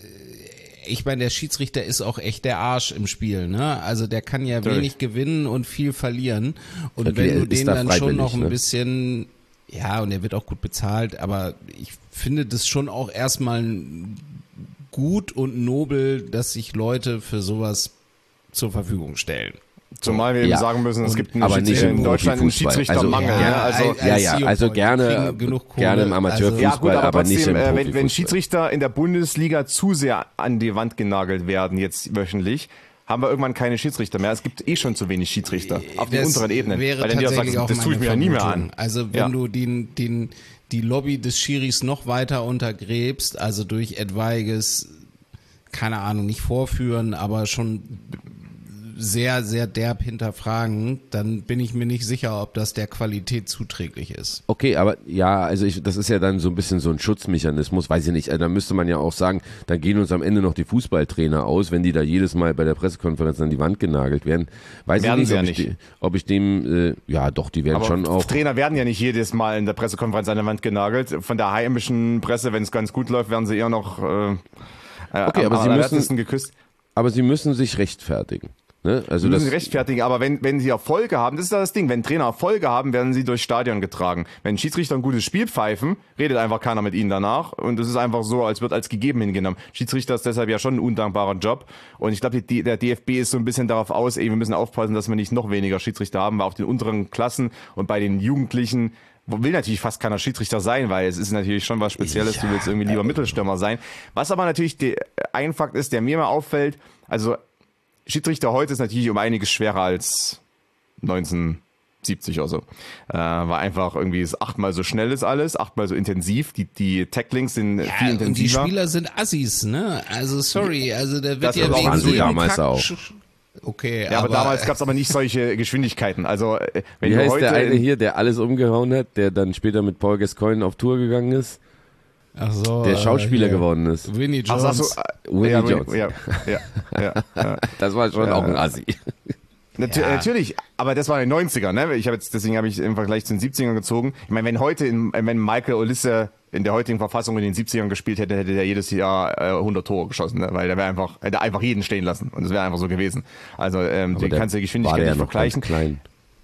ich meine, der Schiedsrichter ist auch echt der Arsch im Spiel, ne? Also der kann ja Natürlich. wenig gewinnen und viel verlieren. Und Okay, wenn du ist den da dann schon freiwillig, noch ein ne? bisschen, ja, und er wird auch gut bezahlt, aber ich finde das schon auch erstmal gut und nobel, dass sich Leute für sowas zur Verfügung stellen. Zumal wir eben Ja. sagen müssen, es Und- gibt einen aber Schiedsrichter nicht im in Deutschland einen Profifußball. Schiedsrichtermangel. Also, ne? ja, Also, ja, ja, also gerne, gerne im Amateurfußball, ja, gut, aber, aber trotzdem, nicht im äh, wenn, Profifußball. wenn Schiedsrichter in der Bundesliga zu sehr an die Wand genagelt werden, jetzt wöchentlich, haben wir irgendwann keine Schiedsrichter mehr. Es gibt eh schon zu wenig Schiedsrichter auf den Das unteren Ebenen. wäre Weil dann die auch tatsächlich sagen, auch das tue ich mir ja meine nie mehr Vermutung. an. Also wenn Ja. du den, den, die Lobby des Schiris noch weiter untergräbst, also durch etwaiges, keine Ahnung, nicht vorführen, aber schon sehr, sehr derb hinterfragen, dann bin ich mir nicht sicher, ob das der Qualität zuträglich ist. Okay, aber ja, also ich, das ist ja dann so ein bisschen so ein Schutzmechanismus, weiß ich nicht. Also da müsste man ja auch sagen, dann gehen uns am Ende noch die Fußballtrainer aus, wenn die da jedes Mal bei der Pressekonferenz an die Wand genagelt werden. Weiß Werden ich sie nicht, ob, ja ich, nicht. die, ob ich dem, äh, ja doch, die werden Aber schon auch. Trainer werden ja nicht jedes Mal in der Pressekonferenz an der Wand genagelt. Von der heimischen Presse, wenn es ganz gut läuft, werden sie eher noch äh, Okay, am aber sie müssen, allerwertesten geküsst. aber sie müssen sich rechtfertigen. Ne? Also Sie müssen das, rechtfertigen, aber wenn, wenn sie Erfolge haben, das ist ja das Ding, wenn Trainer Erfolge haben, werden sie durchs Stadion getragen. Wenn Schiedsrichter ein gutes Spiel pfeifen, redet einfach keiner mit ihnen danach und es ist einfach so, als wird als gegeben hingenommen. Schiedsrichter ist deshalb ja schon ein undankbarer Job und ich glaube, die, der D F B ist so ein bisschen darauf aus, ey, wir müssen aufpassen, dass wir nicht noch weniger Schiedsrichter haben, weil auf den unteren Klassen und bei den Jugendlichen will natürlich fast keiner Schiedsrichter sein, weil es ist natürlich schon was Spezielles, ja, du willst irgendwie lieber Mittelstürmer sein. Was aber natürlich die, ein Fakt ist, der mir mal auffällt, also Schiedsrichter heute ist natürlich um einiges schwerer als neunzehnhundertsiebzig oder so. Äh, war einfach irgendwie ist achtmal so schnell ist alles, achtmal so intensiv, die, die Tacklings sind ja, viel intensiver. Und die Spieler sind Assis, ne? Also sorry, also da wird das ja wegen so damals auch. Okay, ja, aber, aber damals gab es aber nicht solche Geschwindigkeiten. Also wenn Wie du heißt heute der eine hier, der alles umgehauen hat, der dann später mit Paul Gascoigne auf Tour gegangen ist? Ach so, der Schauspieler äh, geworden ist. Winnie Jones. Ach, so, äh, Winnie ja, Jones. Ja, ja, ja, ja. Das war schon ja. auch ein Assi. Nat- ja. Natürlich, aber das war in den neunzigern, ne? Ich habe jetzt, deswegen habe ich im Vergleich zu den siebzigern gezogen. Ich meine, wenn heute, in, wenn Michael Olise in der heutigen Verfassung in den siebzigern gespielt hätte, hätte der jedes Jahr äh, hundert Tore geschossen, ne? Weil der wäre einfach, hätte einfach jeden stehen lassen und das wäre einfach so gewesen. Also ähm, die kannst du die Geschwindigkeit nicht ja vergleichen. Klein.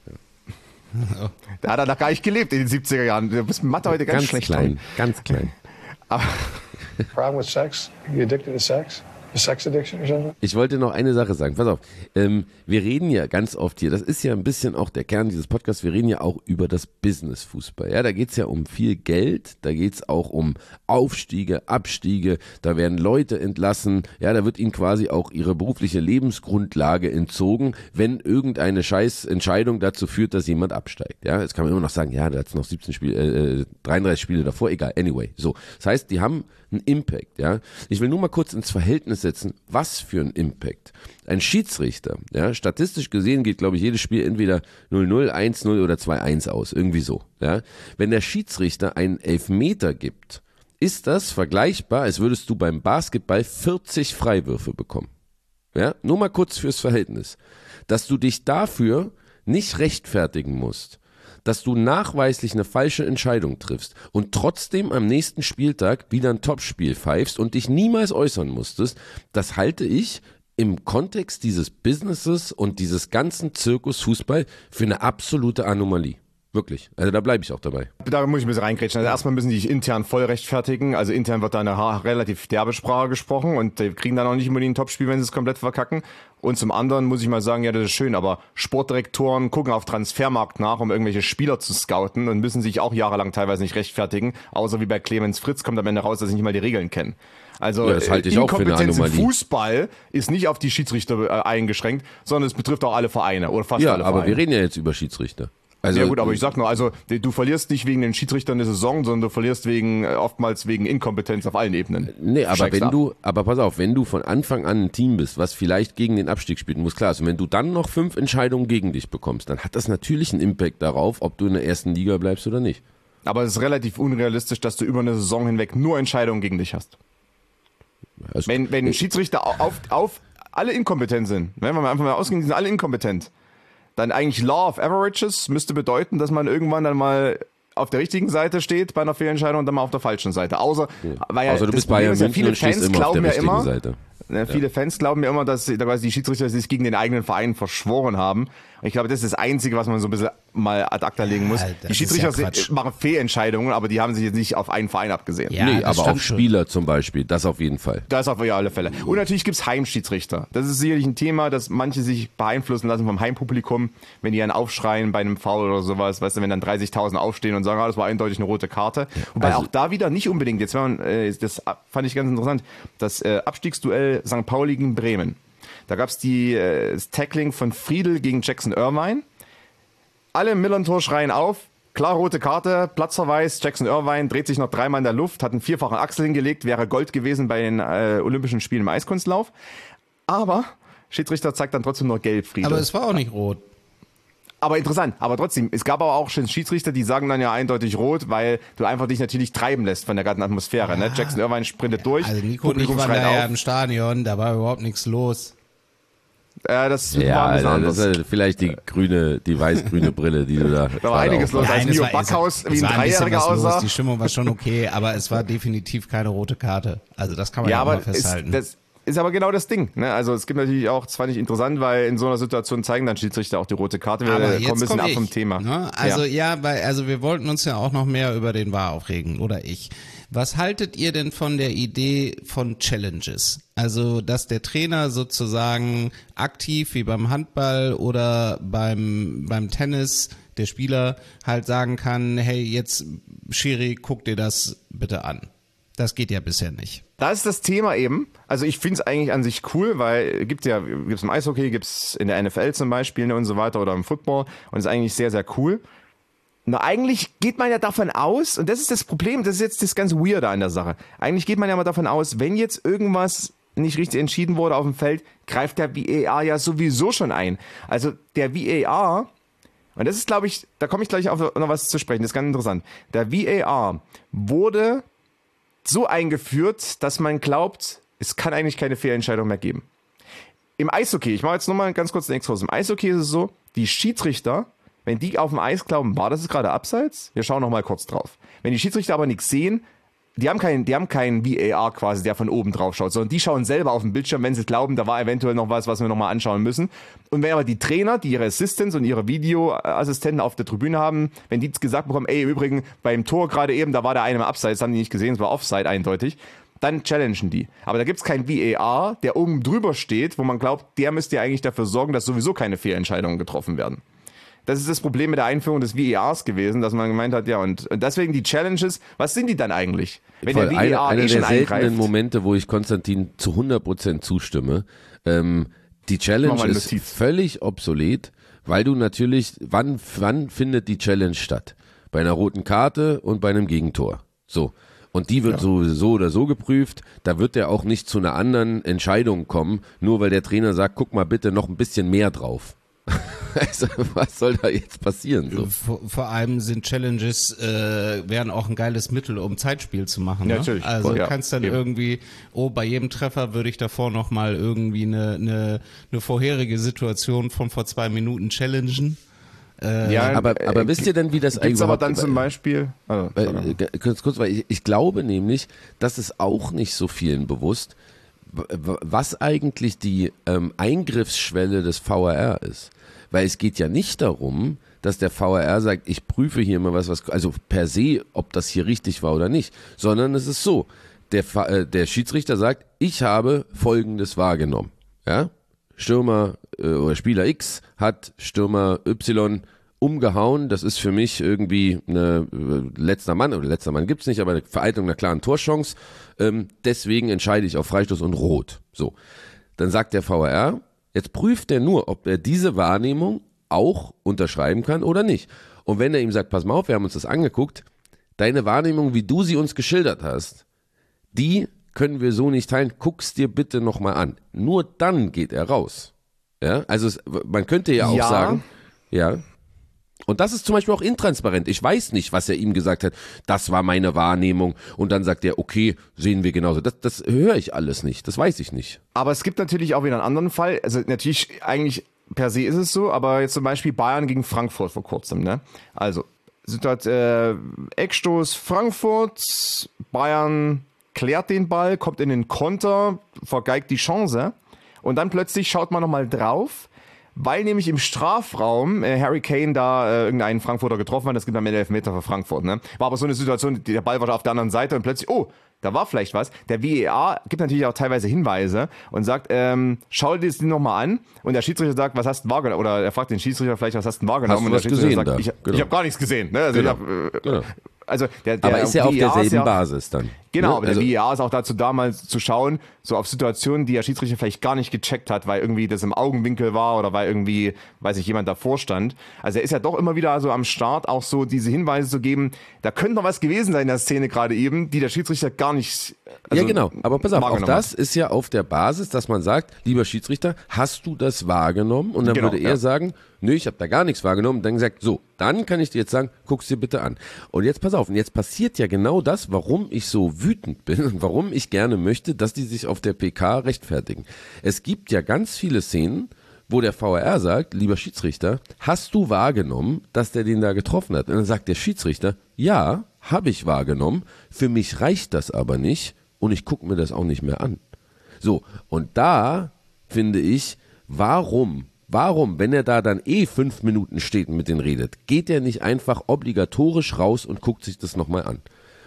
Ja. Da hat er noch gar nicht gelebt in den siebziger Jahren. Du bist mit Mathe heute ganz, ganz schlecht klein, drin. ganz klein. Aber problem with sex? Are you addicted to sex? A sex addiction or something? Ich wollte noch eine Sache sagen. Pass auf. Ähm, wir reden ja ganz oft hier, das ist ja ein bisschen auch der Kern dieses Podcasts, wir reden ja auch über das Business-Fußball. Ja, da geht's ja um viel Geld, da geht's auch um Aufstiege, Abstiege, da werden Leute entlassen, ja, da wird ihnen quasi auch ihre berufliche Lebensgrundlage entzogen, wenn irgendeine Scheißentscheidung dazu führt, dass jemand absteigt. Ja, jetzt kann man immer noch sagen, ja, da hat's noch siebzehn Spiele, äh, dreiunddreißig Spiele davor, egal, anyway. So, das heißt, die haben einen Impact, ja. Ich will nur mal kurz ins Verhältnis setzen, was für ein Impact. Ein Schiedsrichter, ja, statistisch gesehen geht, glaube ich, jedes Spiel entweder null null, eins null oder zwei eins aus, irgendwie so, ja. Wenn der Schiedsrichter einen Elfmeter gibt, ist das vergleichbar, als würdest du beim Basketball vierzig Freiwürfe bekommen. Ja, nur mal kurz fürs Verhältnis. Dass du dich dafür nicht rechtfertigen musst, dass du nachweislich eine falsche Entscheidung triffst und trotzdem am nächsten Spieltag wieder ein Topspiel pfeifst und dich niemals äußern musstest, das halte ich im Kontext dieses Businesses und dieses ganzen Zirkus Fußball für eine absolute Anomalie. Wirklich. Also da bleibe ich auch dabei. Da muss ich ein bisschen reingrätschen. Also erstmal müssen die sich intern voll rechtfertigen. Also intern wird da eine relativ derbe Sprache gesprochen und die kriegen dann auch nicht unbedingt ein Topspiel, wenn sie es komplett verkacken. Und zum anderen muss ich mal sagen, ja, das ist schön, aber Sportdirektoren gucken auf Transfermarkt nach, um irgendwelche Spieler zu scouten und müssen sich auch jahrelang teilweise nicht rechtfertigen. Außer wie bei Clemens Fritz kommt am Ende raus, dass sie nicht mal die Regeln kennen. Also ja, das halte ich auch für eine Inkompetenz im Anomalie. Fußball ist nicht auf die Schiedsrichter äh, eingeschränkt, sondern es betrifft auch alle Vereine oder fast Ja, alle Vereine. aber wir reden ja jetzt über Schiedsrichter. Also, ja gut, aber ich sag nur, also du verlierst nicht wegen den Schiedsrichtern eine Saison, sondern du verlierst wegen äh, oftmals wegen Inkompetenz auf allen Ebenen. Nee, aber Steigst wenn ab. du, aber pass auf, wenn du von Anfang an ein Team bist, was vielleicht gegen den Abstieg spielt, muss klar sein, wenn du dann noch fünf Entscheidungen gegen dich bekommst, dann hat das natürlich einen Impact darauf, ob du in der ersten Liga bleibst oder nicht. Aber es ist relativ unrealistisch, dass du über eine Saison hinweg nur Entscheidungen gegen dich hast. Also, wenn wenn ein Schiedsrichter auf, auf alle inkompetent sind, wenn wir mal einfach mal ausgehen, die sind alle inkompetent, dann eigentlich Law of Averages müsste bedeuten, dass man irgendwann dann mal auf der richtigen Seite steht bei einer Fehlentscheidung und dann mal auf der falschen Seite. Außer, ja. weil ja, Außer du das bist Bayern ja, München viele und stehst Fans immer auf glauben der ja richtigen immer, Seite. Ja, viele Fans glauben ja immer, dass die Schiedsrichter sich gegen den eigenen Verein verschworen haben. Ich glaube, das ist das Einzige, was man so ein bisschen mal ad acta legen muss. Ja, die Schiedsrichter ja machen Fehlentscheidungen, aber die haben sich jetzt nicht auf einen Verein abgesehen. Ja, nee, aber auf Spieler zum Beispiel, das auf jeden Fall. Das auf alle Fälle. Und natürlich gibt's Heimschiedsrichter. Das ist sicherlich ein Thema, dass manche sich beeinflussen lassen vom Heimpublikum, wenn die dann aufschreien bei einem Foul oder sowas, weißt du, wenn dann dreißigtausend aufstehen und sagen, ah, das war eindeutig eine rote Karte. Wobei also, auch da wieder nicht unbedingt, jetzt wenn man, äh, das fand ich ganz interessant, das äh, Abstiegsduell Sankt Pauli gegen Bremen. Da gab's die, äh, das Tackling von Friedel gegen Jackson Irvine. Alle im Millern-Tor schreien auf, klar rote Karte, Platzverweis, Jackson Irvine dreht sich noch dreimal in der Luft, hat einen vierfachen Achsel hingelegt, wäre Gold gewesen bei den äh, Olympischen Spielen im Eiskunstlauf. Aber Schiedsrichter zeigt dann trotzdem nur gelb, Friedel. Aber es war auch nicht rot. Aber interessant, aber trotzdem, es gab aber auch schon Schiedsrichter, die sagen dann ja eindeutig rot, weil du einfach dich natürlich treiben lässt von der ganzen Atmosphäre. Ne? Jackson Irvine sprintet durch, Also Nico und ich waren da ja im Stadion, da war überhaupt nichts los. Äh, das ja, war ein bisschen das anders. ist vielleicht die grüne, die weiß-grüne Brille, die du da. Da war einiges los, als Mio Backhaus wie ein Dreijähriger aussah. Die Stimmung war schon okay, aber es war definitiv keine rote Karte. Also das kann man ja, ja auch mal festhalten. Ist, das ist aber genau das Ding. Ne? Also es gibt natürlich auch, das fand ich interessant, weil in so einer Situation zeigen dann Schiedsrichter auch die rote Karte. Wir aber kommen jetzt ein bisschen komm ab ich, vom Thema. Ne? Also ja, ja weil, also wir wollten uns ja auch noch mehr über den V A R aufregen, oder ich. Was haltet ihr denn von der Idee von Challenges? Also, dass der Trainer sozusagen aktiv wie beim Handball oder beim, beim Tennis der Spieler halt sagen kann, hey, jetzt Schiri, guck dir das bitte an. Das geht ja bisher nicht. Da ist das Thema eben, also ich finde es eigentlich an sich cool, weil gibt ja, gibt's im Eishockey, gibt's in der N F L zum Beispiel und so weiter oder im Football und ist eigentlich sehr, sehr cool. Na, eigentlich geht man ja davon aus, und das ist das Problem, das ist jetzt das ganz Weirde an der Sache. Eigentlich geht man ja mal davon aus, wenn jetzt irgendwas nicht richtig entschieden wurde auf dem Feld, greift der V A R ja sowieso schon ein. Also der V A R, und das ist, glaube ich, da komme ich gleich auf noch was zu sprechen, das ist ganz interessant. Der V A R wurde so eingeführt, dass man glaubt, es kann eigentlich keine Fehlentscheidung mehr geben. Im Eishockey, ich mache jetzt nochmal ganz kurz den Exkurs, im Eishockey ist es so, die Schiedsrichter, wenn die auf dem Eis glauben, war das gerade abseits? Wir schauen noch mal kurz drauf. Wenn die Schiedsrichter aber nichts sehen, die haben keinen, die haben keinen V A R quasi, der von oben drauf schaut, sondern die schauen selber auf den Bildschirm, wenn sie glauben, da war eventuell noch was, was wir noch mal anschauen müssen. Und wenn aber die Trainer, die ihre Assistants und ihre Videoassistenten auf der Tribüne haben, wenn die gesagt bekommen, ey, im Übrigen, beim Tor gerade eben, da war der eine im Abseits, das haben die nicht gesehen, es war Offside eindeutig, dann challengen die. Aber da gibt's keinen V A R, der oben drüber steht, wo man glaubt, der müsste ja eigentlich dafür sorgen, dass sowieso keine Fehlentscheidungen getroffen werden. Das ist das Problem mit der Einführung des V A Rs gewesen, dass man gemeint hat, ja, und deswegen die Challenges, was sind die dann eigentlich? Wenn Voll, der V A R eine, eh einer schon der seltenen eingreift. Momente, wo ich Konstantin zu hundert Prozent zustimme. Ähm, die Challenge ist völlig obsolet, weil du natürlich, wann, wann findet die Challenge statt? Bei einer roten Karte und bei einem Gegentor. So. Und die wird ja. so, so oder so geprüft. Da wird der auch nicht zu einer anderen Entscheidung kommen, nur weil der Trainer sagt, guck mal bitte noch ein bisschen mehr drauf. Also, was soll da jetzt passieren? So? Vor, vor allem sind Challenges, äh, wären auch ein geiles Mittel, um Zeitspiel zu machen. Ja, ne? natürlich. Also du ja, kannst dann eben. irgendwie, oh, bei jedem Treffer würde ich davor nochmal irgendwie eine, eine, eine vorherige Situation von vor zwei Minuten challengen. Äh, ja, aber, aber äh, wisst ihr denn, wie das eigentlich überhaupt... aber dann zum Beispiel... Also, äh, kurz, kurz, weil ich, ich glaube nämlich, das ist auch nicht so vielen bewusst, was eigentlich die ähm, Eingriffsschwelle des V A R ist. Weil es geht ja nicht darum, dass der V A R sagt, ich prüfe hier mal was, was, also per se, ob das hier richtig war oder nicht, sondern es ist so, der, äh, der Schiedsrichter sagt, ich habe Folgendes wahrgenommen. Ja? Stürmer äh, oder Spieler X hat Stürmer Y umgehauen, das ist für mich irgendwie eine äh, letzter Mann, oder letzter Mann gibt's nicht, aber eine Vereitelung einer klaren Torchance, ähm, deswegen entscheide ich auf Freistoß und Rot. So, dann sagt der V A R, jetzt prüft er nur, ob er diese Wahrnehmung auch unterschreiben kann oder nicht. Und wenn er ihm sagt, pass mal auf, wir haben uns das angeguckt, deine Wahrnehmung, wie du sie uns geschildert hast, die können wir so nicht teilen, guck's dir bitte nochmal an. Nur dann geht er raus. Ja, also es, man könnte ja auch ja. sagen, ja, und das ist zum Beispiel auch intransparent. Ich weiß nicht, was er ihm gesagt hat. Das war meine Wahrnehmung. Und dann sagt er, okay, sehen wir genauso. Das, das höre ich alles nicht. Das weiß ich nicht. Aber es gibt natürlich auch wieder einen anderen Fall. Also natürlich, eigentlich per se ist es so, aber jetzt zum Beispiel Bayern gegen Frankfurt vor kurzem. Ne? Also, Situation, äh, Eckstoß Frankfurt, Bayern klärt den Ball, kommt in den Konter, vergeigt die Chance. Und dann plötzlich schaut man nochmal drauf. Weil nämlich im Strafraum äh, Harry Kane da äh, irgendeinen Frankfurter getroffen hat, das gibt am Ende Elfmeter für Frankfurt. Ne? War aber so eine Situation, der Ball war auf der anderen Seite und plötzlich, oh, da war vielleicht was. Der V A R gibt natürlich auch teilweise Hinweise und sagt, ähm, schau dir das nochmal an. Und der Schiedsrichter sagt, was hast du wahrgenommen? Oder er fragt den Schiedsrichter vielleicht, was hast du wahrgenommen? Hast du und der was Schiedsrichter gesehen sagt, da? ich, Genau. ich habe gar nichts gesehen. Ne? Also, genau. ich hab, äh, genau. also der, der aber ist ja auf V A R derselben ja, Basis dann. Genau, ne? aber also, der V A R ist auch dazu da, mal zu schauen, so auf Situationen, die der Schiedsrichter vielleicht gar nicht gecheckt hat, weil irgendwie das im Augenwinkel war oder weil irgendwie, weiß ich, jemand davor stand. Also er ist ja doch immer wieder so am Start, auch so diese Hinweise zu geben, da könnte noch was gewesen sein in der Szene gerade eben, die der Schiedsrichter gar nicht also ja, genau, aber pass auf, auch das hat. ist ja auf der Basis, dass man sagt, lieber Schiedsrichter, hast du das wahrgenommen? Und dann genau, würde er ja. sagen, nö, ich habe da gar nichts wahrgenommen. Und dann sagt, so, dann kann ich dir jetzt sagen, guck's dir bitte an. Und jetzt pass auf, und jetzt passiert ja genau das, warum ich so wütend bin und warum ich gerne möchte, dass die sich auf der P K rechtfertigen. Es gibt ja ganz viele Szenen, wo der V A R sagt, lieber Schiedsrichter, hast du wahrgenommen, dass der den da getroffen hat? Und dann sagt der Schiedsrichter, ja, habe ich wahrgenommen, für mich reicht das aber nicht und ich gucke mir das auch nicht mehr an. So, und da finde ich, warum, warum, wenn er da dann eh fünf Minuten steht und mit denen redet, geht er nicht einfach obligatorisch raus und guckt sich das nochmal an?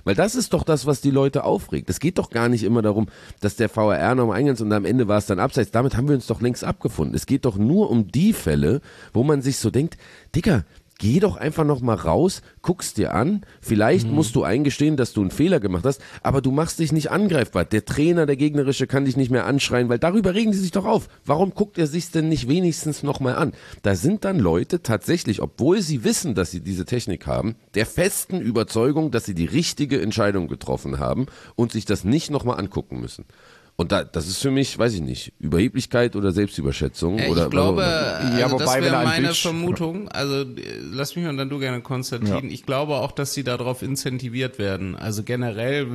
Weil das ist doch das, was die Leute aufregt. Es geht doch gar nicht immer darum, dass der V A R noch eingangs und am Ende war es dann abseits. Damit haben wir uns doch längst abgefunden. Es geht doch nur um die Fälle, wo man sich so denkt, Digga, geh doch einfach noch mal raus, guck's dir an, vielleicht mhm. musst du eingestehen, dass du einen Fehler gemacht hast, aber du machst dich nicht angreifbar. Der Trainer, der Gegnerische, kann dich nicht mehr anschreien, weil darüber regen die sich doch auf. Warum guckt er sich's denn nicht wenigstens noch mal an? Da sind dann Leute tatsächlich, obwohl sie wissen, dass sie diese Technik haben, der festen Überzeugung, dass sie die richtige Entscheidung getroffen haben und sich das nicht noch mal angucken müssen. Und da, das ist für mich, weiß ich nicht, Überheblichkeit oder Selbstüberschätzung. Ja, ich oder glaube, also, ja, das wäre meine Vermutung. Also lass mich und dann du gerne, Konstantin. Ja. Ich glaube auch, dass sie darauf incentiviert werden. Also generell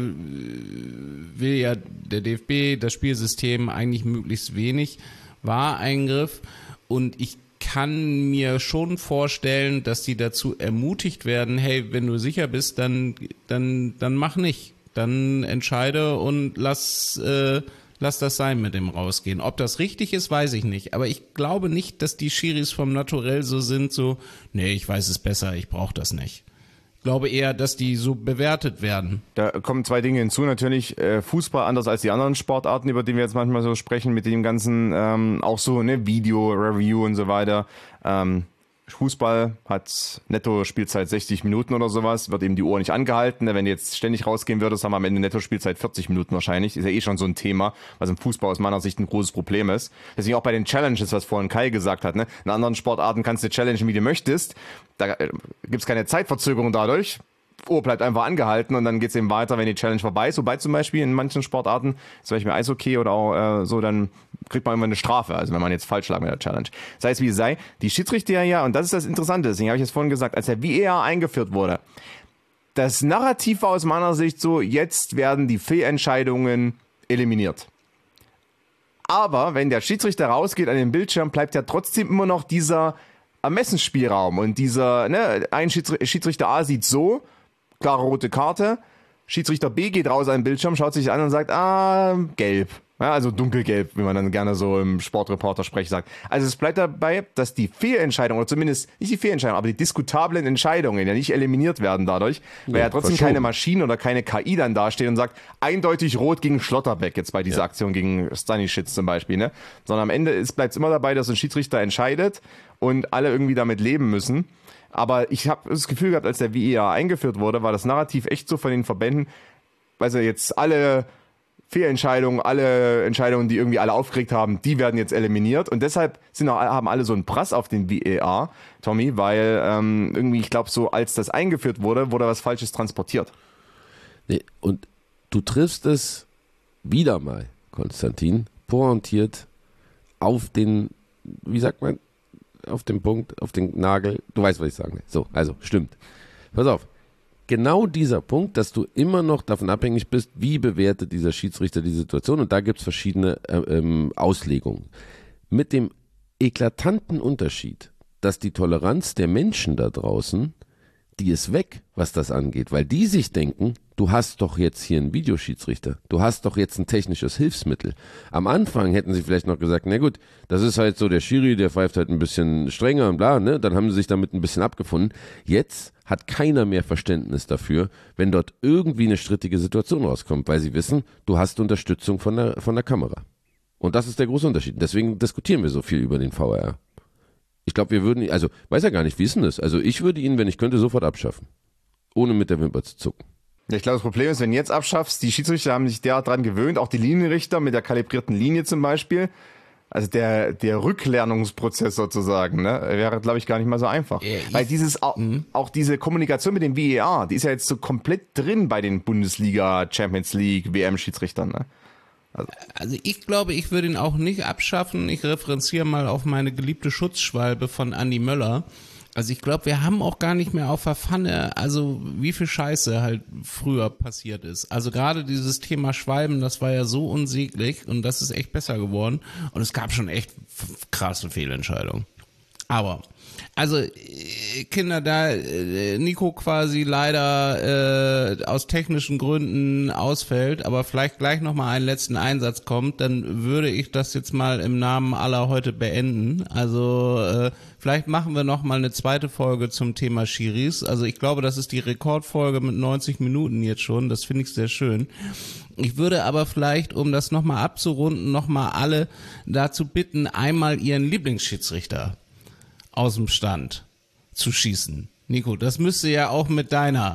will ja der D F B das Spielsystem eigentlich möglichst wenig Wahreingriff. Und ich kann mir schon vorstellen, dass die dazu ermutigt werden, hey, wenn du sicher bist, dann, dann, dann mach nicht. Dann entscheide und lass, äh, lass das sein mit dem Rausgehen. Ob das richtig ist, weiß ich nicht. Aber ich glaube nicht, dass die Schiris vom Naturell so sind, so, nee, ich weiß es besser, ich brauche das nicht. Ich glaube eher, dass die so bewertet werden. Da kommen zwei Dinge hinzu. Natürlich äh, Fußball anders als die anderen Sportarten, über die wir jetzt manchmal so sprechen, mit dem ganzen ähm, auch so ne Video, Review und so weiter. Ähm, Fußball hat Netto-Spielzeit sechzig Minuten oder sowas, wird eben die Uhr nicht angehalten. Wenn du jetzt ständig rausgehen würdest, haben wir am Ende Netto-Spielzeit vierzig Minuten wahrscheinlich. Ist ja eh schon so ein Thema, was im Fußball aus meiner Sicht ein großes Problem ist. Deswegen auch bei den Challenges, was vorhin Kai gesagt hat. Ne? In anderen Sportarten kannst du challengen, wie du möchtest. Da äh, gibt's keine Zeitverzögerung dadurch. Uhr bleibt einfach angehalten und dann geht's eben weiter, wenn die Challenge vorbei ist. Wobei zum Beispiel in manchen Sportarten, zum Beispiel Eishockey oder auch äh, so, dann kriegt man immer eine Strafe, also wenn man jetzt falsch lag mit der Challenge. Sei es wie es sei, die Schiedsrichter ja, und das ist das Interessante, deswegen habe ich es vorhin gesagt, als der V A R eingeführt wurde, das Narrativ war aus meiner Sicht so, jetzt werden die Fehlentscheidungen eliminiert. Aber wenn der Schiedsrichter rausgeht an den Bildschirm, bleibt ja trotzdem immer noch dieser Ermessensspielraum und dieser, ne, ein Schiedsrichter A sieht so, klare rote Karte, Schiedsrichter B geht raus an den Bildschirm, schaut sich an und sagt, ah, gelb. Ja, also dunkelgelb, wie man dann gerne so im Sportreporter-Sprech sagt. Also es bleibt dabei, dass die Fehlentscheidungen, oder zumindest nicht die Fehlentscheidungen, aber die diskutablen Entscheidungen ja nicht eliminiert werden dadurch, weil ja, ja trotzdem keine Maschine oder keine K I dann dasteht und sagt, eindeutig rot gegen Schlotterbeck, jetzt bei dieser ja. Aktion gegen Stanisic zum Beispiel, ne? Sondern am Ende bleibt es immer dabei, dass ein Schiedsrichter entscheidet und alle irgendwie damit leben müssen. Aber ich habe das Gefühl gehabt, als der V A R eingeführt wurde, war das Narrativ echt so von den Verbänden, weil sie jetzt alle Fehlentscheidungen, alle Entscheidungen, die irgendwie alle aufgeregt haben, die werden jetzt eliminiert. Und deshalb sind auch, haben alle so einen Prass auf den V A R, Tommy, weil ähm, irgendwie, ich glaube, so als das eingeführt wurde, wurde was Falsches transportiert. Nee, und du triffst es wieder mal, Konstantin, pointiert auf den, wie sagt man, auf den Punkt, auf den Nagel. Du weißt, was ich sagen will. So, also, stimmt. Pass auf. Genau dieser Punkt, dass du immer noch davon abhängig bist, wie bewertet dieser Schiedsrichter die Situation, und da gibt es verschiedene äh, ähm, Auslegungen. Mit dem eklatanten Unterschied, dass die Toleranz der Menschen da draußen, die ist weg, was das angeht, weil die sich denken, du hast doch jetzt hier einen Videoschiedsrichter, du hast doch jetzt ein technisches Hilfsmittel. Am Anfang hätten sie vielleicht noch gesagt, na gut, das ist halt so der Schiri, der pfeift halt ein bisschen strenger und bla, ne? Dann haben sie sich damit ein bisschen abgefunden. Jetzt hat keiner mehr Verständnis dafür, wenn dort irgendwie eine strittige Situation rauskommt, weil sie wissen, du hast Unterstützung von der, von der Kamera. Und das ist der große Unterschied. Deswegen diskutieren wir so viel über den V A R. Ich glaube, wir würden, also, weiß ja gar nicht, wie ist denn das? Also ich würde ihn, wenn ich könnte, sofort abschaffen. Ohne mit der Wimper zu zucken. Ja, ich glaube, das Problem ist, wenn du jetzt abschaffst, die Schiedsrichter haben sich derart dran gewöhnt, auch die Linienrichter mit der kalibrierten Linie zum Beispiel. Also der, der Rücklernungsprozess sozusagen, ne, wäre, glaube ich, gar nicht mal so einfach. Ja, weil dieses, auch, mhm. auch diese Kommunikation mit dem V A R, die ist ja jetzt so komplett drin bei den Bundesliga, Champions League, W M-Schiedsrichtern, ne? Also. also ich glaube, ich würde ihn auch nicht abschaffen. Ich referenziere mal auf meine geliebte Schutzschwalbe von Andi Möller. Also ich glaube, wir haben auch gar nicht mehr auf der Pfanne, also wie viel Scheiße halt früher passiert ist. Also gerade dieses Thema Schwalben, das war ja so unsäglich und das ist echt besser geworden. Und es gab schon echt krasse Fehlentscheidungen. Aber Also Kinder, da Nico quasi leider äh, aus technischen Gründen ausfällt, aber vielleicht gleich nochmal einen letzten Einsatz kommt, dann würde ich das jetzt mal im Namen aller heute beenden. Also äh, vielleicht machen wir nochmal eine zweite Folge zum Thema Schiris. Also ich glaube, das ist die Rekordfolge mit neunzig Minuten jetzt schon. Das finde ich sehr schön. Ich würde aber vielleicht, um das nochmal abzurunden, nochmal alle dazu bitten, einmal ihren Lieblingsschiedsrichter aus dem Stand zu schießen. Nico, das müsste ja auch mit deiner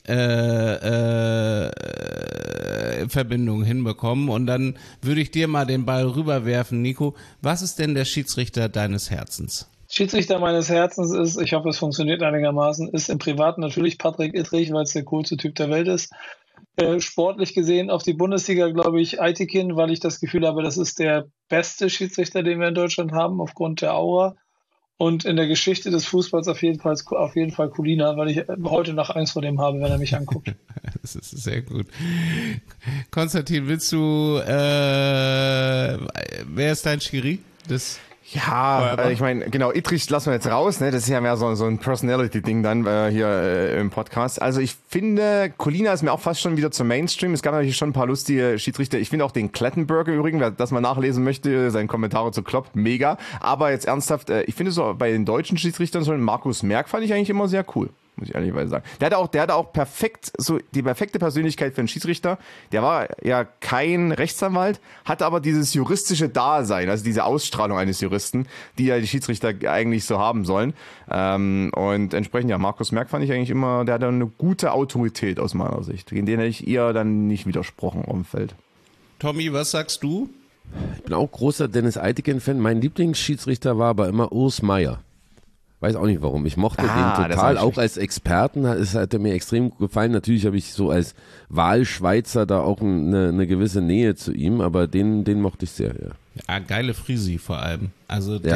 äh, äh, Verbindung hinbekommen. Und dann würde ich dir mal den Ball rüberwerfen. Nico, was ist denn der Schiedsrichter deines Herzens? Schiedsrichter meines Herzens ist, ich hoffe, es funktioniert einigermaßen, ist im Privaten natürlich Patrick Ittrich, weil es der coolste Typ der Welt ist. Äh, sportlich gesehen auf die Bundesliga, glaube ich, Aitikin, weil ich das Gefühl habe, das ist der beste Schiedsrichter, den wir in Deutschland haben, aufgrund der Aura. Und in der Geschichte des Fußballs auf jeden Fall, auf jeden Fall Kulina, weil ich heute noch Angst vor dem habe, wenn er mich anguckt. Das ist sehr gut. Konstantin, willst du, äh, wer ist dein Schiri? Das Ja, äh, ich meine, genau, Ittrich lassen wir jetzt raus, ne? Das ist ja mehr so, so ein Personality-Ding dann äh, hier äh, im Podcast. Also ich finde, Colina ist mir auch fast schon wieder zum Mainstream. Es gab natürlich schon ein paar lustige Schiedsrichter. Ich finde auch den Klettenberger übrigens, wer das mal nachlesen möchte, seine Kommentare zu Klopp, mega. Aber jetzt ernsthaft, äh, ich finde so bei den deutschen Schiedsrichtern so Markus Merck fand ich eigentlich immer sehr cool. Muss ich ehrlicherweise sagen. Der hatte auch, der hatte auch perfekt, so die perfekte Persönlichkeit für einen Schiedsrichter. Der war ja kein Rechtsanwalt, hatte aber dieses juristische Dasein, also diese Ausstrahlung eines Juristen, die ja die Schiedsrichter eigentlich so haben sollen. Ähm, und entsprechend, ja, Markus Merck fand ich eigentlich immer, der hatte eine gute Autorität aus meiner Sicht, gegen den hätte ich eher dann nicht widersprochen auf dem Feld. Tommy, was sagst du? Ich bin auch großer Dennis Eitikin-Fan. Mein Lieblingsschiedsrichter war aber immer Urs Meier. Weiß auch nicht warum. Ich mochte ah, den total, auch als Experten. Es hat mir extrem gefallen. Natürlich habe ich so als Wahlschweizer da auch eine, eine gewisse Nähe zu ihm, aber den, den mochte ich sehr, ja. Ja, geile Frisi vor allem. Also der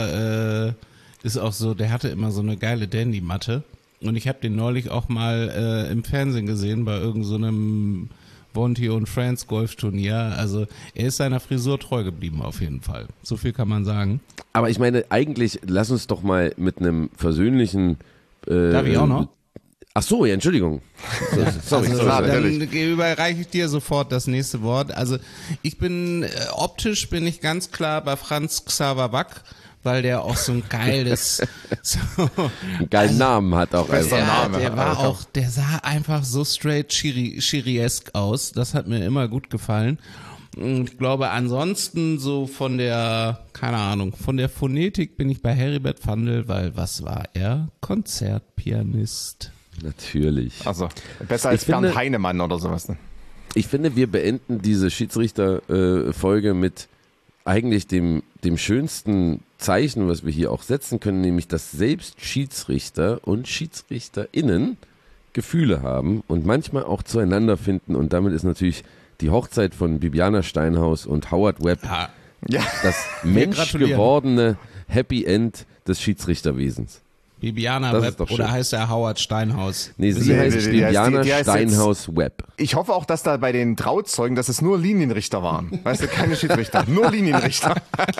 ja. äh, ist auch so, der hatte immer so eine geile Dandy-Matte. Und ich habe den neulich auch mal äh, im Fernsehen gesehen bei irgend so einem Bonti und Friends Golfturnier. Also er ist seiner Frisur treu geblieben auf jeden Fall. So viel kann man sagen. Aber ich meine, eigentlich, lass uns doch mal mit einem versöhnlichen... Äh, Darf ich auch noch? Ach so, ja, Entschuldigung. So, sorry, also, sorry, dann überreiche ich dir sofort das nächste Wort. Also ich bin, äh, optisch bin ich ganz klar bei Franz Xaver Wack, weil der auch so ein geiles, so, einen geilen also, Namen hat auch. Also, ja, Name der war auch, der sah einfach so straight Chiri, Chiriesk aus. Das hat mir immer gut gefallen. Und ich glaube, ansonsten so von der, keine Ahnung, von der Phonetik bin ich bei Heribert Vandel, weil was war er? Konzertpianist. Natürlich. Also besser als Bernd Heinemann oder sowas. Ne? Ich finde, wir beenden diese Schiedsrichter-Folge äh, mit eigentlich dem, dem schönsten Zeichen, was wir hier auch setzen können, nämlich, dass selbst Schiedsrichter und SchiedsrichterInnen Gefühle haben und manchmal auch zueinander finden. Und damit ist natürlich die Hochzeit von Bibiana Steinhaus und Howard Webb ja. das menschgewordene Happy End des Schiedsrichterwesens. Bibiana das Webb oder heißt er Howard Steinhaus? Nee, sie heißt die, die, Bibiana die, die heißt Steinhaus jetzt, Webb. Ich hoffe auch, dass da bei den Trauzeugen, dass es nur Linienrichter waren. Weißt du, keine Schiedsrichter, nur Linienrichter.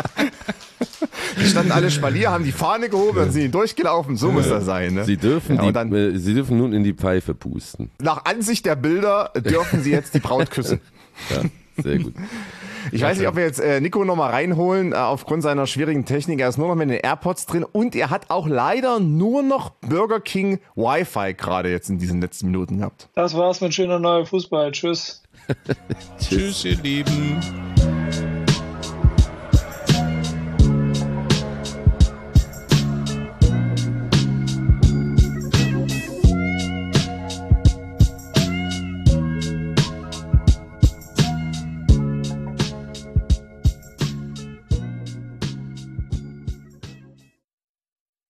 Die standen alle Spalier, haben die Fahne gehoben und sind durchgelaufen. So muss das sein. Ne? Sie, dürfen ja, die, dann, äh, sie dürfen nun in die Pfeife pusten. Nach Ansicht der Bilder dürfen sie jetzt die Braut küssen. Ja, sehr gut. Ich weiß nicht, ob wir jetzt äh, Nico nochmal reinholen, äh, aufgrund seiner schwierigen Technik. Er ist nur noch mit den AirPods drin und er hat auch leider nur noch Burger King Wi-Fi gerade jetzt in diesen letzten Minuten gehabt. Das war's mit schöner neuer Fußball. Tschüss. Tschüss, ihr Lieben.